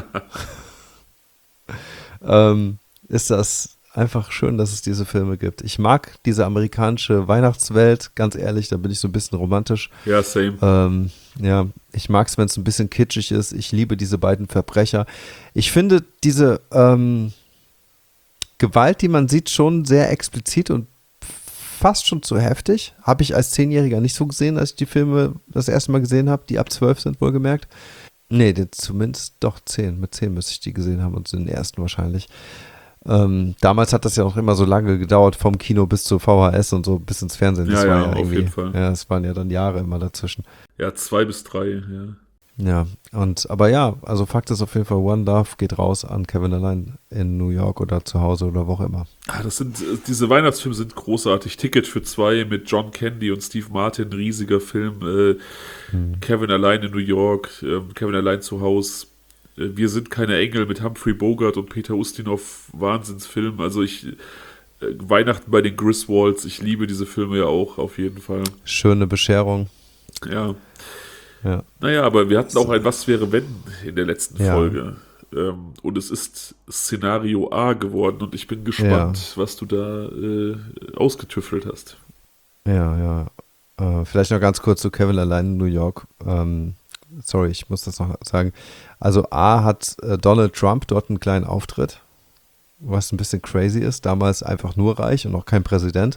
Ist das einfach schön, dass es diese Filme gibt. Ich mag diese amerikanische Weihnachtswelt, ganz ehrlich, da bin ich so ein bisschen romantisch. Ja, same. Ja, ich mag es, wenn es ein bisschen kitschig ist. Ich liebe diese beiden Verbrecher. Ich finde diese Gewalt, die man sieht, schon sehr explizit und fast schon zu heftig. Habe ich als 10-Jähriger nicht so gesehen, als ich die Filme das erste Mal gesehen habe, die ab 12 sind, wohlgemerkt. Nee, zumindest doch 10. Mit 10 müsste ich die gesehen haben und den ersten wahrscheinlich. Damals hat das ja auch immer so lange gedauert, vom Kino bis zur VHS und so bis ins Fernsehen. Das war ja auf jeden Fall. Ja, es waren ja dann Jahre immer dazwischen. Ja, 2 bis 3, ja. Ja, aber ja, also Fakt ist auf jeden Fall, One Love geht raus an Kevin allein in New York oder zu Hause oder wo auch immer. Diese Weihnachtsfilme sind großartig. Ticket für 2 mit John Candy und Steve Martin, riesiger Film. Kevin allein in New York, Kevin allein zu Hause. Wir sind keine Engel mit Humphrey Bogart und Peter Ustinov, Wahnsinnsfilm. Also Weihnachten bei den Griswolds, ich liebe diese Filme ja auch, auf jeden Fall. Schöne Bescherung. Ja. Naja, aber wir hatten auch ein Was wäre wenn in der letzten Folge. Und es ist Szenario A geworden und ich bin gespannt, was du da ausgetüffelt hast. Ja. Vielleicht noch ganz kurz zu Kevin allein in New York. Sorry, ich muss das noch sagen. Also A hat Donald Trump dort einen kleinen Auftritt, was ein bisschen crazy ist. Damals einfach nur reich und noch kein Präsident.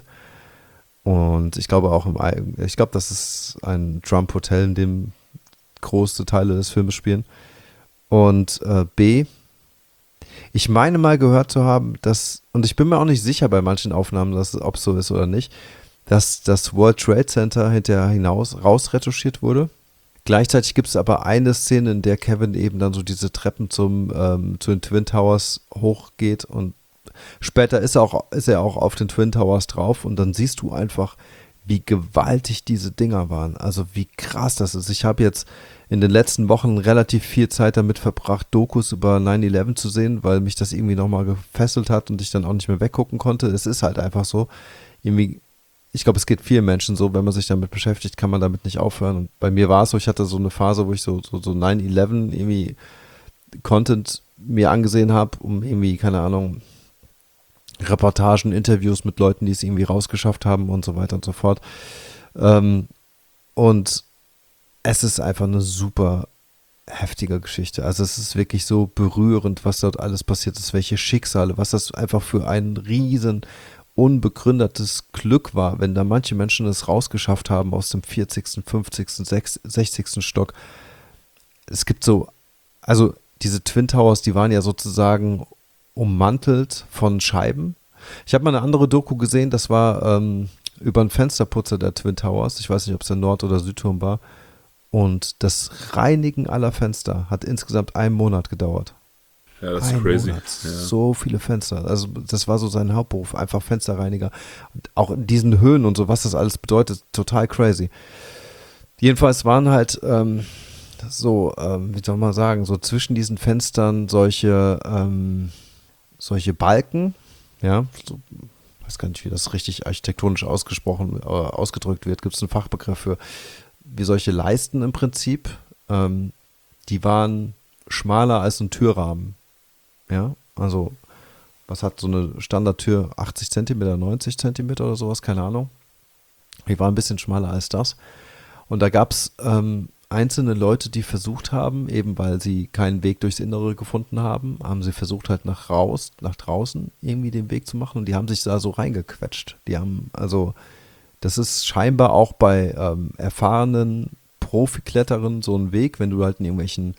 Und ich glaube das ist ein Trump-Hotel, in dem große Teile des Filmes spielen. Und B, ich meine mal gehört zu haben, und ich bin mir auch nicht sicher bei manchen Aufnahmen, ob es so ist oder nicht, dass das World Trade Center hinterher rausretuschiert wurde. Gleichzeitig gibt es aber eine Szene, in der Kevin eben dann so diese Treppen zu den Twin Towers hochgeht und später ist er auch auf den Twin Towers drauf und dann siehst du einfach, wie gewaltig diese Dinger waren. Also wie krass das ist. Ich habe jetzt in den letzten Wochen relativ viel Zeit damit verbracht, Dokus über 9/11 zu sehen, weil mich das irgendwie nochmal gefesselt hat und ich dann auch nicht mehr weggucken konnte. Es ist halt einfach so, irgendwie, ich glaube, es geht vielen Menschen so, wenn man sich damit beschäftigt, kann man damit nicht aufhören. Und bei mir war es so, ich hatte so eine Phase, wo ich so 9/11 irgendwie Content mir angesehen habe, um irgendwie, keine Ahnung, Reportagen, Interviews mit Leuten, die es irgendwie rausgeschafft haben und so weiter und so fort. Und es ist einfach eine super heftige Geschichte. Also es ist wirklich so berührend, was dort alles passiert ist, welche Schicksale, was das einfach für ein riesen unbegründetes Glück war, wenn da manche Menschen es rausgeschafft haben aus dem 40., 50., 60. Stock. Es gibt so, also diese Twin Towers, die waren ja sozusagen ummantelt von Scheiben. Ich habe mal eine andere Doku gesehen, das war über einen Fensterputzer der Twin Towers. Ich weiß nicht, ob es der Nord- oder Südturm war. Und das Reinigen aller Fenster hat insgesamt einen Monat gedauert. Ja, das ist crazy. Ja. So viele Fenster. Also das war so sein Hauptberuf, einfach Fensterreiniger. Und auch in diesen Höhen und so, was das alles bedeutet, total crazy. Jedenfalls waren halt wie soll man sagen, so zwischen diesen Fenstern solche Balken, ja, so, weiß gar nicht, wie das richtig architektonisch ausgedrückt wird, gibt es einen Fachbegriff für, wie solche Leisten im Prinzip, die waren schmaler als ein Türrahmen. Ja, also was hat so eine Standardtür, 80 Zentimeter, 90 Zentimeter oder sowas, keine Ahnung. Die war ein bisschen schmaler als das. Und da gab es einzelne Leute, die versucht haben, eben weil sie keinen Weg durchs Innere gefunden haben, haben sie versucht halt nach draußen irgendwie den Weg zu machen und die haben sich da so reingequetscht. Die haben, also das ist scheinbar auch bei erfahrenen Profikletterern so ein Weg, wenn du halt in irgendwelchen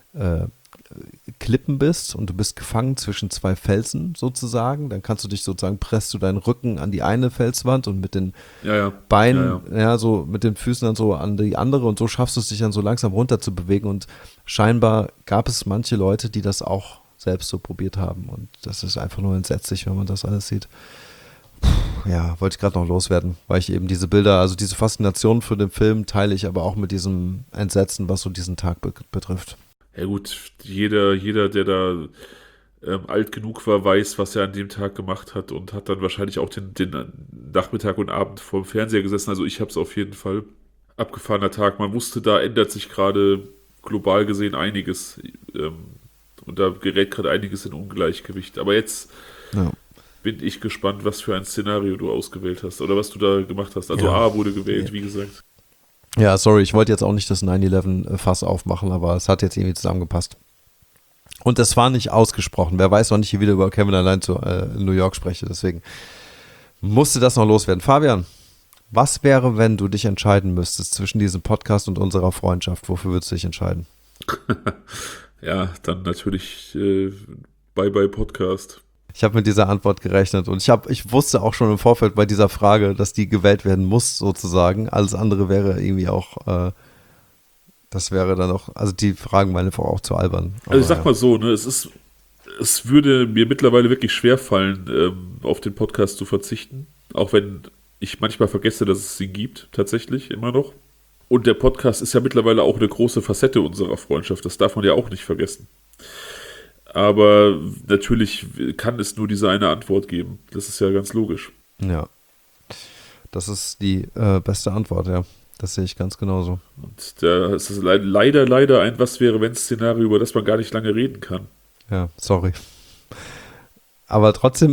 Klippen bist und du bist gefangen zwischen zwei Felsen sozusagen, dann kannst du dich sozusagen, presst du deinen Rücken an die eine Felswand und mit den Beinen, so mit den Füßen dann so an die andere und so schaffst du es dich dann so langsam runter zu bewegen und scheinbar gab es manche Leute, die das auch selbst so probiert haben und das ist einfach nur entsetzlich, wenn man das alles sieht. Ja, wollte ich gerade noch loswerden, weil ich eben diese Bilder, also diese Faszination für den Film teile ich aber auch mit diesem Entsetzen, was so diesen Tag betrifft. Ja gut, jeder, der da alt genug war, weiß, was er an dem Tag gemacht hat und hat dann wahrscheinlich auch den Nachmittag und Abend vor dem Fernseher gesessen. Also ich habe es auf jeden Fall. Abgefahrener Tag. Man wusste, da ändert sich gerade global gesehen einiges. Und da gerät gerade einiges in Ungleichgewicht. Aber jetzt bin ich gespannt, was für ein Szenario du ausgewählt hast oder was du da gemacht hast. Also A wurde gewählt, wie gesagt. Ja, sorry, ich wollte jetzt auch nicht das 9/11-Fass aufmachen, aber es hat jetzt irgendwie zusammengepasst. Und das war nicht ausgesprochen. Wer weiß, wann ich hier wieder über Kevin allein zu New York spreche. Deswegen musste das noch loswerden. Fabian, was wäre, wenn du dich entscheiden müsstest zwischen diesem Podcast und unserer Freundschaft? Wofür würdest du dich entscheiden? Ja, dann natürlich Bye-Bye Podcast. Ich habe mit dieser Antwort gerechnet und ich wusste auch schon im Vorfeld bei dieser Frage, dass die gewählt werden muss, sozusagen. Alles andere wäre irgendwie auch, das wäre dann auch, also die Fragen waren einfach auch zu albern. Also ich sag mal so, ne, es würde mir mittlerweile wirklich schwerfallen, auf den Podcast zu verzichten, auch wenn ich manchmal vergesse, dass es ihn gibt, tatsächlich, immer noch. Und der Podcast ist ja mittlerweile auch eine große Facette unserer Freundschaft, das darf man ja auch nicht vergessen. Aber natürlich kann es nur diese eine Antwort geben. Das ist ja ganz logisch. Ja, das ist die beste Antwort, ja. Das sehe ich ganz genauso. Und da ist es leider ein Was-wäre-wenn-Szenario, über das man gar nicht lange reden kann. Ja, sorry. Aber trotzdem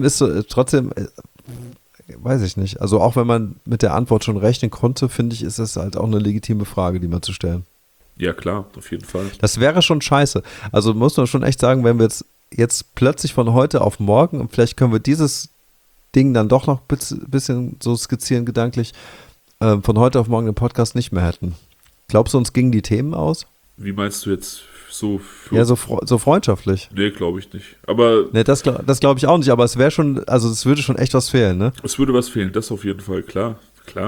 weiß ich nicht. Also auch wenn man mit der Antwort schon rechnen konnte, finde ich, ist es halt auch eine legitime Frage, die man zu stellen. Ja, klar, auf jeden Fall. Das wäre schon scheiße. Also muss man schon echt sagen, wenn wir jetzt plötzlich von heute auf morgen, und vielleicht können wir dieses Ding dann doch noch ein bisschen so skizzieren gedanklich, von heute auf morgen den Podcast nicht mehr hätten. Glaubst du, uns gingen die Themen aus? Wie meinst du jetzt so? Ja, so freundschaftlich. Nee, glaube ich nicht. Aber nee, das glaube ich auch nicht, aber es wäre schon, also es würde schon echt was fehlen, ne? Es würde was fehlen, das auf jeden Fall, klar.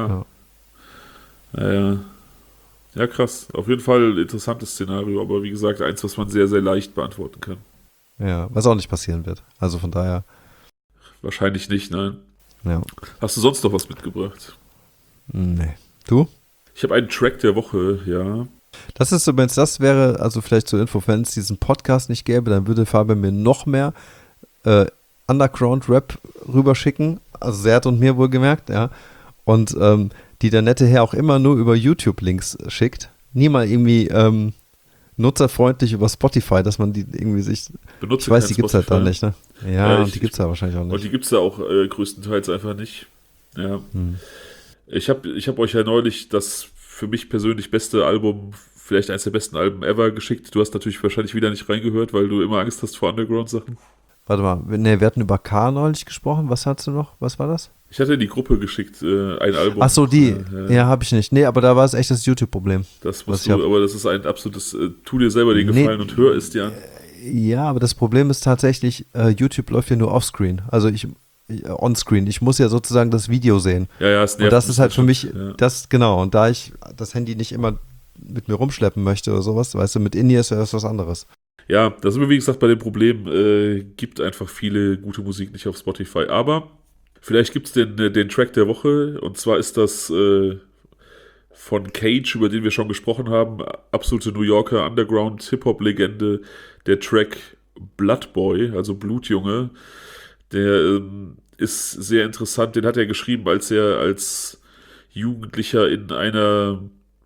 Ja, krass. Auf jeden Fall ein interessantes Szenario, aber wie gesagt, eins, was man sehr, sehr leicht beantworten kann. Ja, was auch nicht passieren wird. Also von daher. Wahrscheinlich nicht, nein. Ja. Hast du sonst noch was mitgebracht? Nee. Du? Ich habe einen Track der Woche, ja. Das wäre, also vielleicht zur Info, wenn es diesen Podcast nicht gäbe, dann würde Fabian mir noch mehr Underground-Rap rüberschicken, also Serd und mir wohlgemerkt, ja. Und die der nette Herr auch immer nur über YouTube-Links schickt. Nie mal irgendwie nutzerfreundlich über Spotify, dass man die irgendwie sich... Ich weiß, die gibt es halt dann nicht, ne? Ja, und die gibt es ja wahrscheinlich auch nicht. Und die gibt es ja auch größtenteils einfach nicht. Ja. Ich hab euch ja neulich das für mich persönlich beste Album vielleicht eines der besten Alben ever geschickt. Du hast natürlich wahrscheinlich wieder nicht reingehört, weil du immer Angst hast vor Underground-Sachen. Warte mal, nee, wir hatten über K neulich gesprochen. Was hattest du noch? Was war das? Ich hatte in die Gruppe geschickt, ein Album. Ach so, die. Ja, habe ich nicht. Nee, aber da war es echt das YouTube-Problem. Das musst du, aber das ist ein absolutes, tu dir selber den Gefallen und hör es dir an. Ja, aber das Problem ist tatsächlich, YouTube läuft ja nur offscreen. Also onscreen. Ich muss ja sozusagen das Video sehen. Ja, es nervt. Und das ist halt für mich, das, genau. Und da ich das Handy nicht immer mit mir rumschleppen möchte oder sowas, weißt du, mit In-Ears wäre das was anderes. Ja, da sind wir, wie gesagt, bei dem Problem, gibt einfach viele gute Musik nicht auf Spotify. Aber vielleicht gibt es den Track der Woche, und zwar ist das von Cage, über den wir schon gesprochen haben, absolute New Yorker Underground-Hip-Hop-Legende, der Track Blood Boy, also Blutjunge. Der ist sehr interessant, den hat er geschrieben, als er als Jugendlicher in einer,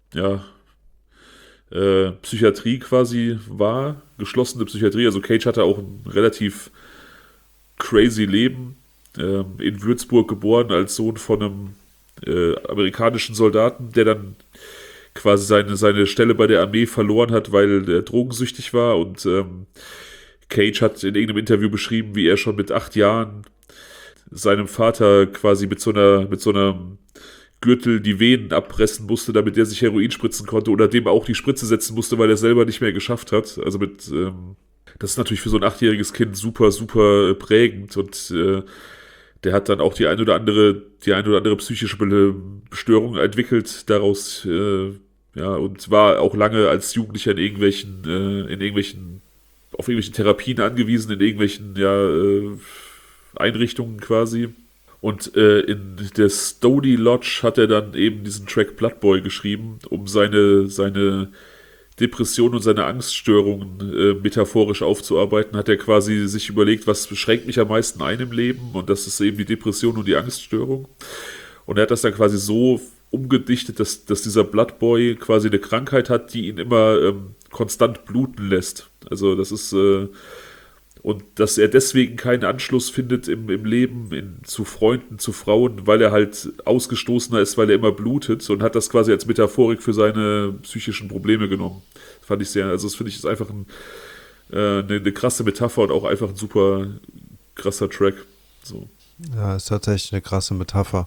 Psychiatrie quasi war, geschlossene Psychiatrie. Also Cage hatte auch ein relativ crazy Leben, in Würzburg geboren als Sohn von einem amerikanischen Soldaten, der dann quasi seine Stelle bei der Armee verloren hat, weil er drogensüchtig war, und Cage hat in irgendeinem Interview beschrieben, wie er schon mit 8 Jahren seinem Vater quasi mit so einer Gürtel die Venen abpressen musste, damit der sich Heroin spritzen konnte, oder dem auch die Spritze setzen musste, weil er selber nicht mehr geschafft hat. Also das ist natürlich für so ein 8-jähriges Kind super, super prägend, und der hat dann auch die ein oder andere psychische Störung entwickelt daraus, und war auch lange als Jugendlicher auf irgendwelchen Therapien angewiesen, in irgendwelchen Einrichtungen quasi. Und in der Stony Lodge hat er dann eben diesen Track Blood Boy geschrieben, um seine Depression und seine Angststörungen metaphorisch aufzuarbeiten. Hat er quasi sich überlegt, was beschränkt mich am meisten ein im Leben, und das ist eben die Depression und die Angststörung. Und er hat das dann quasi so umgedichtet, dass dieser Blood Boy quasi eine Krankheit hat, die ihn immer konstant bluten lässt. Also das ist und dass er deswegen keinen Anschluss findet im Leben zu Freunden, zu Frauen, weil er halt ausgestoßener ist, weil er immer blutet, und hat das quasi als Metaphorik für seine psychischen Probleme genommen. Das fand ich das finde ich ist einfach eine krasse Metapher und auch einfach ein super krasser Track. So. Ja, ist tatsächlich eine krasse Metapher.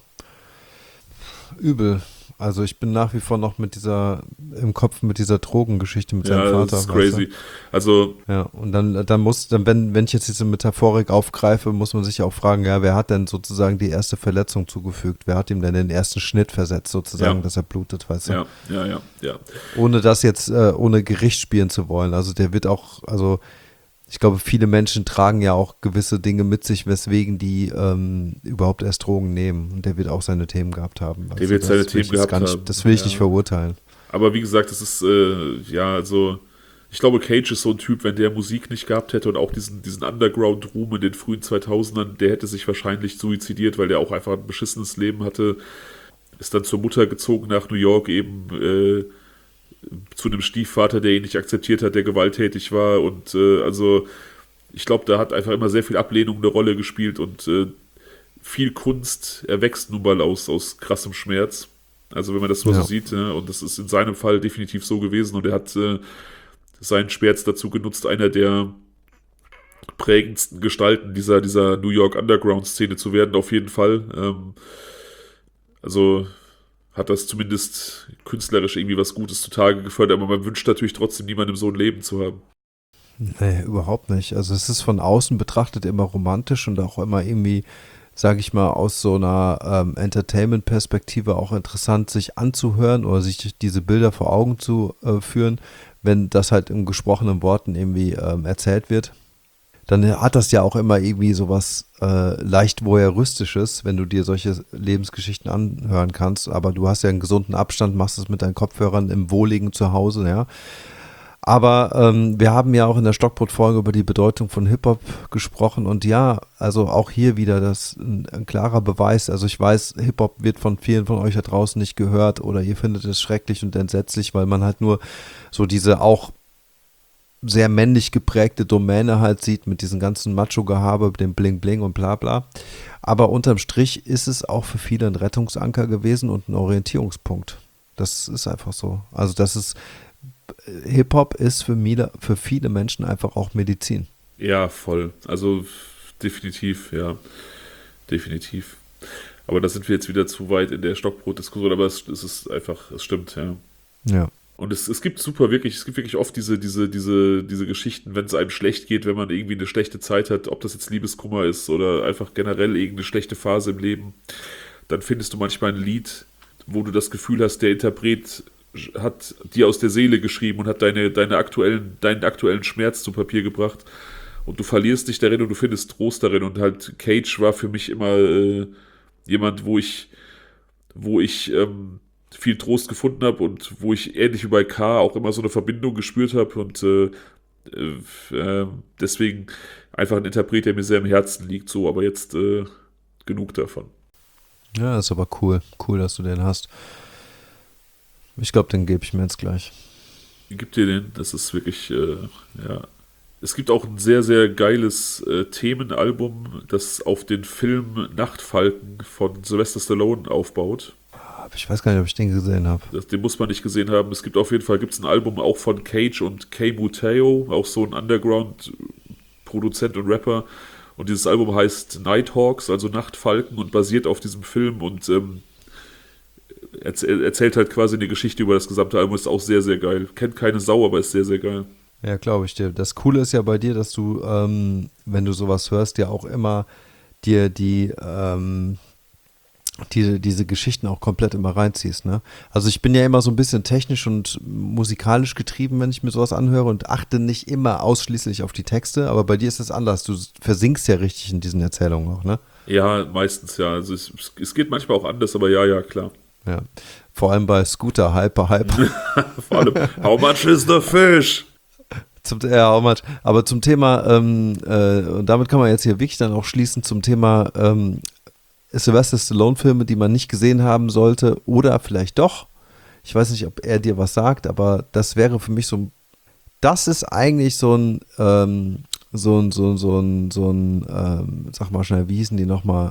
Übel. Also ich bin nach wie vor noch im Kopf mit dieser Drogengeschichte mit seinem Vater. Ja, das ist crazy. Also ja, und dann wenn ich jetzt diese Metaphorik aufgreife, muss man sich ja auch fragen, ja, wer hat denn sozusagen die erste Verletzung zugefügt? Wer hat ihm denn den ersten Schnitt versetzt, sozusagen, dass er blutet, weißt du? Ja. Ohne das jetzt, ohne Gericht spielen zu wollen. Also der wird auch, also ich glaube, viele Menschen tragen ja auch gewisse Dinge mit sich, weswegen die überhaupt erst Drogen nehmen. Und der wird auch seine Themen gehabt haben. Der wird seine Themen gehabt haben. Das will ich nicht verurteilen. Aber wie gesagt, das ist, also ich glaube, Cage ist so ein Typ, wenn der Musik nicht gehabt hätte und auch diesen Underground-Ruhm in den frühen 2000ern, der hätte sich wahrscheinlich suizidiert, weil der auch einfach ein beschissenes Leben hatte. Ist dann zur Mutter gezogen nach New York, eben zu einem Stiefvater, der ihn nicht akzeptiert hat, der gewalttätig war, und also ich glaube, da hat einfach immer sehr viel Ablehnung eine Rolle gespielt, und viel Kunst erwächst nun mal aus krassem Schmerz. Also wenn man das so sieht, und das ist in seinem Fall definitiv so gewesen, und er hat seinen Schmerz dazu genutzt, einer der prägendsten Gestalten dieser New York Underground-Szene zu werden, auf jeden Fall. Also hat das zumindest künstlerisch irgendwie was Gutes zutage gefördert, aber man wünscht natürlich trotzdem niemandem so ein Leben zu haben. Nee, überhaupt nicht. Also es ist von außen betrachtet immer romantisch und auch immer irgendwie, sage ich mal, aus so einer Entertainment-Perspektive auch interessant, sich anzuhören oder sich diese Bilder vor Augen zu führen, wenn das halt in gesprochenen Worten irgendwie erzählt wird. Dann hat das ja auch immer irgendwie sowas leicht voyeuristisches, wenn du dir solche Lebensgeschichten anhören kannst. Aber du hast ja einen gesunden Abstand, machst es mit deinen Kopfhörern im wohligen Zuhause, ja. Aber wir haben ja auch in der Stockbrot-Folge über die Bedeutung von Hip-Hop gesprochen. Und ja, also auch hier wieder das ein klarer Beweis. Also ich weiß, Hip-Hop wird von vielen von euch da draußen nicht gehört oder ihr findet es schrecklich und entsetzlich, weil man halt nur so diese auch sehr männlich geprägte Domäne halt sieht mit diesem ganzen Macho-Gehabe, dem Bling-Bling und bla bla. Aber unterm Strich ist es auch für viele ein Rettungsanker gewesen und ein Orientierungspunkt. Das ist einfach so. Also das ist Hip-Hop ist für viele Menschen einfach auch Medizin. Ja, voll. Also definitiv, ja. Definitiv. Aber da sind wir jetzt wieder zu weit in der Stockbrot-Diskussion, aber es ist einfach, es stimmt, ja. Ja. Und es gibt wirklich oft diese Geschichten, wenn es einem schlecht geht, wenn man irgendwie eine schlechte Zeit hat, ob das jetzt Liebeskummer ist oder einfach generell irgendeine schlechte Phase im Leben, dann findest du manchmal ein Lied, wo du das Gefühl hast, der Interpret hat dir aus der Seele geschrieben und hat deinen aktuellen Schmerz zu Papier gebracht und du verlierst dich darin und du findest Trost darin und halt Cage war für mich immer jemand, wo ich viel Trost gefunden habe und wo ich ähnlich wie bei K auch immer so eine Verbindung gespürt habe und deswegen einfach ein Interpret, der mir sehr im Herzen liegt, so, aber jetzt genug davon. Ja, ist aber cool. Cool, dass du den hast. Ich glaube, den gebe ich mir jetzt gleich. Gib dir den, das ist wirklich, ja. Es gibt auch ein sehr, sehr geiles Themenalbum, das auf den Film Nachtfalken von Sylvester Stallone aufbaut. Aber ich weiß gar nicht, ob ich den gesehen habe. Den muss man nicht gesehen haben. Es gibt auf jeden Fall ein Album auch von Cage und Kay Muteo, auch so ein Underground-Produzent und Rapper. Und dieses Album heißt Nighthawks, also Nachtfalken, und basiert auf diesem Film und erzählt halt quasi eine Geschichte über das gesamte Album. Ist auch sehr, sehr geil. Kennt keine Sau, aber ist sehr, sehr geil. Ja, glaube ich dir. Das Coole ist ja bei dir, dass du, wenn du sowas hörst, ja auch immer dir diese Geschichten auch komplett immer reinziehst, ne? Also ich bin ja immer so ein bisschen technisch und musikalisch getrieben, wenn ich mir sowas anhöre und achte nicht immer ausschließlich auf die Texte, aber bei dir ist es anders. Du versinkst ja richtig in didiesen Erzählungen auch, ne? Ja, meistens ja. Also es geht manchmal auch anders, aber ja, klar. Ja. Vor allem bei Scooter, Hyper. Vor allem, how much is the fish? Aber zum Thema, und damit kann man jetzt hier wirklich dann auch schließen, zum Thema Sylvester Stallone-Filme, die man nicht gesehen haben sollte oder vielleicht doch. Ich weiß nicht, ob er dir was sagt, aber das wäre für mich das ist eigentlich so ein, sag mal schnell, wie hießen die nochmal,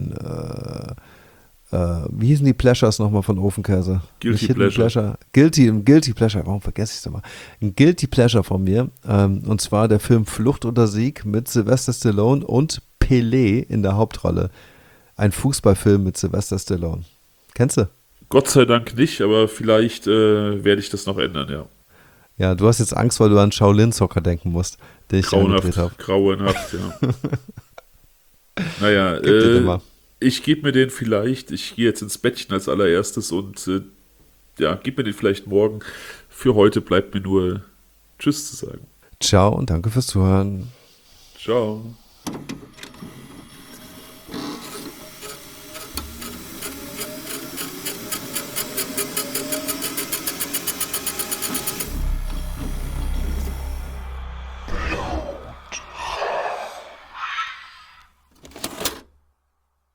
wie hießen die Pleasures nochmal von Ofenkäse? Guilty Pleasure. Guilty Pleasure, warum vergesse ich es immer? Ein Guilty Pleasure von mir, und zwar der Film Flucht oder Sieg mit Sylvester Stallone und Pelé in der Hauptrolle. Ein Fußballfilm mit Sylvester Stallone. Kennst du? Gott sei Dank nicht, aber vielleicht werde ich das noch ändern, ja. Ja, du hast jetzt Angst, weil du an Shaolin Soccer denken musst, den ich angedreht habe. Grauenhaft, ja. Naja, ich gebe mir den vielleicht, ich gehe jetzt ins Bettchen als allererstes und gib mir den vielleicht morgen. Für heute bleibt mir nur Tschüss zu sagen. Ciao und danke fürs Zuhören. Ciao.